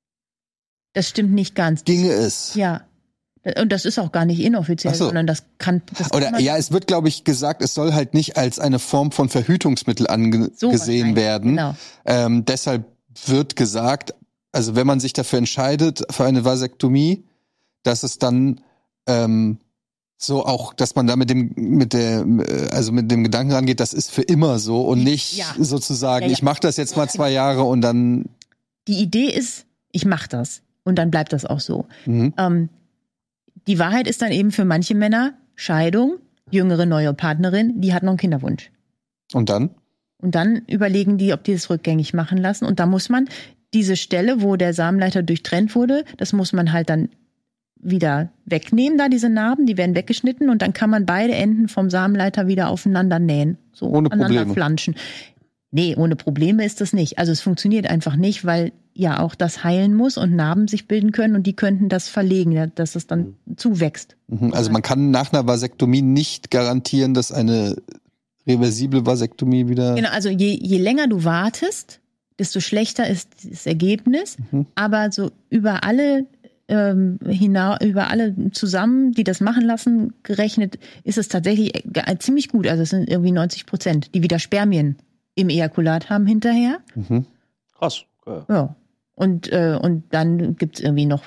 Das stimmt nicht ganz. Ginge es. Ja. Und das ist auch gar nicht inoffiziell, so. sondern das kann. Das Oder kann ja, es wird, glaube ich, gesagt, es soll halt nicht als eine Form von Verhütungsmittel angesehen so werden. Genau. Ähm, deshalb wird gesagt, also wenn man sich dafür entscheidet, für eine Vasektomie, dass es dann ähm, so auch, dass man da mit dem, mit der, also mit dem Gedanken rangeht, das ist für immer so und nicht ja. sozusagen, ja, ja. ich mache das jetzt mal zwei Jahre und dann. Die Idee ist, ich mache das und dann bleibt das auch so. Mhm. Ähm, die Wahrheit ist dann eben für manche Männer Scheidung, jüngere neue Partnerin, die hat noch einen Kinderwunsch. Und dann? Und dann überlegen die, ob die das rückgängig machen lassen. Und da muss man diese Stelle, wo der Samenleiter durchtrennt wurde, das muss man halt dann wieder wegnehmen, da diese Narben, die werden weggeschnitten und dann kann man beide Enden vom Samenleiter wieder aufeinander nähen. So ohne aneinander Probleme. Flanschen. Nee, ohne Probleme ist das nicht. Also es funktioniert einfach nicht, weil ja auch das heilen muss und Narben sich bilden können und die könnten das verlegen, dass es dann zuwächst. Also man kann nach einer Vasektomie nicht garantieren, dass eine reversible Vasektomie wieder... Genau, also je, je länger du wartest, desto schlechter ist das Ergebnis. Mhm. Aber so über alle ähm, hinaus, über alle zusammen, die das machen lassen, gerechnet, ist es tatsächlich ziemlich gut. Also es sind irgendwie neunzig Prozent, die wieder Spermien im Ejakulat haben hinterher. Mhm. Krass. Okay. Ja. Und, äh, und dann gibt's irgendwie noch,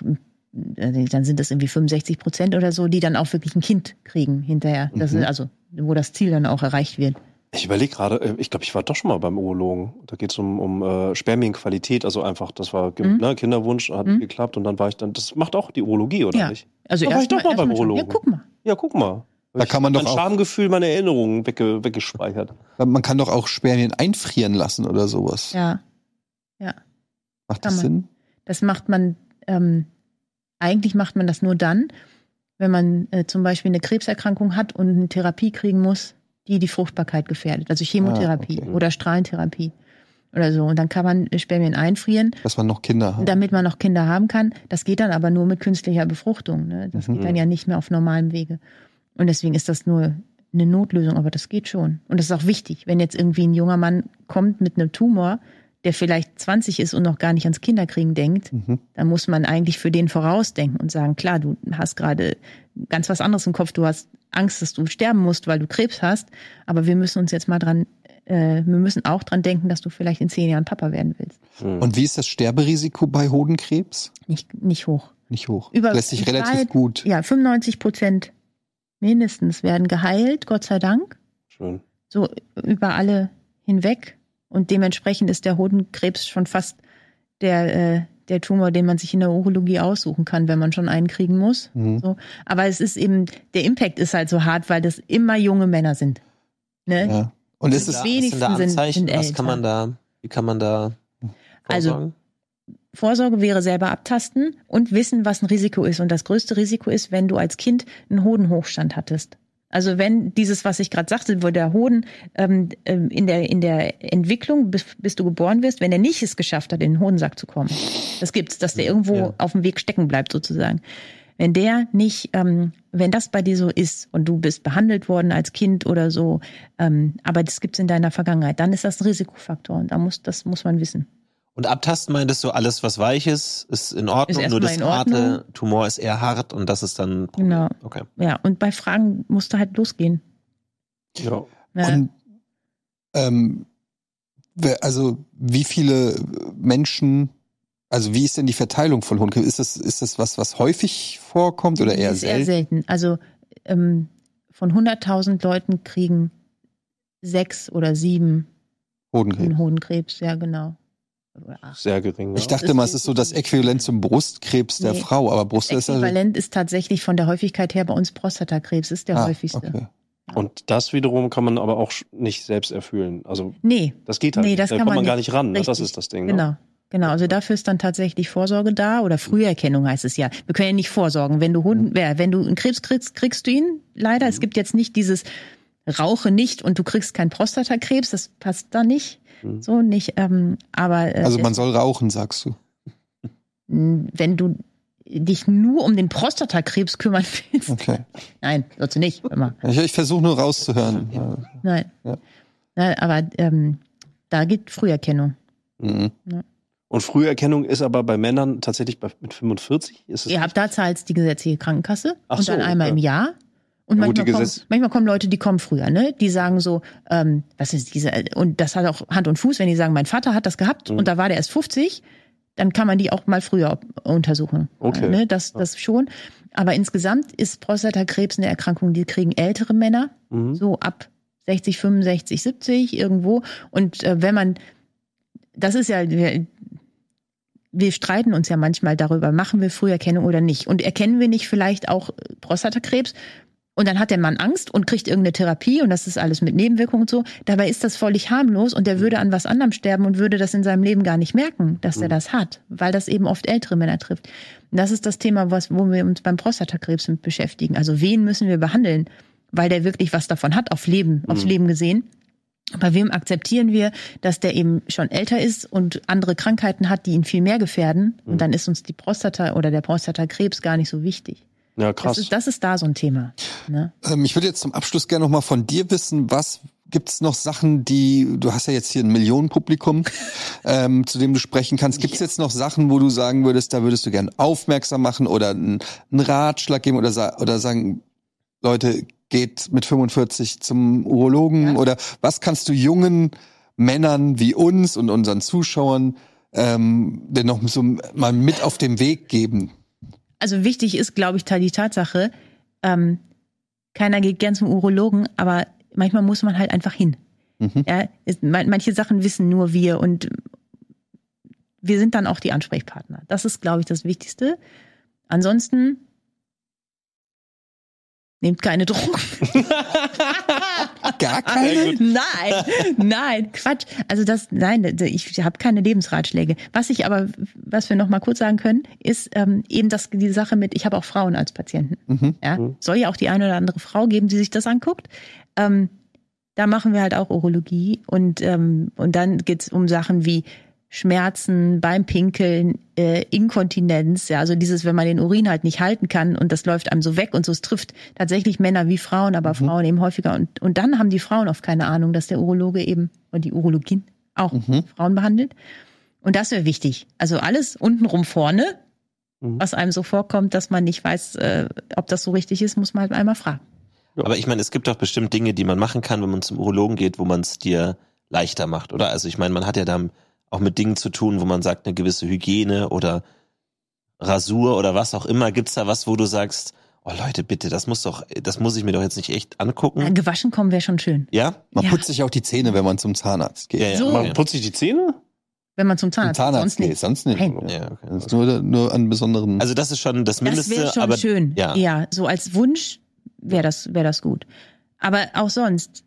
äh, dann sind das irgendwie fünfundsechzig Prozent oder so, die dann auch wirklich ein Kind kriegen hinterher. Das Mhm. ist also, wo das Ziel dann auch erreicht wird. Ich überlege gerade, ich glaube, ich war doch schon mal beim Urologen. Da geht es um, um äh, Spermienqualität, also einfach, das war Mhm. ne, Kinderwunsch, hat Mhm. geklappt und dann war ich dann, das macht auch die Urologie, oder Ja. nicht? Also Da war ich doch mal beim erst Urologen. Ja, guck mal. Ja, guck mal. Da kann man doch mein auch- Schamgefühl, meine Erinnerungen wegge, weggespeichert. Man kann doch auch Spermien einfrieren lassen oder sowas. Ja. Ja. Macht kann das man. Sinn? Das macht man, ähm, eigentlich macht man das nur dann, wenn man äh, zum Beispiel eine Krebserkrankung hat und eine Therapie kriegen muss, die die Fruchtbarkeit gefährdet. Also Chemotherapie Ah, okay. oder Strahlentherapie oder so. Und dann kann man Spermien einfrieren, Dass man noch Kinder hat. damit man noch Kinder haben kann. Das geht dann aber nur mit künstlicher Befruchtung. Ne? Das Mhm. geht dann ja nicht mehr auf normalem Wege. Und deswegen ist das nur eine Notlösung, aber das geht schon. Und das ist auch wichtig, wenn jetzt irgendwie ein junger Mann kommt mit einem Tumor, der vielleicht zwanzig ist und noch gar nicht ans Kinderkriegen denkt, Mhm. dann muss man eigentlich für den vorausdenken und sagen, klar, du hast gerade ganz was anderes im Kopf, du hast Angst, dass du sterben musst, weil du Krebs hast, aber wir müssen uns jetzt mal dran, äh, wir müssen auch dran denken, dass du vielleicht in zehn Jahren Papa werden willst. Und wie ist das Sterberisiko bei Hodenkrebs? Nicht, nicht hoch. Nicht hoch. Über, Lässt sich relativ weit, gut. Ja, fünfundneunzig Prozent mindestens werden geheilt, Gott sei Dank. Schön. So über alle hinweg. Und dementsprechend ist der Hodenkrebs schon fast der, äh, der Tumor, den man sich in der Urologie aussuchen kann, wenn man schon einen kriegen muss. Mhm. So. Aber es ist eben, der Impact ist halt so hart, weil das immer junge Männer sind. Ne? Ja. Und ist Die es, Was wenigsten sind da sind, Anzeichen? sind Was älter. kann man da, wie kann man da Also, vorsorgen? Vorsorge wäre selber abtasten und wissen, was ein Risiko ist. Und das größte Risiko ist, wenn du als Kind einen Hodenhochstand hattest. Also wenn dieses, was ich gerade sagte, wo der Hoden ähm, in der in der Entwicklung, bis, bis du geboren wirst, wenn er nicht es geschafft hat, in den Hodensack zu kommen. Das gibt's, dass der irgendwo Ja. auf dem Weg stecken bleibt sozusagen. Wenn der nicht, ähm, wenn das bei dir so ist und du bist behandelt worden als Kind oder so, ähm, aber das gibt's in deiner Vergangenheit, dann ist das ein Risikofaktor und da muss das muss man wissen. Und abtasten meintest du, alles, was weich ist, ist in Ordnung, Ist nur das erstmal in Ordnung. harte Tumor ist eher hart und das ist dann ein Problem. Genau. Okay. Ja, und bei Fragen musst du halt losgehen. Ja. Ja. und, ähm, wer- also wie viele Menschen, also wie ist denn die Verteilung von Hodenkrebs? Ist das, ist das was, was häufig vorkommt oder eher ist eher selten? selten. Also ähm, von hunderttausend Leuten kriegen sechs oder sieben Hodenkrebs. einen Hodenkrebs, ja genau. Oder acht. Sehr gering. Ich Ja. dachte mal, es ist so das Äquivalent zum Brustkrebs der Nee. Frau, aber Brust Das ist ja. Äquivalent ist tatsächlich von der Häufigkeit her bei uns Prostatakrebs, ist der Ah, häufigste. okay. Und das wiederum kann man aber auch nicht selbst erfüllen. Also nee. das geht halt nee, nicht. Das da kann kommt man man gar nicht ran. Richtig. Das ist das Ding. Genau. Ne? Genau, also dafür ist dann tatsächlich Vorsorge da oder Früherkennung heißt es ja. Wir können ja nicht vorsorgen. Wenn du Hund, mhm. wenn du einen Krebs kriegst, kriegst du ihn leider. Mhm. Es gibt jetzt nicht dieses Rauche nicht und du kriegst keinen Prostatakrebs, das passt da nicht. Mhm. So nicht, ähm, aber äh, also man soll rauchen, sagst du. Wenn du dich nur um den Prostatakrebs kümmern willst. Okay. Nein, sollst du nicht. Immer. Ich, ich versuche nur rauszuhören. Nein. Ja. Nein, aber ähm, da geht Früherkennung. Mhm. Ja. Und Früherkennung ist aber bei Männern tatsächlich bei, mit fünfundvierzig? Ist es Ihr habt da zahlt die gesetzliche Krankenkasse Ach und dann so, einmal ja. im Jahr. Und ja, manchmal, gut, kommen, manchmal kommen Leute, die kommen früher, ne? Die sagen so, ähm, was ist diese, und das hat auch Hand und Fuß, wenn die sagen, mein Vater hat das gehabt mhm. und da war der erst fünfzig, dann kann man die auch mal früher untersuchen. Okay. Ne? Das, das schon. Aber insgesamt ist Prostatakrebs eine Erkrankung, die kriegen ältere Männer, mhm. so ab sechzig, fünfundsechzig, siebzig irgendwo. Und äh, wenn man, das ist ja, wir, wir streiten uns ja manchmal darüber, machen wir Früherkennung oder nicht. Und erkennen wir nicht vielleicht auch Prostatakrebs? Und dann hat der Mann Angst und kriegt irgendeine Therapie und das ist alles mit Nebenwirkungen und so. Dabei ist das völlig harmlos und der würde an was anderem sterben und würde das in seinem Leben gar nicht merken, dass er das hat, weil das eben oft ältere Männer trifft. Und das ist das Thema, was, wo wir uns beim Prostatakrebs mit beschäftigen. Also wen müssen wir behandeln, weil der wirklich was davon hat, auf Leben, aufs Leben gesehen. Bei wem akzeptieren wir, dass der eben schon älter ist und andere Krankheiten hat, die ihn viel mehr gefährden. Und dann ist uns die Prostata oder der Prostatakrebs gar nicht so wichtig. Ja, krass. Das ist, das ist da so ein Thema. Ne? Ähm, ich würde jetzt zum Abschluss gerne noch mal von dir wissen, was gibt's noch Sachen, die, du hast ja jetzt hier ein Millionenpublikum, ähm, zu dem du sprechen kannst. Gibt's jetzt noch Sachen, wo du sagen würdest, da würdest du gerne aufmerksam machen oder einen, einen Ratschlag geben oder, oder sagen, Leute, geht mit fünfundvierzig zum Urologen ja. oder was kannst du jungen Männern wie uns und unseren Zuschauern ähm, denn noch so mal mit auf den Weg geben? Also wichtig ist, glaube ich, die Tatsache, ähm, keiner geht gern zum Urologen, aber manchmal muss man halt einfach hin. Mhm. Ja, ist, manche Sachen wissen nur wir und wir sind dann auch die Ansprechpartner. Das ist, glaube ich, das Wichtigste. Ansonsten nehmt keine Drogen. Gar keine? Nein, nein, Quatsch. Also das, nein, ich habe keine Lebensratschläge. Was ich aber, was wir noch mal kurz sagen können, ist ähm, eben das die Sache mit, ich habe auch Frauen als Patienten. Mhm. Ja, soll ja auch die eine oder andere Frau geben, die sich das anguckt. Ähm, da machen wir halt auch Urologie und ähm, und dann geht's um Sachen wie Schmerzen beim Pinkeln, äh, Inkontinenz, ja, also dieses, wenn man den Urin halt nicht halten kann und das läuft einem so weg und so, es trifft tatsächlich Männer wie Frauen, aber mhm. Frauen eben häufiger und und dann haben die Frauen oft keine Ahnung, dass der Urologe eben und die Urologin auch mhm. Frauen behandelt und das wäre wichtig. Also alles untenrum vorne, mhm. was einem so vorkommt, dass man nicht weiß, äh, ob das so richtig ist, muss man halt einmal fragen. Aber ich meine, es gibt doch bestimmt Dinge, die man machen kann, wenn man zum Urologen geht, wo man es dir leichter macht, oder? Also ich meine, man hat ja da auch mit Dingen zu tun, wo man sagt, eine gewisse Hygiene oder Rasur oder was auch immer. Gibt's da was, wo du sagst, oh Leute, bitte, das muss doch, das muss ich mir doch jetzt nicht echt angucken? Ja, gewaschen kommen wäre schon schön. Ja? Man ja. putzt sich auch die Zähne, wenn man zum Zahnarzt geht. Ja, ja. So. Man putzt sich die Zähne? Wenn man zum Zahnarzt, zum Zahnarzt sonst geht, nicht. sonst nicht. Nein. Ja, okay. Das ist nur, nur an besonderen. Also das ist schon das Mindeste. Das wäre schon aber, schön. Ja. ja, so als Wunsch wäre das, wäre das gut. Aber auch sonst,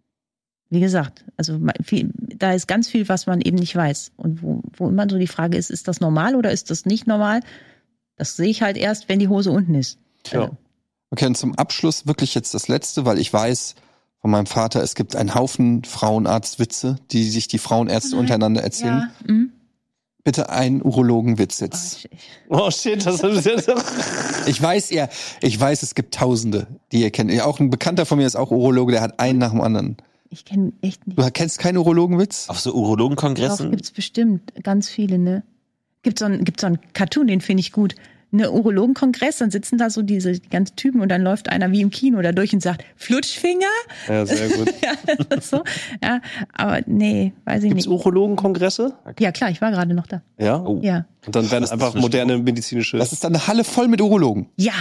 wie gesagt, also viel, da ist ganz viel, was man eben nicht weiß. Und wo, wo immer so die Frage ist, ist das normal oder ist das nicht normal? Das sehe ich halt erst, wenn die Hose unten ist. Ja. Also. Okay, und zum Abschluss wirklich jetzt das Letzte, weil ich weiß von meinem Vater, es gibt einen Haufen Frauenarztwitze, die sich die Frauenärzte Nein. untereinander erzählen. Ja. Mhm. Bitte einen Urologenwitz jetzt. Oh shit, das ist jetzt. Ich weiß, ja, ich weiß, es gibt Tausende, die ihr kennt. Ja, auch ein Bekannter von mir ist auch Urologe, der hat einen nach dem anderen. Ich kenne echt nicht. Du kennst keinen Urologenwitz? Auf so Urologenkongressen? Doch, gibt's bestimmt ganz viele, ne? Gibt so ein, gibt so einen Cartoon, den finde ich gut. Eine Urologenkongress, dann sitzen da so diese die ganzen Typen und dann läuft einer wie im Kino da durch und sagt, Flutschfinger? Ja, sehr gut. Ja, das ist so. Ja, aber nee, weiß ich Gibt's nicht. Urologenkongresse? Ja, klar, ich war gerade noch da. Ja? Oh. Ja. Und dann werden Das ist einfach frisch. moderne medizinische... Das ist dann eine Halle voll mit Urologen. Ja.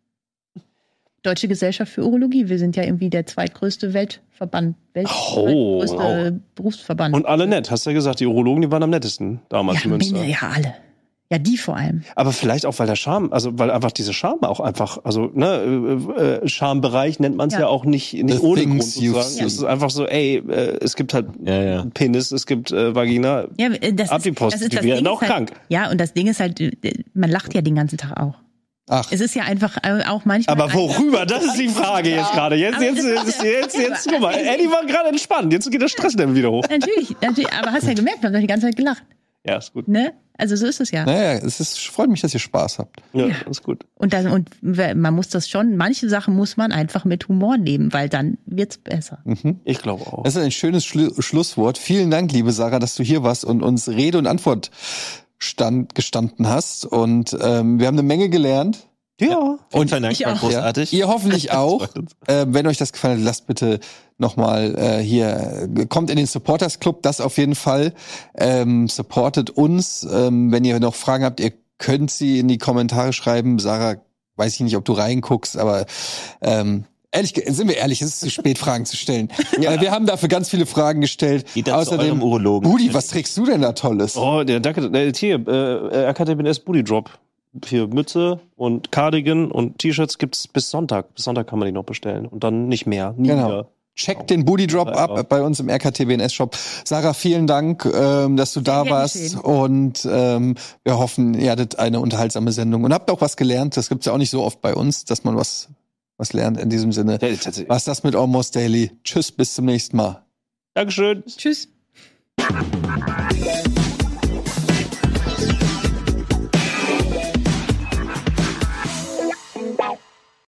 Deutsche Gesellschaft für Urologie. Wir sind ja irgendwie der zweitgrößte Weltverband. Welt Oh, zweitgrößte Berufsverband. Und alle nett, hast du ja gesagt, die Urologen, die waren am nettesten damals ja, in Münster. ja, alle. Ja, die vor allem. Aber vielleicht auch, weil der Charme, also weil einfach diese Charme auch einfach, also ne, äh, Charmebereich nennt man es ja. ja auch nicht, nicht ohne Grund sozusagen. Ja. Es ist einfach so, ey, äh, es gibt halt ja, ja. Penis, es gibt äh, Vagina, ja, das Adipose, ist, das die werden auch halt, krank. Ja, und das Ding ist halt, man lacht ja den ganzen Tag auch. Ach. Es ist ja einfach auch manchmal. Aber worüber? Das ist die Frage jetzt gerade. Jetzt, jetzt, jetzt, jetzt, jetzt, guck mal, Eddie war gerade entspannt. Jetzt geht der Stresslevel wieder hoch. Natürlich, natürlich, aber hast ja gemerkt, wir haben doch die ganze Zeit gelacht. Ja, ist gut. Ne? Also so ist es ja. Naja, es ist, freut mich, dass ihr Spaß habt. Ja, ja. Ist gut. Und, dann, und man muss das schon, manche Sachen muss man einfach mit Humor nehmen, weil dann wird's besser. Mhm. Ich glaube auch. Das ist ein schönes Schlu- Schlusswort. Vielen Dank, liebe Sarah, dass du hier warst und uns Rede und Antwort stand, gestanden hast. Und ähm, wir haben eine Menge gelernt. Ja, ja. Und vielen Dank, war großartig. Ja. Ihr hoffentlich auch. äh, wenn euch das gefallen hat, lasst bitte nochmal äh, hier, kommt in den Supporters Club, das auf jeden Fall. Ähm, supportet uns. Ähm, wenn ihr noch Fragen habt, ihr könnt sie in die Kommentare schreiben. Sarah, weiß ich nicht, ob du reinguckst, aber ähm, ehrlich, sind wir ehrlich, es ist zu spät, Fragen zu stellen. Ja. Wir haben dafür ganz viele Fragen gestellt. Außerdem, Urologen. Budi, was trägst du denn da Tolles? Oh, der, danke. Hier, äh, R K T B N S Booty Drop. Hier Mütze und Cardigan und T-Shirts gibt's bis Sonntag. Bis Sonntag kann man die noch bestellen. Und dann nicht mehr. Nie genau. wieder. Checkt den Booty Drop ab bei uns im R K T B N S Shop. Sarah, vielen Dank, ähm, dass du da ja, warst. Schön. Und ähm, wir hoffen, ihr hattet eine unterhaltsame Sendung und habt auch was gelernt. Das gibt's ja auch nicht so oft bei uns, dass man was was lernt in diesem Sinne. Ja, was das mit Almost Daily. Tschüss, bis zum nächsten Mal. Dankeschön. Tschüss.